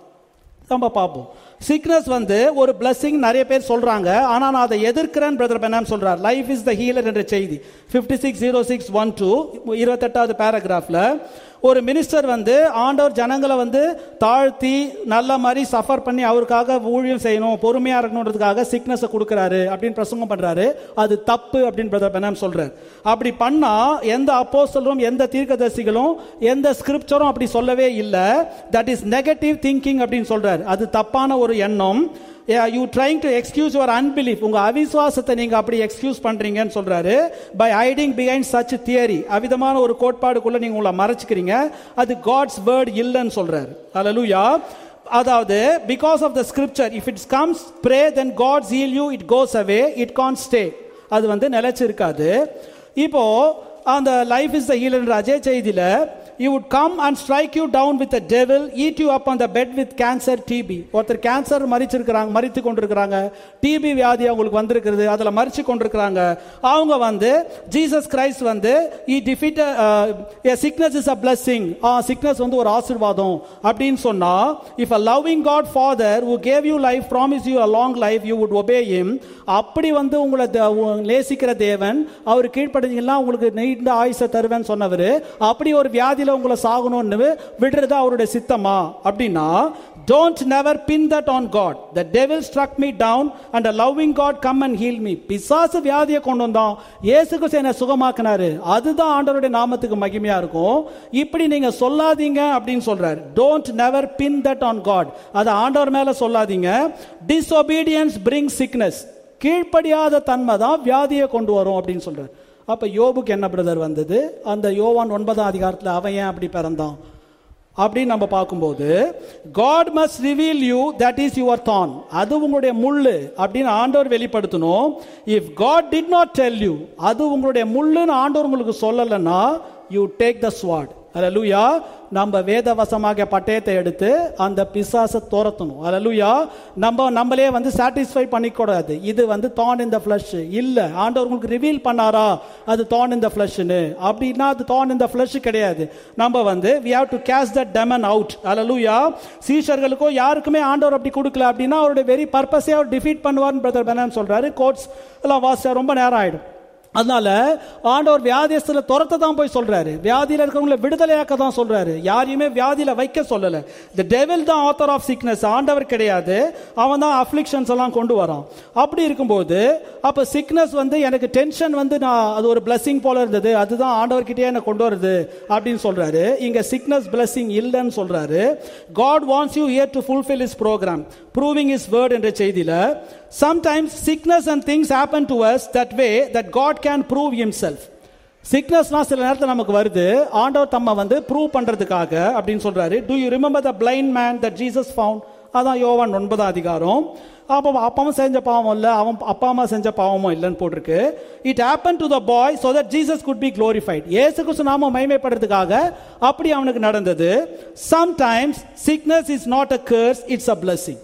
நம்ம பார்ப்போம். சிக்னஸ் வந்து ஒரு பிளெஸிங் நிறைய பேர் சொல்றாங்க, ஆனா நான் அதை எதிர்க்கிறேன் பிரதர் பெனாம் சொல்றார். லைஃப் இஸ் த ஹீலர் என்ற செய்தி fifty six zero six one two இருபத்தெட்டாவது பேராகிராஃப்ல ஒரு மினிஸ்டர் வந்து ஆண்டவர் ஜனங்களை வந்து தாழ்த்தி நல்ல மாதிரி சஃபர் பண்ணி அவருக்காக ஊழியம் செய்யணும், பொறுமையா இருக்கணுன்றதுக்காக சிக்னஸ் கொடுக்கிறாரு அப்படின்னு பிரசங்கம் பண்றாரு. அது தப்பு அப்படின்னு பிரதர் பெனாம் சொல்றாரு. அப்படி பண்ணா எந்த அப்போஸ்தலரும் எந்த தீர்க்கதரிசிகளும் எந்த ஸ்கிரிப்சரும் அப்படி சொல்லவே இல்லை. தட் இஸ் நெகட்டிவ் திங்கிங் அப்படின்னு சொல்றாரு. அது தப்பான ஒரு எண்ணம். you trying to excuse your unbelief, உங்க அவிசுவாசத்தை நீங்க அப்படி எக்ஸ்கியூஸ் பண்றீங்கன்னு சொல்றாரு. by hiding behind such a theory, அவிதமான ஒரு கோட்பாடுக்குள்ள நீங்க உங்களை மறைச்சுக்கிறீங்க. அது God's word இல்லன்னு சொல்றாரு. ஹalleluya. அதாவது because of the scripture, if it comes pray then God heal you, it goes away, it can't stay, அது வந்து நிலைச்சிருக்காது. இப்போ அந்த லைஃப் இஸ் த ஹீலர் என்ற அதே செய்தியில he would come and strike you down with the devil, eat you up on the bed with cancer, T B. ஒருத்தர் cancer மரிச்சிருக்கிறாங்க, மரித்து கொண்டிருக்கிறாங்க, டிபி வியாதி அவங்களுக்கு வந்திருக்கிறது, அதுல மரிச்சு கொண்டிருக்கிறாங்க. அவங்க வந்து ஜீசஸ் கிரைஸ்ட் வந்து he defeated uh, a sickness is a blessing, ah sickness வந்து ஒரு ஆசீர்வாதம் அப்படின்னு சொன்னா, if a loving God Father who gave you life promise you a long life, you would obey him. அப்படி வந்து உங்களை நேசிக்கிற தேவன் அவர் கீழ்ப்படிஞ்சீங்கன்னா உங்களுக்கு நீண்ட ஆயுசை தருவேன்னு சொன்னவர், அப்படி ஒரு வியாதி உங்களை சாகணும்னு விடுறது அவருடைய சித்தமா அப்படின்னா, don't never pin that on God. The devil struck me down and a loving God come and heal me. பிசாசு வியாதியை கொண்டு வந்தான், இயேசு கிறிஸ்து என்னை சுகமாக்கினாரு, அதுதான் ஆண்டவருடைய நாமத்துக்கு மகிமையா இருக்கும். இப்படி நீங்க சொல்லாதீங்க அப்படின்னு சொல்றாரு. don't never pin that on God, அது ஆண்டவர் மேல சொல்லாதீங்க. disobedience brings sickness, கீழ்ப்படியாத தன்மை தான் வியாதியை கொண்டு வரும் அப்படின்னு சொல்றாரு. அப்ப யோபுக்கு என்ன பிரதர் வந்தது? அந்த யோவான் ஒன்பதாம் அதிகாரத்தில் அவன் ஏன் அப்படி பிறந்தான் அப்படின்னு நம்ம பார்க்கும்போது, God must reveal you that is your thorn, அது உங்களுடைய முள்ளு அப்படின்னு ஆண்டவர் வெளிப்படுத்தணும். if God did not tell you, அது உங்களுடைய முள்ளுன்னு ஆண்டவர் உங்களுக்கு சொல்லலைன்னா, you take the sword. அல்லேலூயா. நம்ம வேதவசமாக பட்டயத்தை எடுத்து அந்த பிசாசை துரத்தணும். அல்லேலூயா. நம்ம நம்மளே வந்து சாட்டிஸ்ஃபை பண்ணிக்கூடாது. இது வந்து thorn in the flesh இல்ல, ஆண்டவர் உங்களுக்கு ரிவீல் பண்ணாரா அது thorn in the fleshன்னு, அப்படின்னா அது thorn in the flesh கிடையாது. நம்ம வந்து we have to cast that demon out. அல்லேலூயா. சீஷர்களுக்கோ யாருக்குமே ஆண்டவர் அப்படி கொடுக்கல அப்படின்னா அவருடைய வெரி பர்பஸே அவர் டிஃபீட் பண்ணுவார்னு பிரதர் பெனாம் சொல்றாரு. கோட்ஸ் எல்லாம் வாசிச்சா ரொம்ப நேரம் ஆயிடும். அதனால ஆண்டவர் வியாதியஸ்தல துரத்த தான் போய் சொல்றாரு, வியாதியில இருக்கிறவங்களை விடுதலையாக்க தான் சொல்றாரு, யாரையுமே வியாதியில வைக்க சொல்லல. the devil தான் author of sickness, ஆண்டவர் கிடையாது. அவன் தான் afflictions எல்லாம் கொண்டு வரான். அப்படி இருக்கும்போது அப்ப sickness வந்து எனக்கு டென்ஷன் வந்து நான் அது ஒரு blessing போல இருந்தது, அதுதான் ஆண்டவர் கிட்டே என்ன கொண்டு வருது அப்படின்னு சொல்றாரு. இங்க sickness blessing இல்லன்னு சொல்றாரு. God wants you here to fulfill his program, proving his word என்ற செய்தியில sometimes sickness and things happen to us that way that God can prove himself. sicknessனா சில நேரத்துல நமக்கு வருது, ஆண்டவர் தம்மை வந்து ப்ரூவ் பண்றதுக்காக அப்படின்னு சொல்றாரு. do you remember the blind man that Jesus found? அதான் யோவான் ஒன்பதாம் அதிகாரம். அப்போ அப்பாவும் செஞ்ச பாவம் இல்ல, அவன் அப்பா அம்மா செஞ்ச பாவமும் இல்லைன்னு போட்டிருக்கு. it happened to the boy so that Jesus could be glorified. இயேசு கிறிஸ்து நாம மகிமைப்படுறதுக்காக அப்படி அவனுக்கு நடந்தது. sometimes sickness is not a curse, it's a blessing.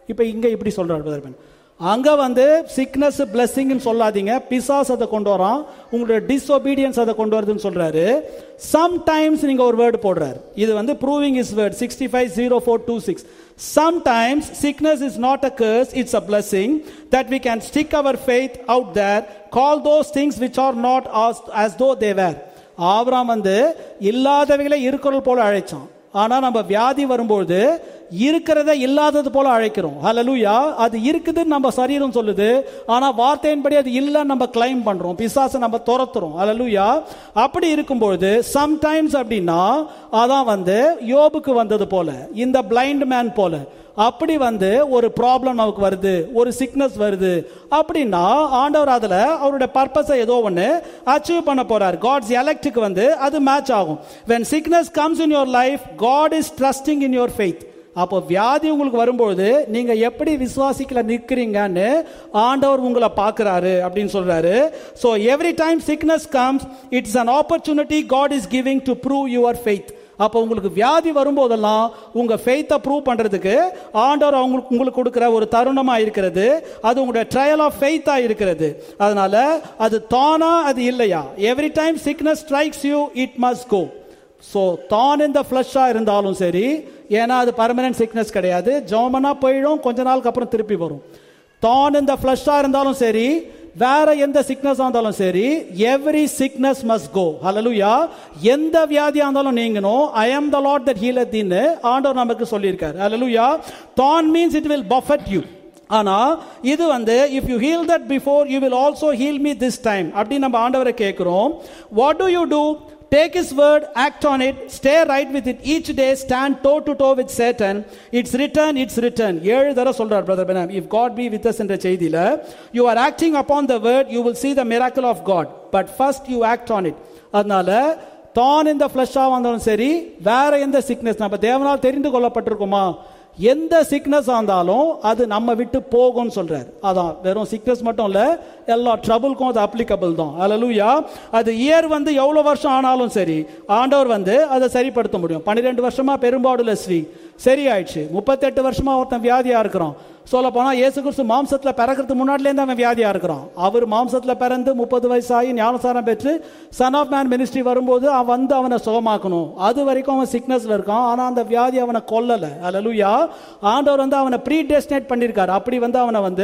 இப்போ இங்க இப்படி சொல்றாரு பிரதர். அங்க வந்து சிக்னஸ் பிளெஸிங்னு சொல்லாதீங்க, பிசாஸ் அதை கொண்டு வரான், உங்களுடைய டிஸ்ஒபீடியன்ஸ் அதை கொண்டு வருதுன்னு சொல்றாரு. சம்டைம்ஸ் நீங்க ஒரு வேர்டு போடுறாரு, இது வந்து proving his word sixty five zero four two six. Sometimes sickness is not a curse, it's a blessing that we can stick our faith out there, call those things which are not as, as though they were. ஆபிரகாம் வந்து இல்லாதவைகளை இருக்கிறது போல அழைச்சான். ஆனா நம்ம வியாதி வரும்போது இருக்கிறத இல்லாதது போல அழைக்கிறோம். ஹல்லேலூயா. அது இருக்குதுன்னு நம்ம சரீரம் சொல்லுது, ஆனா வார்த்தையின்படி அது இல்லைன்னு நம்ம கிளைம் பண்றோம், பிசாசை நம்ம துரத்துறோம். ஹல்லேலூயா. அப்படி இருக்கும்போது சம்டைம்ஸ் அப்படின்னா அதான் வந்து யோபுக்கு வந்தது போல, இந்த பிளைண்ட் மேன் போல, அப்படி வந்து ஒரு ப்ராப்ளம் நமக்கு வருது, ஒரு சிக்னஸ் வருது அப்படின்னா ஆண்டவர் அதுல அவருடைய பர்பஸை ஏதோ ஒன்று அச்சீவ் பண்ண போறார். காட்ஸ் எலெக்ட்டுக்கு வந்து அது மேட்ச் ஆகும். when sickness comes in your life, God is trusting in your faith. அப்போ வியாதி உங்களுக்கு வரும்போது நீங்க எப்படி விசுவாசிக்கல நிற்கிறீங்கன்னு ஆண்டவர் உங்களை பார்க்கிறாரு அப்படின்னு சொல்றாரு. so every time sickness comes, it's an opportunity God is giving to prove your faith. அப்போ உங்களுக்கு வியாதி வரும்போதெல்லாம் உங்க ஃபெய்த்தை ப்ரூவ் பண்றதுக்கு ஆண்டவர் அவங்களுக்கு உங்களுக்கு கொடுக்கிற ஒரு தருணமா இருக்கிறது. அது உங்களுடைய ட்ரையல் ஆஃப் ஃபெய்த்தா இருக்கிறது. அதனால அது தானா அது இல்லையா. Every time sickness strikes you, it must go. So தான் இந்த ஃப்ளஷ்ஷா இருந்தாலும் சரி, ஏன்னா அது பர்மனன்ட் சிக்னஸ் கிடையாது, ஜோமனா போயிடும், கொஞ்ச நாளுக்கு அப்புறம் திருப்பி வரும். தான் இந்த ஃப்ளஷ்ஷா இருந்தாலும் சரி, வேற எந்த சிக்னஸ் இருந்தாலும் சரி, every sickness must go. Hallelujah. எந்த வியாதியா இருந்தாலும் நீங்கணும், ஐ அம் த லார்ட் தட் ஹீலத் ன்னு ஆண்டவர் நமக்கு சொல்லியிருக்கார். ஹல்லேலூயா. தான் means it will buffet you. ஆனா இது வந்து if you heal that before, you will also heal me this time அப்படி நம்ம ஆண்டவரை கேட்கிறோம். what do you do? Take his word, act on it, stay right with it each day, stand toe to toe with Satan. It's written, it's written. ஏழு தடவை சொல்றார் brother Branham, if God be with us என்ற செய்தியில, you are acting upon the word, you will see the miracle of God, but first you act on it. அதனால தான் இந்த ஃப்ளஷ்ஷா வந்தாலும் சரி, வேற எந்த சிக்னஸ் நம்ம தேவனால் தெரிந்து கொள்ளப்பட்டிருக்குமா, எந்த சிக்னஸ் ஆனாலும் அது நம்ம விட்டு போகும்னு சொல்றாரு. அதான் வெறும் சிக்னஸ் மட்டும் இல்ல, எல்லா ட்ரபிள்க்கும் அது அப்ளிகபிள் தான். ஹல்லேலூயா. அது இயர் வந்து எவ்வளவு வருஷம் ஆனாலும் சரி, ஆண்டவர் வந்து அதை சரிப்படுத்த முடியும். பன்னிரெண்டு வருஷமா பெரும்பாடுல ஸ்ரீ சரி ஆயிடுச்சு, முப்பத்தெட்டு வருஷமா ஒருத்தன் வியாதியா இருக்கிறான். சொல்ல போனா இயேசு கிறிஸ்து மாம்சத்துல பிறக்கிறதுக்கு முன்னாடிலேருந்து அவன் வியாதியா இருக்கிறான். அவர் மாம்சத்துல பிறந்து முப்பது வயசாகி ஞானசாரம் பெற்று சன் ஆஃப் மேன் மினிஸ்ட்ரி வரும்போது அவன் வந்து அவனை சுகமாக்கணும். அது வரைக்கும் அவன் சிக்னஸ்ல இருக்கான், ஆனா அந்த வியாதி அவனை கொல்லல. ஹல்லேலூயா. ஆண்டவர் வந்து அவனை ப்ரீ டெஸ்டினேட் பண்ணிருக்காரு, அப்படி வந்து அவனை வந்து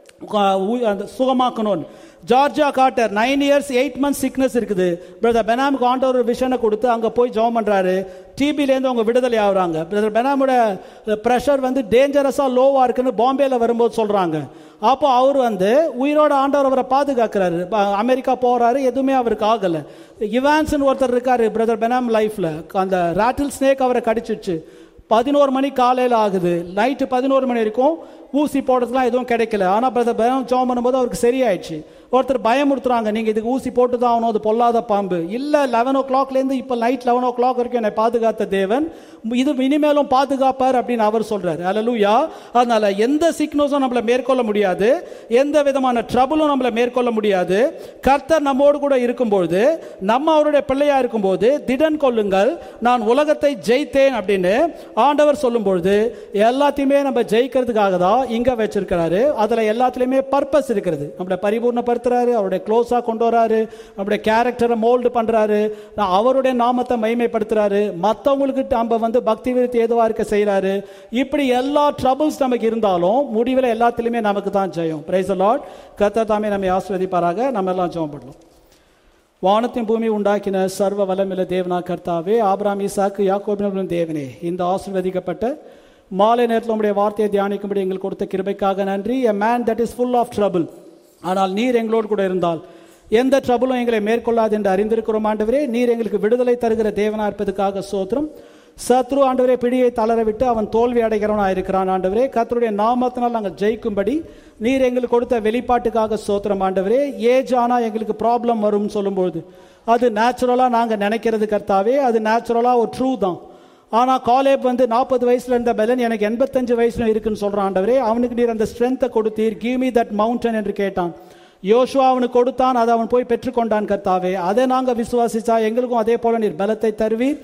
சுகமாக்கணும். Georgia Carter nine years eight months sickness இருக்குது. பிரதர் பெனாமுக்கு ஆண்டவர் ஒரு விஷனை கொடுத்து அங்கே போய் ஜெபம் பண்ணுறாரு, டிபிலேருந்து அவங்க விடுதலை ஆகுறாங்க. பிரதர் பெனாமோட ப்ரெஷர் வந்து டேஞ்சரஸாக லோவாக இருக்குன்னு பாம்பேயில் வரும்போது சொல்கிறாங்க. அப்போ அவர் வந்து உயிரோட ஆண்டவர் அவரை பாதுகாக்கிறாரு. அமெரிக்கா போகிறாரு, எதுவுமே அவருக்கு ஆகலை. இவான்ஸ்ன்னு ஒருத்தர் இருக்காரு பிரதர் பெனாம் லைஃப்பில், அந்த ராட்டில் ஸ்னேக் அவரை கடிச்சிடுச்சு. பதினோரு மணி காலையில் ஆகுது, நைட்டு பதினோரு மணி வரைக்கும் ஊசி போடுறதுலாம் எதுவும் கிடைக்கல. ஆனால் பிரதர் பெனாம் ஜெபம் பண்ணும்போது அவருக்கு சரியாயிடுச்சு. ஒருத்தர் பயமுறுத்துறாங்க, நீங்க இதுக்கு ஊசி போட்டு தான் ஆகணும், அது பொல்லாத பாம்பு. இல்ல, லெவன் ஓ கிளாக்லேருந்து இப்போ நைட் லெவன் ஓ கிளாக் வரைக்கும் என்னை பாதுகாத்த தேவன் இது இனிமேலும் பாதுகாப்பார் அப்படின்னு அவர் சொல்றாரு. ஹல்லேலூயா. அதனால எந்த சிக்னஸும் நம்மளை மேற்கொள்ள முடியாது, எந்த விதமான ட்ரபிளும் நம்மளை மேற்கொள்ள முடியாது. கர்த்தர் நம்மோடு கூட இருக்கும்போது, நம்ம அவருடைய பிள்ளையா இருக்கும்போது, திடன் கொள்ளுங்கள், நான் உலகத்தை ஜெயித்தேன் அப்படின்னு ஆண்டவர் சொல்லும்பொழுது எல்லாத்தையுமே நம்ம ஜெயிக்கிறதுக்காக தான் இங்க வச்சிருக்கிறாரு. அதுல எல்லாத்துலயுமே பர்பஸ் இருக்கிறது. நம்மளை பரிபூர்ணப்படுத்துறாரு, அவருடைய க்ளோஸா கொண்டு வராரு, நம்முடைய கேரக்டரை மோல்டு பண்றாரு, அவருடைய நாமத்தை மகிமைப்படுத்துறாரு, மற்றவங்களுக்கு நம்ம வந்து பக்தி விருத்தி ஏதுவா இருக்க செய்யறாரு. இப்படி எல்லா ட்ரபிள்ஸ் நமக்கு இருந்தாலும் முடிவில் எல்லாத்திலுமே நமக்கு தான் ஜெயம். Price the Lord. கர்த்தர் தாமே நம்மை ஆசீர்வதிப்பாராக. நம்ம எல்லாம் ஜெபம் பண்ணலாம். வானத்தின் பூமி உண்டாக்கின சர்வ வல்லமையுள்ள தேவனா கர்த்தாவே, ஆபிரகாம் ஈசாக்கு யாக்கோபின் தேவனே, இந்த ஆசீர்வதிக்கப்பட்ட மாலை நேரத்தில் உங்களுடைய வார்த்தையை தியானிக்கும்படி எங்களுக்கு கொடுத்த கிருபைக்காக நன்றி. a man that is full of trouble, ஆனால் நீர் எங்களோடு கூட இருந்தால் எந்த ட்ரபிளும் எங்களை மேற்கொள்ளாது என்று அறிந்திருக்கிறோம் ஆண்டவரே. நீர் எங்களுக்கு விடுதலை தருகிற தேவனா இருப்பதற்காக ஸ்தோத்திரம். சத்ரு ஆண்டவரே பிடியை தளர விட்டு அவன் தோல்வி அடைகிறவனாக இருக்கிறான் ஆண்டவரே. கர்த்தருடைய நாமத்தினால் நாங்கள் ஜெயிக்கும்படி நீர் எங்களுக்கு கொடுத்த வெளிப்பாட்டுக்காக ஸ்தோத்திரம் ஆண்டவரே. ஏஜ் ஆனால் எங்களுக்கு ப்ராப்ளம் வரும்னு சொல்லும்போது அது நேச்சுரலாக நாங்கள் நினைக்கிறது கர்த்தாவே, அது நேச்சுரலாக ஒரு ட்ரூ தான். ஆனால் காலேப் வந்து நாற்பது வயசுல இருந்த பலன் எனக்கு எண்பத்தஞ்சு வயசுல இருக்குன்னு சொல்றான் ஆண்டவரே. அவனுக்கு நீர் அந்த ஸ்ட்ரென்த்தை கொடுத்தீர். கிவ் மீ தட் மவுண்டன் என்று கேட்டான். யோசுவா அவனுக்கு கொடுத்தான், அதை அவன் போய் பெற்றுக்கொண்டான் கர்த்தாவே. அதை நாங்கள் விசுவாசிச்சா எங்களுக்கும் அதே போல நீர் பலத்தை தருவீர்.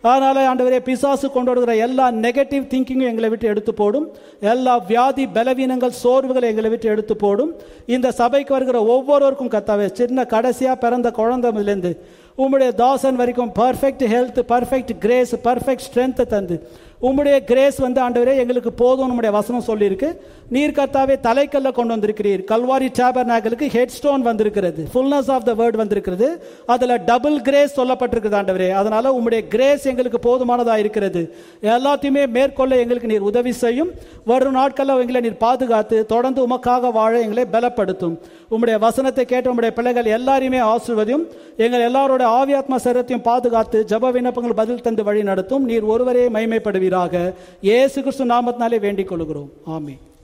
அதனால ஆண்டவரே, பிசாசு கொண்டு வருகிற எல்லா நெகட்டிவ் திங்கிங்கும் எங்களை விட்டு எடுத்து போடும். எல்லா வியாதி பலவீனங்கள் சோர்வுகளை எங்களை விட்டு எடுத்து போடும். இந்த சபைக்கு வருகிற ஒவ்வொருவருக்கும் கர்த்தாவே, சின்ன கடைசியா பிறந்த குழந்தைலேருந்து உம்முடைய தாசன் வரைக்கும் perfect health, perfect grace, perfect strength தந்து உம்முடைய கிரேஸ் வந்து ஆண்டவரே எங்களுக்கு போதும். நம்முடைய வசனம் சொல்லியிருக்கு. நீர் கர்த்தாவே தலைக்கல்ல கொண்டு வந்திருக்கிறீர். கல்வாரி டேபர்நாக்கிலுக்கு ஹெட் ஸ்டோன் வந்திருக்கிறது, ஃபுல்னஸ் ஆஃப் த வேர்ட் வந்திருக்கிறது. அதுல டபுள் கிரேஸ் சொல்லப்பட்டிருக்கிறது ஆண்டவரே. அதனால உம்முடைய கிரேஸ் எங்களுக்கு போதுமானதா இருக்கிறது. எல்லாத்தையுமே மேற்கொள்ள எங்களுக்கு நீர் உதவி செய்யும். வரும் நாட்களில் எங்களை நீர் பாதுகாத்து தொடர்ந்து உமக்காக வாழ எங்களை பலப்படுத்தும். உம்முடைய வசனத்தை கேட்ட உம்முடைய பிள்ளைகள் எல்லாரையுமே ஆசீர்வதியும். எங்கள் எல்லாரோட ஆவியாத்மா சரீரத்தையும் பாதுகாத்து ஜெப விண்ணப்பங்கள் பதில் தந்து வழி நடத்தும். நீர் ஒருவரே மகிமைப்படுவீராக. இயேசு கிறிஸ்து நாமத்தினாலே வேண்டிக் கொள்கிறோம். ஆமென்.